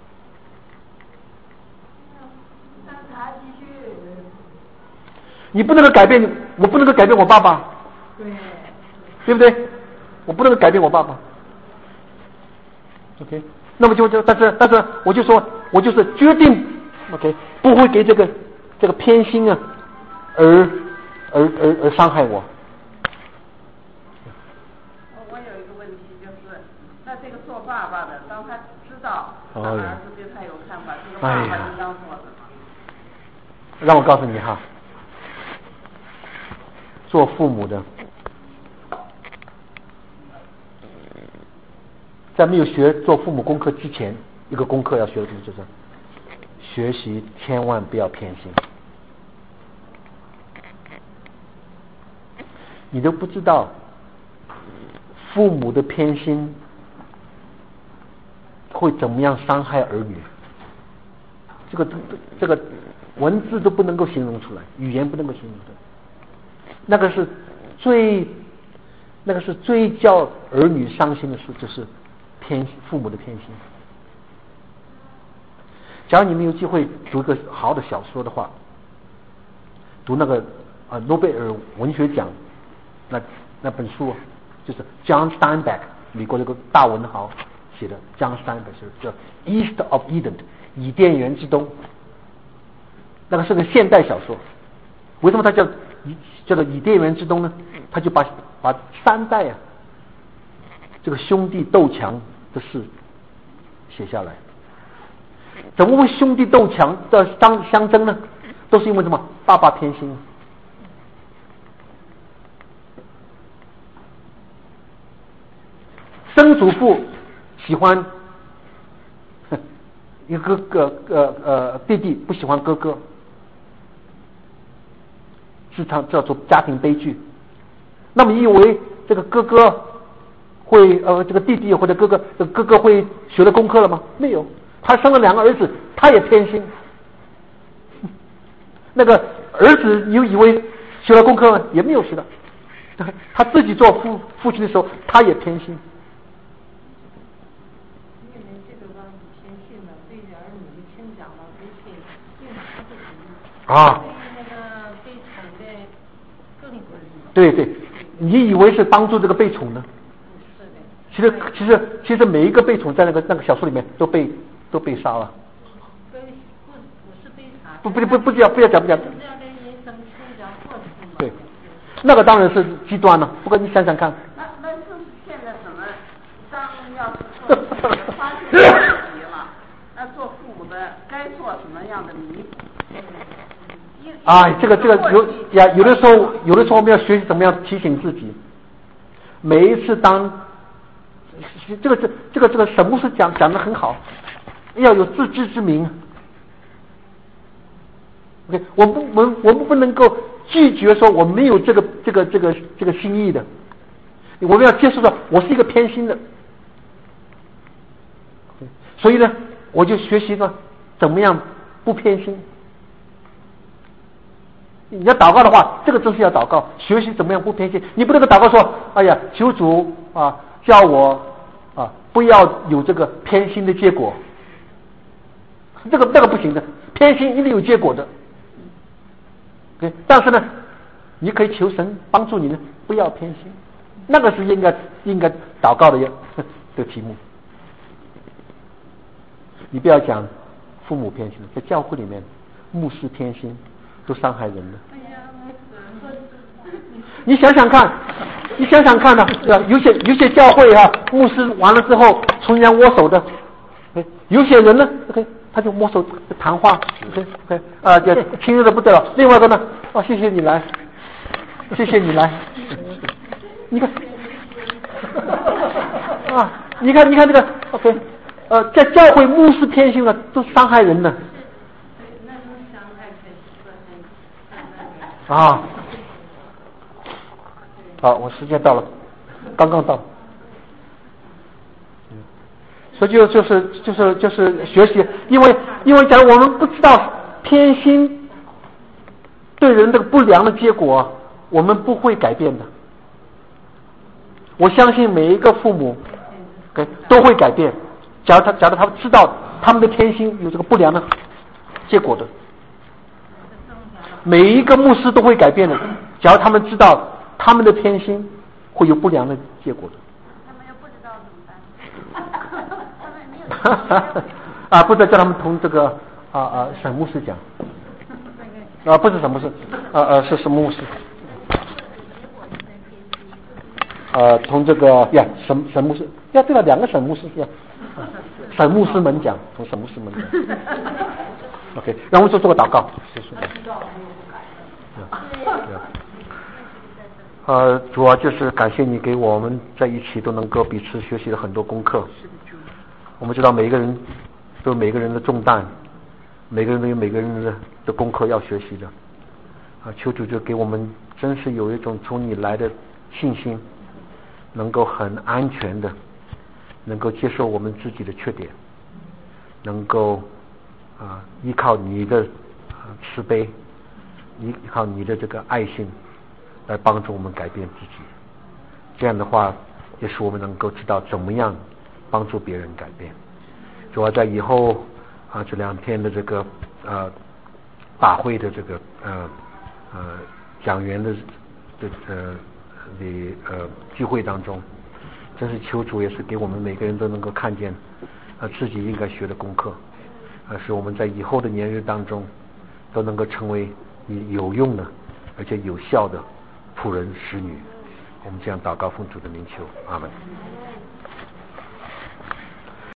你不能够改变，我不能够改变我爸爸，对不对？我不能够改变我爸爸。OK， 那么但是我就说，我就是决定 OK， 不会给这个偏心啊，而伤害我。 我有一个问题，就是那这个做爸爸的，当他知道他儿子对他有看法，这个爸爸应当做什么？ 让我告诉你哈。做父母的，在没有学做父母功课之前，一个功课要学的就是学习千万不要偏心。你都不知道父母的偏心会怎么样伤害儿女，这个文字都不能够形容出来，语言不能够形容出来。那个是最叫儿女伤心的事，就是父母的偏心。假如你们有机会读个好的小说的话，读那个诺贝尔文学奖那本书，就是 John Steinbeck 美国这个大文豪写的 John Steinbeck 叫 East of Eden 伊甸园之东，那个是个现代小说。为什么它叫做伊甸园之东呢？他就把3代啊这个兄弟斗强的事写下来。怎么会兄弟斗强的相争呢？都是因为什么？爸爸偏心。 曾祖父喜欢一个弟弟不喜欢哥哥，是他叫做家庭悲剧。那么你以为这个哥哥会这个弟弟或者哥哥会学了功课了吗？没有，他生了2个儿子，他也偏心。那个儿子你以为学了功课吗？也没有学的。他自己做父亲的时候，他也偏心。 因为这个关系偏心了，对儿女的成长了，对他不利。 啊。 对那个被宠的更不利。 对对，你以为是帮助这个被宠呢？ 是的。 其实每一个被宠在那个小说里面都被杀了。 不是被杀。 不要讲。对，那个当然是极端了。不过你想想看。 那就是现在什么？当要是说发现问题了，那做父母的该做什么样的弥补？ 这个有的时候我们要学习怎么样提醒自己。每一次当这个沈牧师讲得很好，要有自知之明。OK， 我们不能够拒绝说我没有这个心意的，我们要接受到我是一个偏心的。所以呢，我就学习呢怎么样不偏心。你要祷告的话，这个真是要祷告，学习怎么样不偏心。你不能够祷告说，哎呀，求主叫我不要有这个偏心的结果。那个不行的，偏心一定有结果的。对，但是呢，你可以求神帮助你呢，不要偏心，那个是应该祷告的这个题目。你不要讲父母偏心，在教会里面，牧师偏心都伤害人了。你想想看呢，有些教会牧师完了之后从人家握手的，有些人呢，他就摸手谈话，就亲热的不得了。另外一个呢，谢谢你来，你看，你看这个 OK， 在教会牧师偏心了，都伤害人呢。好，我时间到了，刚刚到。所以就是学习，因为假如我们不知道偏心对人的不良的结果，我们不会改变的。我相信每一个父母都会改变，假如他们知道他们的偏心有这个不良的结果的。每一个牧师都会改变的，假如他们知道他们的偏心会有不良的结果的。 他们又不知道怎么办。 不再叫他们同这个沈牧师讲，不是沈牧师，是什么牧师？同这个沈牧师，对了，2个沈牧师沈牧师们讲，同沈牧师们讲。OK， 让我们做个祷告，谢谢。主要就是感谢你给我们在一起都能够彼此学习了很多功课。我们知道每一个人都有每个人的重担，每个人都有每个人的功课要学习的。求主就给我们真是有一种从你来的信心，能够很安全的，能够接受我们自己的缺点，能够依靠你的慈悲，依靠你的这个爱心来帮助我们改变自己。这样的话也使我们能够知道怎么样帮助别人改变。主要在以后这2天的这个大会的这个讲员的聚会当中，真是求主也是给我们每个人都能够看见自己应该学的功课，使我们在以后的年日当中都能够成为你有用的而且有效的仆人使女。我们这样祷告奉主的名求，阿们。